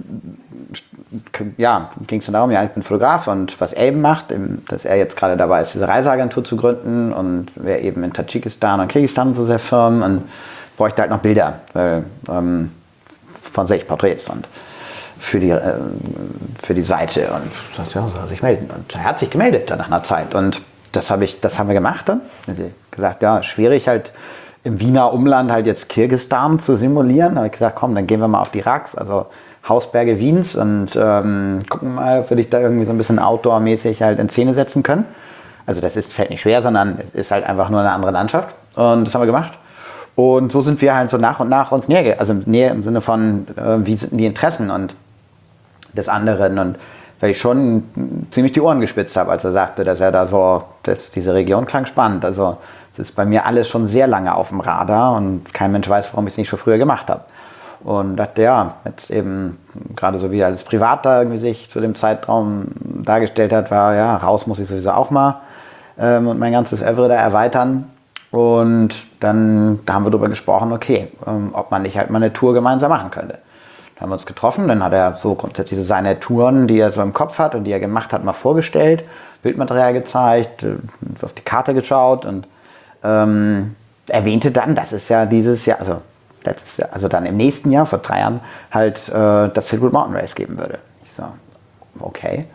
ja, ging es dann darum, ja, ich bin Fotograf und was er eben macht, eben, dass er jetzt gerade dabei ist, diese Reiseagentur zu gründen und wäre eben in Tadschikistan und Kirgisistan und so sehr firm und bräuchte halt noch Bilder, weil ähm, von sich Porträts und für die, äh, für die Seite und das, ja, soll sich melden. Und er hat sich gemeldet dann nach einer Zeit und das, hab ich, das haben wir gemacht dann. Also gesagt, ja, schwierig halt im Wiener Umland halt jetzt Kirgisistan zu simulieren. Da habe ich gesagt, komm, dann gehen wir mal auf die Raks, also Hausberge Wiens und ähm, gucken mal, ob wir dich da irgendwie so ein bisschen outdoor-mäßig halt in Szene setzen können. Also das ist, fällt nicht schwer, sondern es ist halt einfach nur eine andere Landschaft und das haben wir gemacht. Und so sind wir halt so nach und nach uns näher, also näher im Sinne von, äh, wie sind die Interessen und des anderen. Und weil ich schon ziemlich die Ohren gespitzt habe, als er sagte, dass er da so, dass diese Region klang spannend. Also es ist bei mir alles schon sehr lange auf dem Radar und kein Mensch weiß, warum ich es nicht schon früher gemacht habe. Und dachte, ja, jetzt eben gerade so wie er als Privat da irgendwie sich zu dem Zeitraum dargestellt hat, war ja, raus muss ich sowieso auch mal ähm, und mein ganzes Övre da erweitern. Und dann da haben wir darüber gesprochen, okay, ähm, ob man nicht halt mal eine Tour gemeinsam machen könnte. Dann haben wir uns getroffen, dann hat er so grundsätzlich so seine Touren, die er so im Kopf hat und die er gemacht hat, mal vorgestellt, Bildmaterial gezeigt, äh, auf die Karte geschaut und ähm, erwähnte dann, das ist ja dieses Jahr, also letztes Jahr, also dann im nächsten Jahr, vor drei Jahren, halt äh, das Silk Road Mountain Race geben würde. Ich so, okay.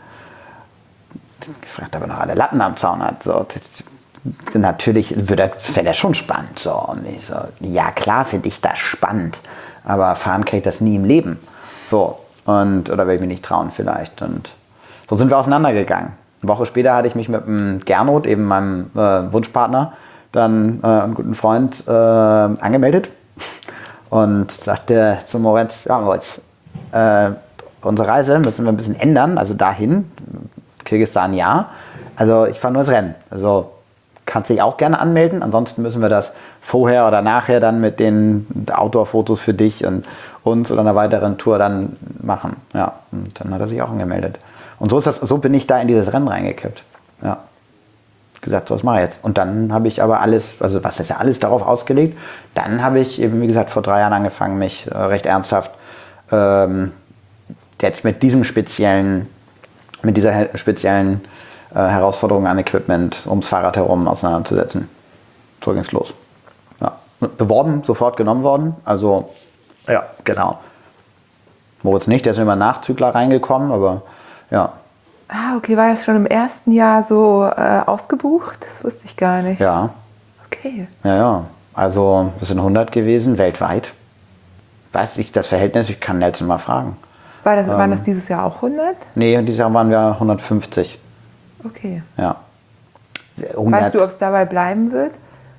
Gefragt, ob er noch alle Latten am Zaun hat. So, natürlich fände er schon spannend. So. Und ich so, ja klar finde ich das spannend, aber fahren kann ich das nie im Leben. So, und, oder werde ich mich nicht trauen vielleicht. Und so sind wir auseinandergegangen. Eine Woche später hatte ich mich mit dem Gernot, eben meinem äh, Wunschpartner, dann äh, einem guten Freund, äh, angemeldet und sagte zu Moritz, ja Moritz, äh, unsere Reise müssen wir ein bisschen ändern, also dahin, Kirgisistan ja, also ich fahre nur das Rennen, also kannst dich auch gerne anmelden, ansonsten müssen wir das vorher oder nachher dann mit den Outdoor-Fotos für dich und uns oder einer weiteren Tour dann machen. Ja, und dann hat er sich auch angemeldet. Und so ist das, so bin ich da in dieses Rennen reingekippt. Ja. Gesagt, so was mache ich jetzt. Und dann habe ich aber alles, also was ist ja alles darauf ausgelegt, dann habe ich eben, wie gesagt, vor drei Jahren angefangen, mich äh, recht ernsthaft ähm, jetzt mit diesem speziellen mit dieser he- speziellen äh, Herausforderung an Equipment ums Fahrrad herum auseinanderzusetzen. So ging's los. Ja. Beworben, sofort genommen worden. Also, ja, genau. Moritz nicht, der ist immer Nachzügler reingekommen, aber ja. Ah, okay, war das schon im ersten Jahr so äh, ausgebucht? Das wusste ich gar nicht. Ja, Okay. ja, ja. Also, das sind hundert gewesen, weltweit. Weiß ich das Verhältnis, ich kann Nelson mal fragen. War das, waren das dieses Jahr auch hundert? Nee, dieses Jahr waren wir hundertfünfzig. Okay. Ja. hundert. Weißt du, ob es dabei bleiben wird?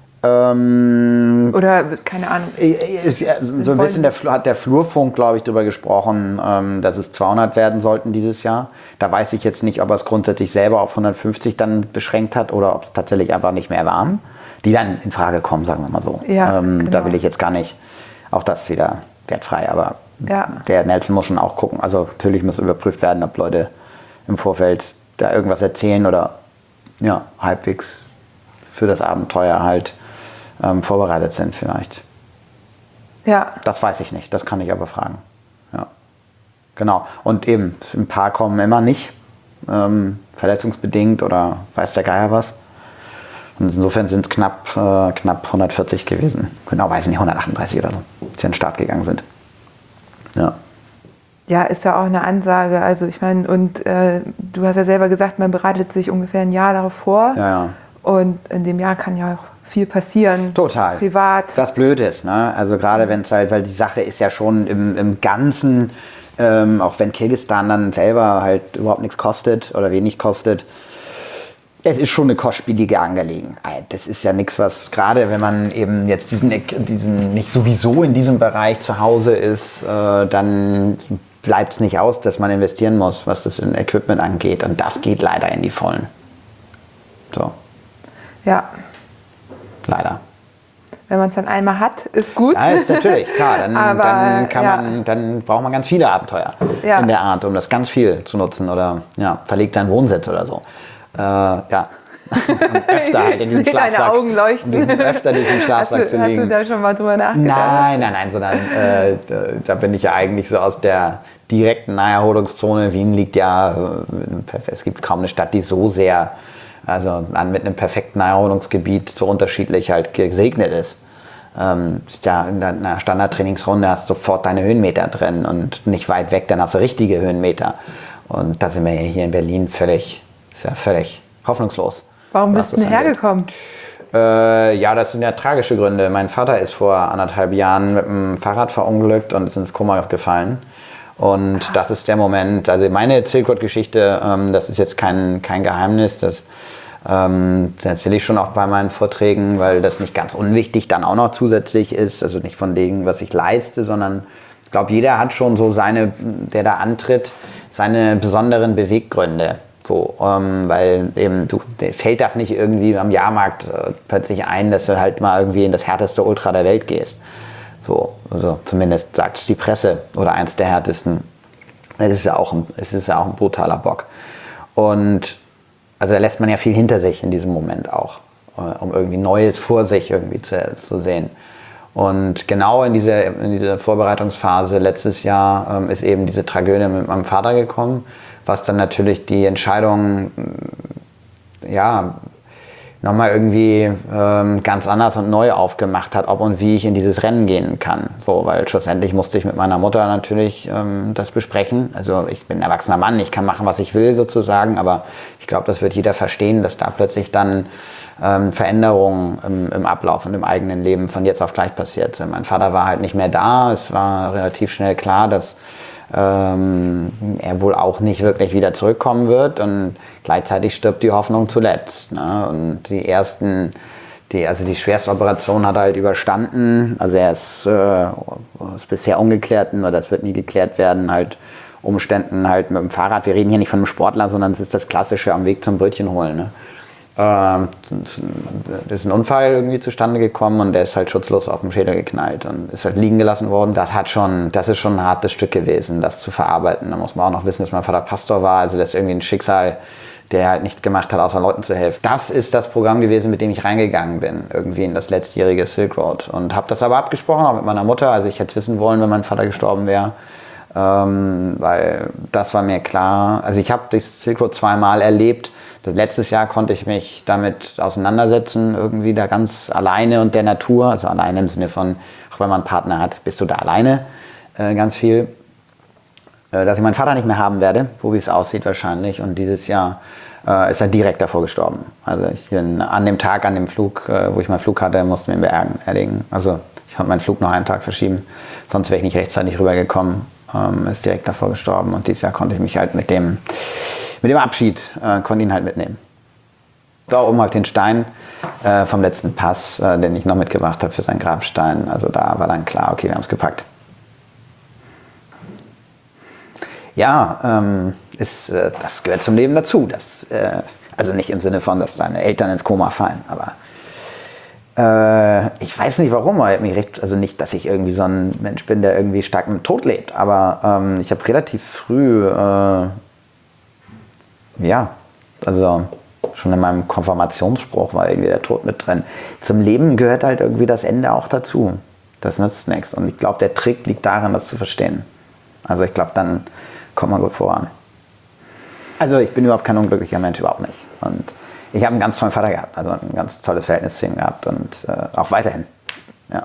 Ähm, Oder, keine Ahnung. so ein bisschen der, hat der Flurfunk, glaube ich, darüber gesprochen, ähm, dass es zweihundert werden sollten dieses Jahr. Da weiß ich jetzt nicht, ob er es grundsätzlich selber auf hundertfünfzig dann beschränkt hat oder ob es tatsächlich einfach nicht mehr waren, die dann in Frage kommen, sagen wir mal so. Ja, ähm, genau. Da will ich jetzt gar nicht, auch das wieder wertfrei, aber Ja. der Nelson muss schon auch gucken. Also natürlich muss überprüft werden, ob Leute im Vorfeld da irgendwas erzählen oder ja, halbwegs für das Abenteuer halt ähm, vorbereitet sind vielleicht. Ja. Das weiß ich nicht, das kann ich aber fragen. Ja. Genau. Und eben, ein paar kommen immer nicht, ähm, verletzungsbedingt oder weiß der Geier was. Und insofern sind es knapp, äh, knapp hundertvierzig gewesen. Genau, weiß ich nicht, hundertachtunddreißig oder so, die an den Start gegangen sind. Ja. Ja, ist ja auch eine Ansage. Also ich meine, und äh, du hast ja selber gesagt, man bereitet sich ungefähr ein Jahr darauf vor. Ja, ja. Und in dem Jahr kann ja auch viel passieren. Total. Privat. Was blöd ist, ne? Also gerade wenn es halt, weil die Sache ist ja schon im, im Ganzen, ähm, auch wenn Kirgisistan dann selber halt überhaupt nichts kostet oder wenig kostet, es ist schon eine kostspielige Angelegenheit. Das ist ja nichts, was gerade wenn man eben jetzt diesen, diesen nicht sowieso in diesem Bereich zu Hause ist, äh, dann bleibt es nicht aus, dass man investieren muss, was das in Equipment angeht. Und das geht leider in die Vollen. So, Ja. leider. Wenn man es dann einmal hat, ist gut. Ja, ist natürlich, klar. Dann, Aber, dann, kann ja. man, dann braucht man ganz viele Abenteuer Ja. in der Art, um das ganz viel zu nutzen. Oder ja, verlegt seinen Wohnsitz oder so. Äh, ja. Und öfter halt in diesem Ich sehe deine Schlafsack. Augen leuchten. Um diesen, öfter diesen Schlafsack hast du, zu hast liegen. du da schon mal drüber nachgedacht? Nein, nein, nein, sondern äh, da, da bin ich ja eigentlich so aus der direkten Naherholungszone. Wien liegt ja, äh, es gibt kaum eine Stadt, die so sehr, also an, mit einem perfekten Naherholungsgebiet so unterschiedlich halt gesegnet ist. Ähm, ist ja in einer Standardtrainingsrunde hast du sofort deine Höhenmeter drin und nicht weit weg, dann hast du richtige Höhenmeter. Und da sind wir ja hier in Berlin völlig, ist ja völlig hoffnungslos. Warum was bist du das denn angeht. hergekommen? Äh, ja, das sind ja tragische Gründe. Mein Vater ist vor anderthalb Jahren mit dem Fahrrad verunglückt und ist ins Koma gefallen. Und das ist der Moment, also meine Silk Road-Geschichte, ähm, das ist jetzt kein, kein Geheimnis, das, ähm, das erzähle ich schon auch bei meinen Vorträgen, weil das nicht ganz unwichtig dann auch noch zusätzlich ist, also nicht von dem, was ich leiste, sondern ich glaube, jeder hat schon so seine, der da antritt, seine besonderen Beweggründe. So, ähm, weil eben du fällt das nicht irgendwie am Jahrmarkt äh, plötzlich ein, dass du halt mal irgendwie in das härteste Ultra der Welt gehst. So, also zumindest sagt es die Presse oder eins der härtesten. Es ist ja auch ein, es ist ja auch ein brutaler Bock. Und also da lässt man ja viel hinter sich in diesem Moment auch, äh, um irgendwie Neues vor sich irgendwie zu, zu sehen. Und genau in diese, in diese Vorbereitungsphase letztes Jahr ähm, ist eben diese Tragödie mit meinem Vater gekommen, was dann natürlich die Entscheidung, ja, nochmal irgendwie ähm, ganz anders und neu aufgemacht hat, ob und wie ich in dieses Rennen gehen kann. So, weil schlussendlich musste ich mit meiner Mutter natürlich ähm, das besprechen. Also ich bin ein erwachsener Mann, ich kann machen, was ich will sozusagen, aber ich glaube, das wird jeder verstehen, dass da plötzlich dann ähm, Veränderungen im, im Ablauf und im eigenen Leben von jetzt auf gleich passiert sind. Mein Vater war halt nicht mehr da, es war relativ schnell klar, dass ähm, er wohl auch nicht wirklich wieder zurückkommen wird und gleichzeitig stirbt die Hoffnung zuletzt. Ne? Und die ersten, die, also die Schwerstoperation hat er halt überstanden, also er ist, äh, ist bisher ungeklärt, nur das wird nie geklärt werden, halt Umständen halt mit dem Fahrrad, wir reden hier nicht von einem Sportler, sondern es ist das Klassische am Weg zum Brötchen holen. Ne? Ähm, ist ein Unfall irgendwie zustande gekommen und der ist halt schutzlos auf dem Schädel geknallt und ist halt liegen gelassen worden. Das hat schon, das ist schon ein hartes Stück gewesen, das zu verarbeiten. Da muss man auch noch wissen, dass mein Vater Pastor war, also das ist irgendwie ein Schicksal, der halt nichts gemacht hat, außer Leuten zu helfen. Das ist das Programm gewesen, mit dem ich reingegangen bin, irgendwie in das letztjährige Silk Road und habe das aber abgesprochen, auch mit meiner Mutter. Also ich hätte es wissen wollen, wenn mein Vater gestorben wäre. Ähm, weil das war mir klar. Also ich habe das Silk Road zweimal erlebt. Das letztes Jahr konnte ich mich damit auseinandersetzen, irgendwie da ganz alleine und der Natur. Also alleine im Sinne von, auch wenn man einen Partner hat, bist du da alleine äh, ganz viel. Äh, dass ich meinen Vater nicht mehr haben werde, so wie es aussieht wahrscheinlich. Und dieses Jahr äh, ist er direkt davor gestorben. Also ich bin an dem Tag, an dem Flug, äh, wo ich meinen Flug hatte, mussten wir ihn beerdigen. Also ich konnte meinen Flug noch einen Tag verschieben, sonst wäre ich nicht rechtzeitig rübergekommen. Ähm, ist direkt davor gestorben und dieses Jahr konnte ich mich halt mit dem, mit dem Abschied, äh, konnte ihn halt mitnehmen. Da oben halt den Stein äh, vom letzten Pass, äh, den ich noch mitgebracht habe für seinen Grabstein. Also da war dann klar, okay, wir haben es gepackt. Ja, ähm, ist, äh, das gehört zum Leben dazu. Das, äh, also nicht im Sinne von, dass deine Eltern ins Koma fallen, aber Äh, ich weiß nicht warum, also nicht, dass ich irgendwie so ein Mensch bin, der irgendwie stark mit Tod lebt, aber ähm, ich habe relativ früh, äh, ja, also schon in meinem Konfirmationsspruch war irgendwie der Tod mit drin. Zum Leben gehört halt irgendwie das Ende auch dazu. Das nützt nichts. Und ich glaube, der Trick liegt darin, das zu verstehen. Also ich glaube, dann kommt man gut voran. Also ich bin überhaupt kein unglücklicher Mensch, überhaupt nicht. Und ich habe einen ganz tollen Vater gehabt, also ein ganz tolles Verhältnis zu ihm gehabt und äh, auch weiterhin. Ja,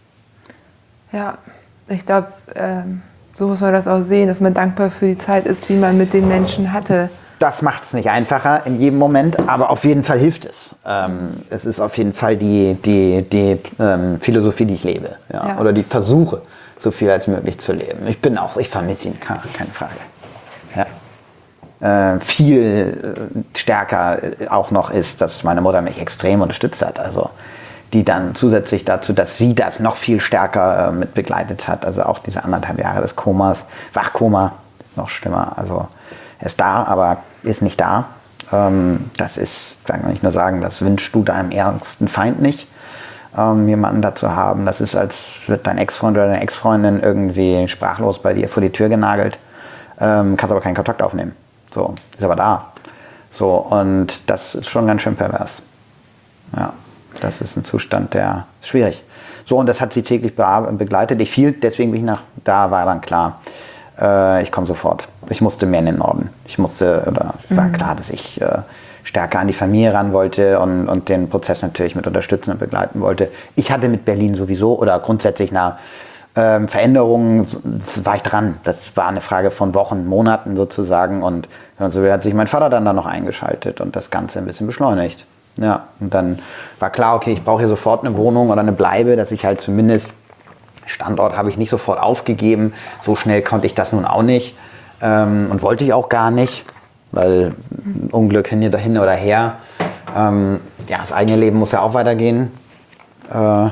ja ich glaube, ähm, so muss man das auch sehen, dass man dankbar für die Zeit ist, die man mit den Menschen hatte. Das macht es nicht einfacher in jedem Moment, aber auf jeden Fall hilft es. Ähm, es ist auf jeden Fall die, die, die ähm, Philosophie, die ich lebe. Ja? Ja. Oder die versuche, so viel als möglich zu leben. Ich bin auch, ich vermisse ihn, keine Frage. Ja. Äh, viel äh, stärker auch noch ist, dass meine Mutter mich extrem unterstützt hat. Also die dann zusätzlich dazu, dass sie das noch viel stärker äh, mit begleitet hat. Also auch diese anderthalb Jahre des Komas, Wachkoma, noch schlimmer. Also er ist da, aber ist nicht da. Ähm, das ist, kann man nicht nur sagen, das wünschst du deinem ärgsten Feind nicht, ähm, jemanden dazu haben. Das ist, als wird dein Ex-Freund oder deine Ex-Freundin irgendwie sprachlos bei dir vor die Tür genagelt, ähm, kannst aber keinen Kontakt aufnehmen. So, ist aber da. So, und das ist schon ganz schön pervers. Ja, das ist ein Zustand, der ist schwierig. So, und das hat sie täglich begleitet. Ich fiel, deswegen bin ich nach, da war dann klar, äh, ich komme sofort. Ich musste mehr in den Norden. Ich musste, oder es war mhm. klar, dass ich äh, stärker an die Familie ran wollte und, und den Prozess natürlich mit unterstützen und begleiten wollte. Ich hatte mit Berlin sowieso, oder grundsätzlich nach Ähm, Veränderungen, war ich dran. Das war eine Frage von Wochen, Monaten sozusagen. Und so hat sich mein Vater dann da noch eingeschaltet und das Ganze ein bisschen beschleunigt. Ja, und dann war klar, okay, ich brauche hier sofort eine Wohnung oder eine Bleibe, dass ich halt zumindest, Standort habe ich nicht sofort aufgegeben. So schnell konnte ich das nun auch nicht. Ähm, und wollte ich auch gar nicht, weil Unglück hin oder her. Ähm, ja, das eigene Leben muss ja auch weitergehen. Äh,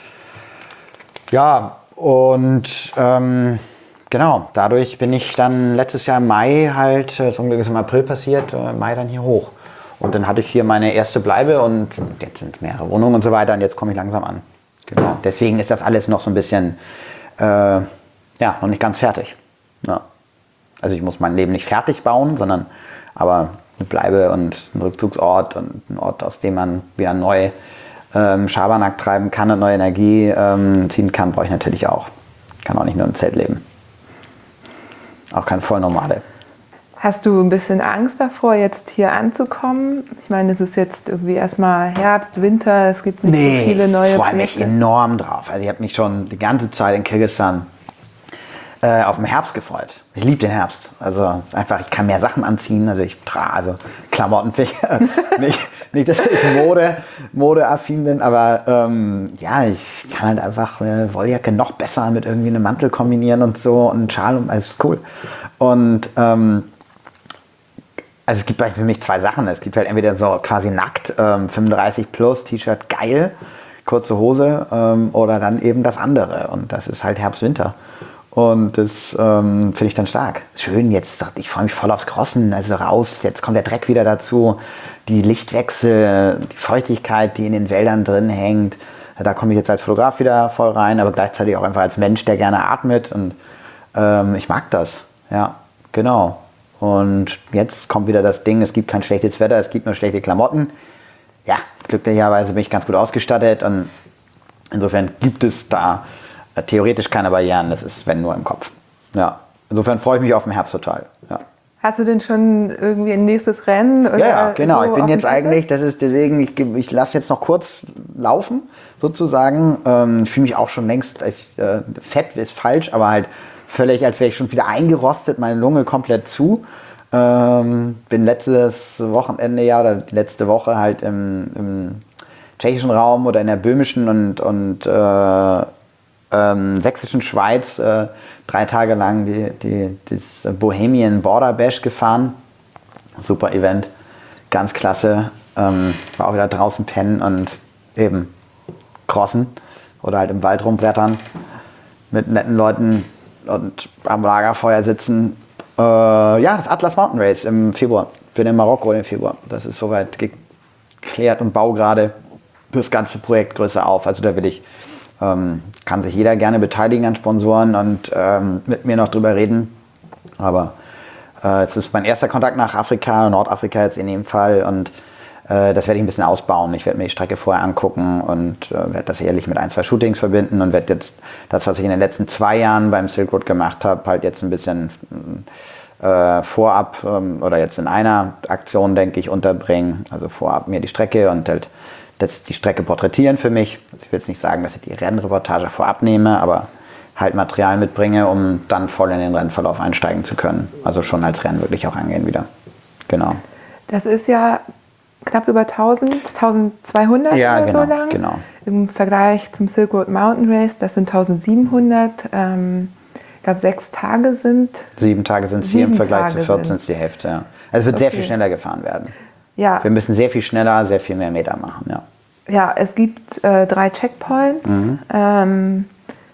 ja, Und ähm, genau, dadurch bin ich dann letztes Jahr im Mai halt, das Unglück ist im April passiert, äh, im Mai dann hier hoch. Und dann hatte ich hier meine erste Bleibe und jetzt sind es mehrere Wohnungen und so weiter und jetzt komme ich langsam an. Genau. Deswegen ist das alles noch so ein bisschen, äh, ja, noch nicht ganz fertig. Ja. Also ich muss mein Leben nicht fertig bauen, sondern aber eine Bleibe und ein Rückzugsort und ein Ort, aus dem man wieder neu Ähm, Schabernack treiben kann und neue Energie ähm, ziehen kann, brauche ich natürlich auch. Ich kann auch nicht nur im Zelt leben. Auch kein Vollnomade. Hast du ein bisschen Angst davor, jetzt hier anzukommen? Ich meine, es ist jetzt irgendwie erstmal Herbst, Winter, es gibt nicht nee, so viele neue Projekte. Ich freue mich enorm drauf. Also ich habe mich schon die ganze Zeit in Kirgisistan äh, auf den Herbst gefreut. Ich liebe den Herbst. Also einfach, ich kann mehr Sachen anziehen. Also ich trage, also Klamotten, nicht, nicht, dass ich Mode, Modeaffin bin, aber ähm, ja, ich kann halt einfach eine Wolljacke noch besser mit irgendwie einem Mantel kombinieren und so und einen Schal, und alles ist cool. Und ähm, also es gibt für mich zwei Sachen. Es gibt halt entweder so quasi nackt, ähm, fünfunddreißig plus, T-Shirt, geil, kurze Hose, ähm, oder dann eben das andere. Und das ist halt Herbst, Winter. Und das ähm, finde ich dann stark. Schön, jetzt, ich freue mich voll aufs Crossen, also raus, jetzt kommt der Dreck wieder dazu, die Lichtwechsel, die Feuchtigkeit, die in den Wäldern drin hängt. Da komme ich jetzt als Fotograf wieder voll rein, aber gleichzeitig auch einfach als Mensch, der gerne atmet, und ähm, ich mag das. Ja, genau. Und jetzt kommt wieder das Ding, es gibt kein schlechtes Wetter, es gibt nur schlechte Klamotten. Ja, glücklicherweise bin ich ganz gut ausgestattet und insofern gibt es da theoretisch keine Barrieren, das ist, wenn, nur im Kopf. Ja, Insofern freue ich mich auf den Herbst total. Ja. Hast du denn schon irgendwie ein nächstes Rennen? Oder Ja, ja, genau. so ich bin auf dem jetzt Zettel? eigentlich, das ist deswegen, ich, ich lasse jetzt noch kurz laufen, sozusagen. Ähm, ich fühle mich auch schon längst, ich, äh, fett ist falsch, aber halt völlig, als wäre ich schon wieder eingerostet, meine Lunge komplett zu. Ähm, bin letztes Wochenende, ja, oder die letzte Woche halt im, im tschechischen Raum oder in der böhmischen und, und äh, ähm, sächsischen Schweiz äh, drei Tage lang die, die, das Bohemian Border Bash gefahren. Super Event, ganz klasse. Ähm, war auch wieder draußen pennen und eben crossen oder halt im Wald rumbrettern mit netten Leuten und am Lagerfeuer sitzen. Äh, ja, das Atlas Mountain Race im Februar. Bin in Marokko im Februar. Das ist soweit geklärt und baue gerade das ganze Projekt größer auf. Also da will ich, ähm, kann sich jeder gerne beteiligen an Sponsoren und ähm, mit mir noch drüber reden. Aber äh, es ist mein erster Kontakt nach Afrika, Nordafrika jetzt in dem Fall. Und äh, das werde ich ein bisschen ausbauen. Ich werde mir die Strecke vorher angucken und äh, werde das ehrlich mit ein, zwei Shootings verbinden und werde jetzt das, was ich in den letzten zwei Jahren beim Silk Road gemacht habe, halt jetzt ein bisschen äh, vorab ähm, oder jetzt in einer Aktion, denke ich, unterbringen. Also vorab mir die Strecke und halt das, die Strecke porträtieren für mich. Also ich will jetzt nicht sagen, dass ich die Rennreportage vorab nehme, aber halt Material mitbringe, um dann voll in den Rennverlauf einsteigen zu können. Also schon als Rennen wirklich auch angehen wieder. Genau. Das ist ja knapp über tausend, tausendzweihundert Ja, oder genau, so lang. genau. Im Vergleich zum Silk Road Mountain Race, das sind tausendsiebenhundert. Ähm, ich glaube, sechs Tage sind. Sieben Tage sind es hier, im Sieben Vergleich Tage zu vierzehn sind's. ist die Hälfte. Ja. Also es wird sehr Okay. viel schneller gefahren werden. Ja, Wir müssen sehr viel schneller, sehr viel mehr Meter machen. Ja. ja es gibt äh, drei Checkpoints. Mhm. Ähm,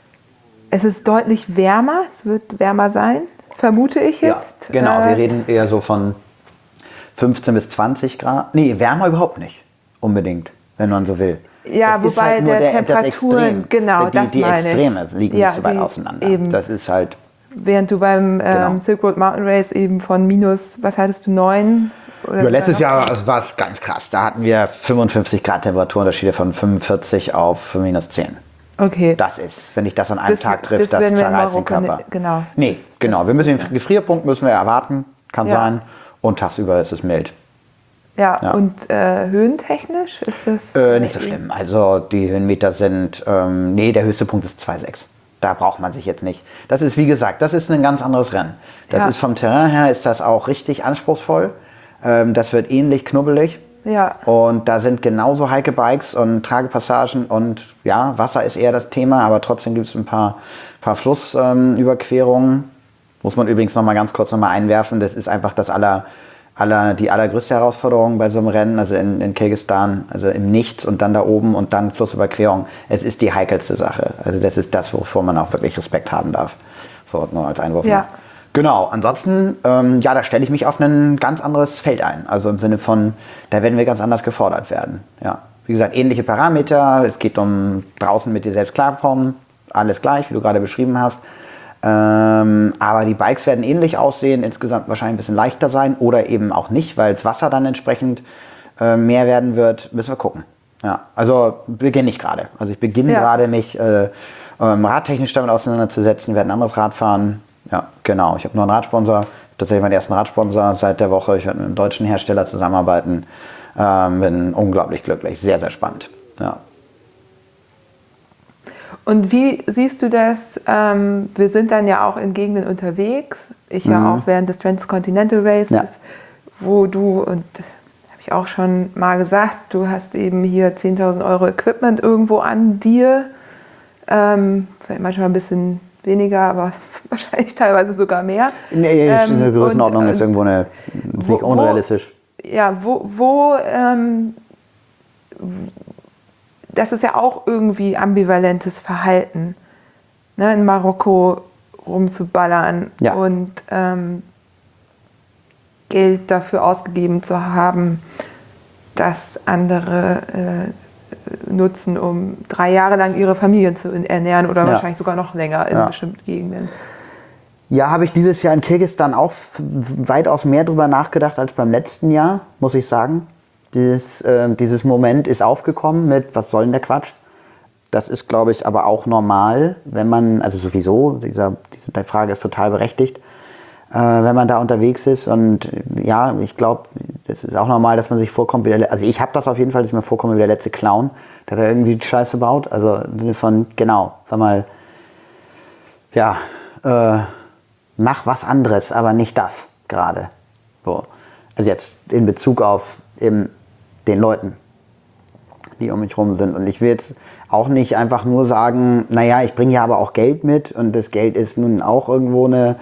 es ist deutlich wärmer, es wird wärmer sein, vermute ich jetzt. Ja, genau. Äh, Wir reden eher so von fünfzehn bis zwanzig Grad. Nee, wärmer überhaupt nicht. Unbedingt, wenn man so will. Ja, Es ist wobei halt nur der das Temperaturen, Extrem. genau, die, das die meine ich. Extreme liegen Ja, nicht so weit die- auseinander. eben. Das ist halt, Während du beim ähm, Genau. Silk Road Mountain Race eben von minus, was hattest du, neun? Oder ja, letztes sogar noch- Jahr also war es ganz krass. Da hatten wir fünfundfünfzig Grad Temperaturunterschiede von fünfundvierzig auf minus zehn. Okay. Das ist, wenn dich das an einem Das- Tag trifft, das das, werden wir in zerreißt den Marokko Körper. ne- genau. Nee, Das- genau. das- Wir müssen den ja. Gefrierpunkt müssen wir erwarten, kann Ja. sein. Und tagsüber ist es mild. Ja, Ja. und äh, höhentechnisch ist das? Äh, nicht so schlimm. Also die Höhenmeter sind, ähm, nee, der höchste Punkt ist zwei Komma sechs. Da braucht man sich jetzt nicht. Das ist, wie gesagt, das ist ein ganz anderes Rennen. Das Ja. ist vom Terrain her, ist das auch richtig anspruchsvoll. Ähm, das wird ähnlich knubbelig. Ja. Und da sind genauso heike Bikes und Tragepassagen und ja, Wasser ist eher das Thema, aber trotzdem gibt es ein paar, paar Flussüberquerungen. Muss man übrigens noch mal ganz kurz noch mal einwerfen. Das ist einfach das aller, aller, die allergrößte Herausforderung bei so einem Rennen, also in, in Kirgisistan, also im Nichts und dann da oben und dann Flussüberquerung. Es ist die heikelste Sache. Also das ist das, wovor man auch wirklich Respekt haben darf. So, nur als Einwurf. Ja. noch. Genau, ansonsten, ähm, ja, da stelle ich mich auf ein ganz anderes Feld ein. Also im Sinne von, da werden wir ganz anders gefordert werden. Ja. Wie gesagt, ähnliche Parameter. Es geht um draußen mit dir selbst klarkommen. Alles gleich, wie du gerade beschrieben hast. Ähm, aber die Bikes werden ähnlich aussehen, insgesamt wahrscheinlich ein bisschen leichter sein oder eben auch nicht, weil das Wasser dann entsprechend äh, mehr werden wird. Müssen wir gucken. Ja, also beginne ich gerade. Also ich beginne Ja. gerade mich äh, ähm, radtechnisch damit auseinanderzusetzen, werde ein anderes Rad fahren. Ja, genau. Ich habe nur einen Radsponsor, tatsächlich meinen ersten Radsponsor seit der Woche. Ich werde mit einem deutschen Hersteller zusammenarbeiten. Ähm, bin unglaublich glücklich, sehr, sehr spannend. Ja. Und wie siehst du das? Ähm, wir sind dann ja auch in Gegenden unterwegs. Ich ja auch während des Transcontinental Races, Ja. wo du, und habe ich auch schon mal gesagt, du hast eben hier zehntausend Euro Equipment irgendwo an dir. Ähm, vielleicht manchmal ein bisschen weniger, aber wahrscheinlich teilweise sogar mehr. Nee, Ähm, eine Größenordnung und, ist äh, irgendwo eine, ist nicht wo- unrealistisch. Ja, wo, wo ähm, das ist ja auch irgendwie ambivalentes Verhalten, ne, in Marokko rumzuballern Ja. und ähm, Geld dafür ausgegeben zu haben, das andere äh, nutzen, um drei Jahre lang ihre Familien zu ernähren oder Ja. wahrscheinlich sogar noch länger in Ja. bestimmten Gegenden. Ja, habe ich dieses Jahr in Kirgisistan auch f- weitaus mehr drüber nachgedacht als beim letzten Jahr, muss ich sagen. Dieses, äh, dieses Moment ist aufgekommen mit, was soll denn der Quatsch? Das ist, glaube ich, aber auch normal, wenn man, also sowieso, dieser, diese Frage ist total berechtigt, äh, wenn man da unterwegs ist. Und ja, ich glaube, es ist auch normal, dass man sich vorkommt wie der, also ich habe das auf jeden Fall, dass ich mir vorkomme wie der letzte Clown, der da irgendwie die Scheiße baut. Also im Sinne von, genau, sag mal, ja, äh, mach was anderes, aber nicht das gerade. So. Also jetzt in Bezug auf eben den Leuten, die um mich rum sind. Und ich will jetzt auch nicht einfach nur sagen, naja, ich bringe ja aber auch Geld mit und das Geld ist nun auch irgendwo eine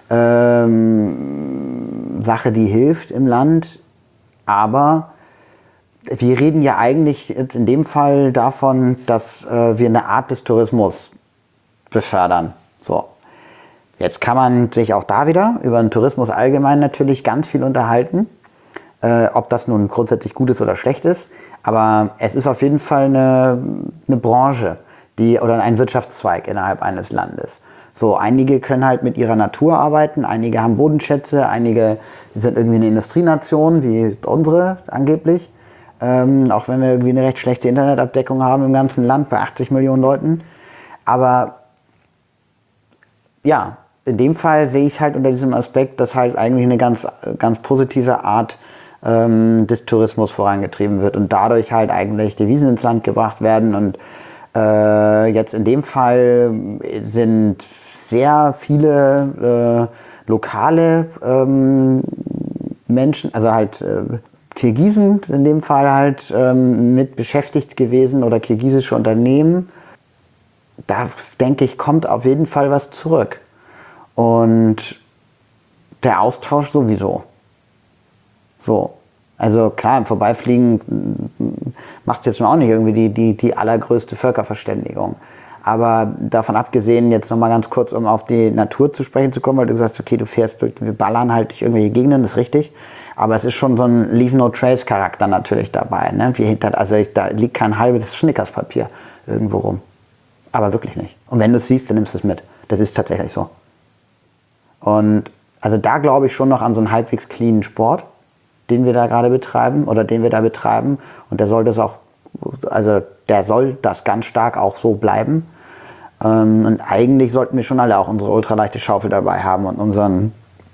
ähm, Sache, die hilft im Land. Aber wir reden ja eigentlich jetzt in dem Fall davon, dass äh, wir eine Art des Tourismus befördern. So. Jetzt kann man sich auch da wieder über den Tourismus allgemein natürlich ganz viel unterhalten, äh, ob das nun grundsätzlich gut ist oder schlecht ist. Aber es ist auf jeden Fall eine, eine Branche, die, oder ein Wirtschaftszweig innerhalb eines Landes. So, einige können halt mit ihrer Natur arbeiten, einige haben Bodenschätze, einige sind irgendwie eine Industrienation, wie unsere angeblich. Ähm, auch wenn wir irgendwie eine recht schlechte Internetabdeckung haben im ganzen Land bei achtzig Millionen Leuten. Aber ja, in dem Fall sehe ich es halt unter diesem Aspekt, dass halt eigentlich eine ganz, ganz positive Art ähm, des Tourismus vorangetrieben wird und dadurch halt eigentlich Devisen ins Land gebracht werden. Und äh, jetzt in dem Fall sind sehr viele äh, lokale ähm, Menschen, also halt äh, Kirgisen in dem Fall halt ähm, mit beschäftigt gewesen oder kirgisische Unternehmen. Da denke ich, kommt auf jeden Fall was zurück. Und der Austausch sowieso. So. Also klar, im Vorbeifliegen machst du jetzt auch nicht irgendwie die, die, die allergrößte Völkerverständigung. Aber davon abgesehen, jetzt nochmal ganz kurz, um auf die Natur zu sprechen zu kommen, weil du sagst, okay, du fährst, wir ballern halt durch irgendwelche Gegenden, das ist richtig. Aber es ist schon so ein Leave-No-Trace-Charakter natürlich dabei. Ne? Wie hinter, also ich, da liegt kein halbes Schnickerspapier irgendwo rum. Aber wirklich nicht. Und wenn du es siehst, dann nimmst du es mit. Das ist tatsächlich so. Und also da glaube ich schon noch an so einen halbwegs cleanen Sport, den wir da gerade betreiben oder den wir da betreiben. Und der soll das auch, also der soll das ganz stark auch so bleiben. Und eigentlich sollten wir schon alle auch unsere ultraleichte Schaufel dabei haben und unseren,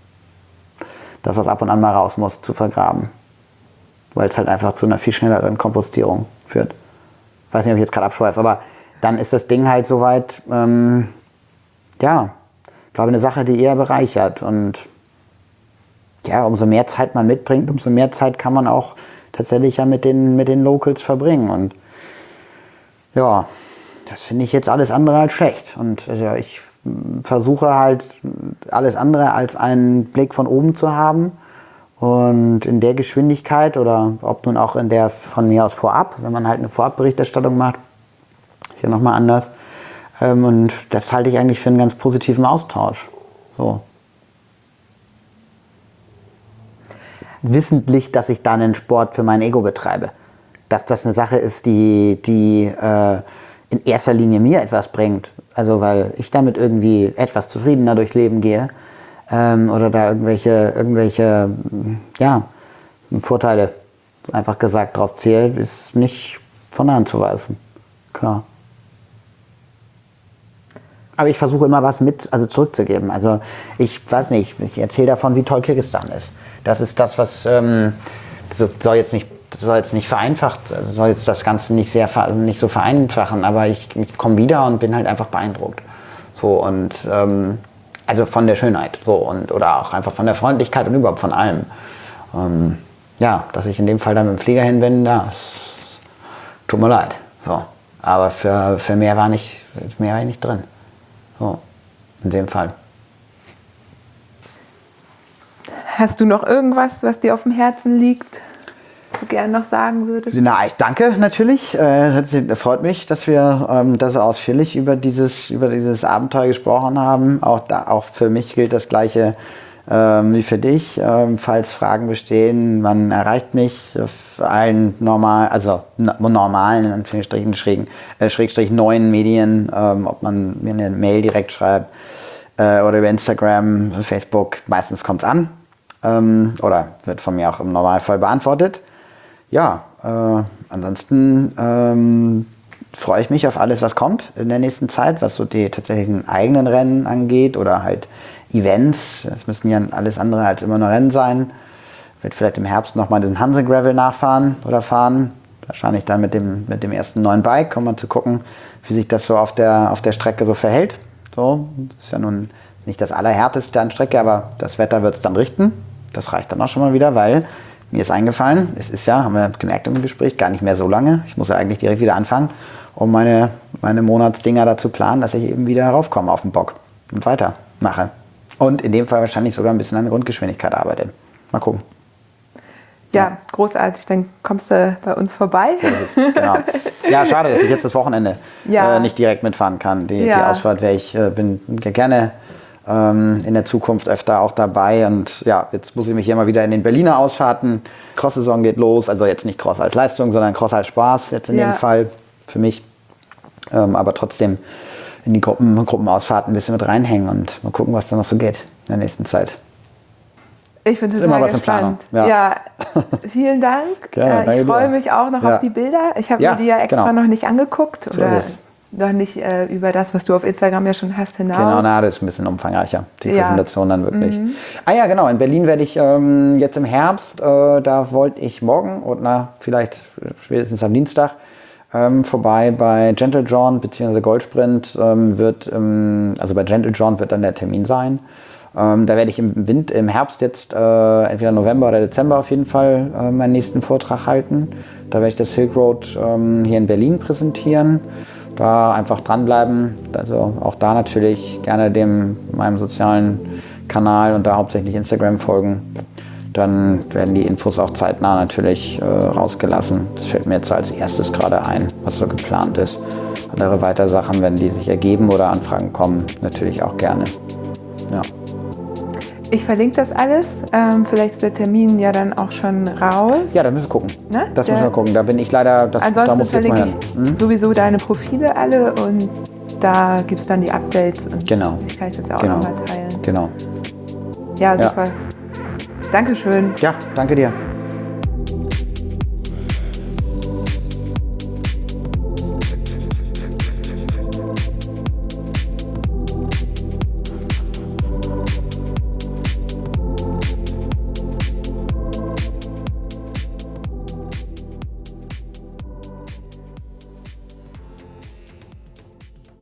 das, was ab und an mal raus muss, zu vergraben. Weil es halt einfach zu einer viel schnelleren Kompostierung führt. Ich weiß nicht, ob ich jetzt gerade abschweife, aber dann ist das Ding halt soweit, ähm, ja, ich glaube, eine Sache, die eher bereichert. Und ja, umso mehr Zeit man mitbringt, umso mehr Zeit kann man auch tatsächlich ja mit den, mit den Locals verbringen. Und ja, das finde ich jetzt alles andere als schlecht. Und also ich versuche halt alles andere als einen Blick von oben zu haben. Und in der Geschwindigkeit oder ob nun auch in der von mir aus vorab, wenn man halt eine Vorabberichterstattung macht, ist ja nochmal anders. Und das halte ich eigentlich für einen ganz positiven Austausch. So. Wissentlich, dass ich da einen Sport für mein Ego betreibe. Dass das eine Sache ist, die, die äh, in erster Linie mir etwas bringt. Also weil ich damit irgendwie etwas zufriedener durchs Leben gehe. Ähm, oder da irgendwelche, irgendwelche ja, Vorteile, einfach gesagt, daraus zählt, ist nicht von der Hand zu weisen. Klar. Aber ich versuche immer was mit, also zurückzugeben. Also ich weiß nicht, ich erzähle davon, wie toll Kirgisistan ist. Das ist das, was ähm, das soll jetzt nicht, das soll jetzt nicht vereinfacht, soll jetzt das Ganze nicht sehr nicht so vereinfachen, aber ich, ich komme wieder und bin halt einfach beeindruckt. So und ähm, also von der Schönheit, so und oder auch einfach von der Freundlichkeit und überhaupt von allem. Ähm, ja, dass ich in dem Fall dann mit dem Flieger hin bin, ja, tut mir leid. So, aber für, für mehr war nicht, mehr war ich nicht drin. So, in dem Fall. Hast du noch irgendwas, was dir auf dem Herzen liegt, was du gerne noch sagen würdest? Na, ich danke natürlich. Äh, freut mich, dass wir ähm, da so ausführlich über dieses, über dieses Abenteuer gesprochen haben. Auch, da, auch für mich gilt das Gleiche ähm, wie für dich. Ähm, falls Fragen bestehen, man erreicht mich auf allen normal, also normalen, in Anführungsstrichen, schrägen, äh, Schrägstrich neuen Medien, ähm, ob man mir eine Mail direkt schreibt äh, oder über Instagram, Facebook, meistens kommt es an. Ähm, oder wird von mir auch im Normalfall beantwortet. Ja, äh, ansonsten ähm, freue ich mich auf alles, was kommt in der nächsten Zeit, was so die tatsächlichen eigenen Rennen angeht oder halt Events. Das müssen ja alles andere als immer nur Rennen sein. Ich werde vielleicht im Herbst nochmal den Hansen Gravel nachfahren oder fahren. Wahrscheinlich dann mit dem, mit dem ersten neuen Bike, um mal zu gucken, wie sich das so auf der, auf der Strecke so verhält. So, das ist ja nun nicht das Allerhärteste an Strecke, aber das Wetter wird es dann richten. Das reicht dann auch schon mal wieder, weil mir ist eingefallen, es ist ja, haben wir gemerkt im Gespräch, gar nicht mehr so lange. Ich muss ja eigentlich direkt wieder anfangen, um meine, meine Monatsdinger da zu planen, dass ich eben wieder raufkomme auf den Bock und weitermache. Und in dem Fall wahrscheinlich sogar ein bisschen an der Grundgeschwindigkeit arbeite. Mal gucken. Ja, großartig. Dann kommst du bei uns vorbei. So ist es, genau. Ja, schade, dass ich jetzt das Wochenende ja. äh, nicht direkt mitfahren kann. Die, ja. die Ausfahrt wäre ich, äh, bin gerne ähm, in der Zukunft öfter auch dabei. Und ja, jetzt muss ich mich hier mal wieder in den Berliner Ausfahrten. Cross-Saison geht los. Also jetzt nicht Cross als Leistung, sondern Cross als Spaß jetzt in ja. dem Fall für mich. Ähm, aber trotzdem in die Gruppen, Gruppenausfahrten ein bisschen mit reinhängen und mal gucken, was da noch so geht in der nächsten Zeit. Ich bin total immer was gespannt. in Planung. Ja. ja, vielen Dank. Gerne, äh, ich freue dir. mich auch noch ja. auf die Bilder. Ich habe ja, mir die ja extra genau. noch nicht angeguckt So oder ist es. noch nicht äh, über das, was du auf Instagram ja schon hast, hinaus. Genau, na, das ist ein bisschen umfangreicher, die Ja. Präsentation dann wirklich. Mhm. Ah ja, genau, in Berlin werde ich ähm, jetzt im Herbst, äh, da wollte ich morgen und na, vielleicht spätestens am Dienstag ähm, vorbei bei Gentle John bzw. Goldsprint ähm, wird, ähm, also bei Gentle John wird dann der Termin sein. Ähm, da werde ich im, Wind, im Herbst jetzt, äh, entweder November oder Dezember auf jeden Fall, äh, meinen nächsten Vortrag halten. Da werde ich das Silk Road ähm, hier in Berlin präsentieren. Da einfach dranbleiben. Also auch da natürlich gerne dem meinem sozialen Kanal und da hauptsächlich Instagram folgen. Dann werden die Infos auch zeitnah natürlich äh, rausgelassen. Das fällt mir jetzt als erstes gerade ein, was so geplant ist. Andere weitere Sachen, wenn die sich ergeben oder Anfragen kommen, natürlich auch gerne. Ja. Ich verlinke das alles. Ähm, vielleicht ist der Termin ja dann auch schon raus. Ja, da müssen wir gucken. Ne? Das Der, müssen wir gucken. Da bin ich leider, das, da ansonsten muss ich jetzt mal verlinke hin. ich Hm? sowieso deine Profile alle und da gibt es dann die Updates und Genau. ich kann das ja auch Genau. nochmal teilen. Genau. Ja, Ja. super. Dankeschön. Ja, danke dir.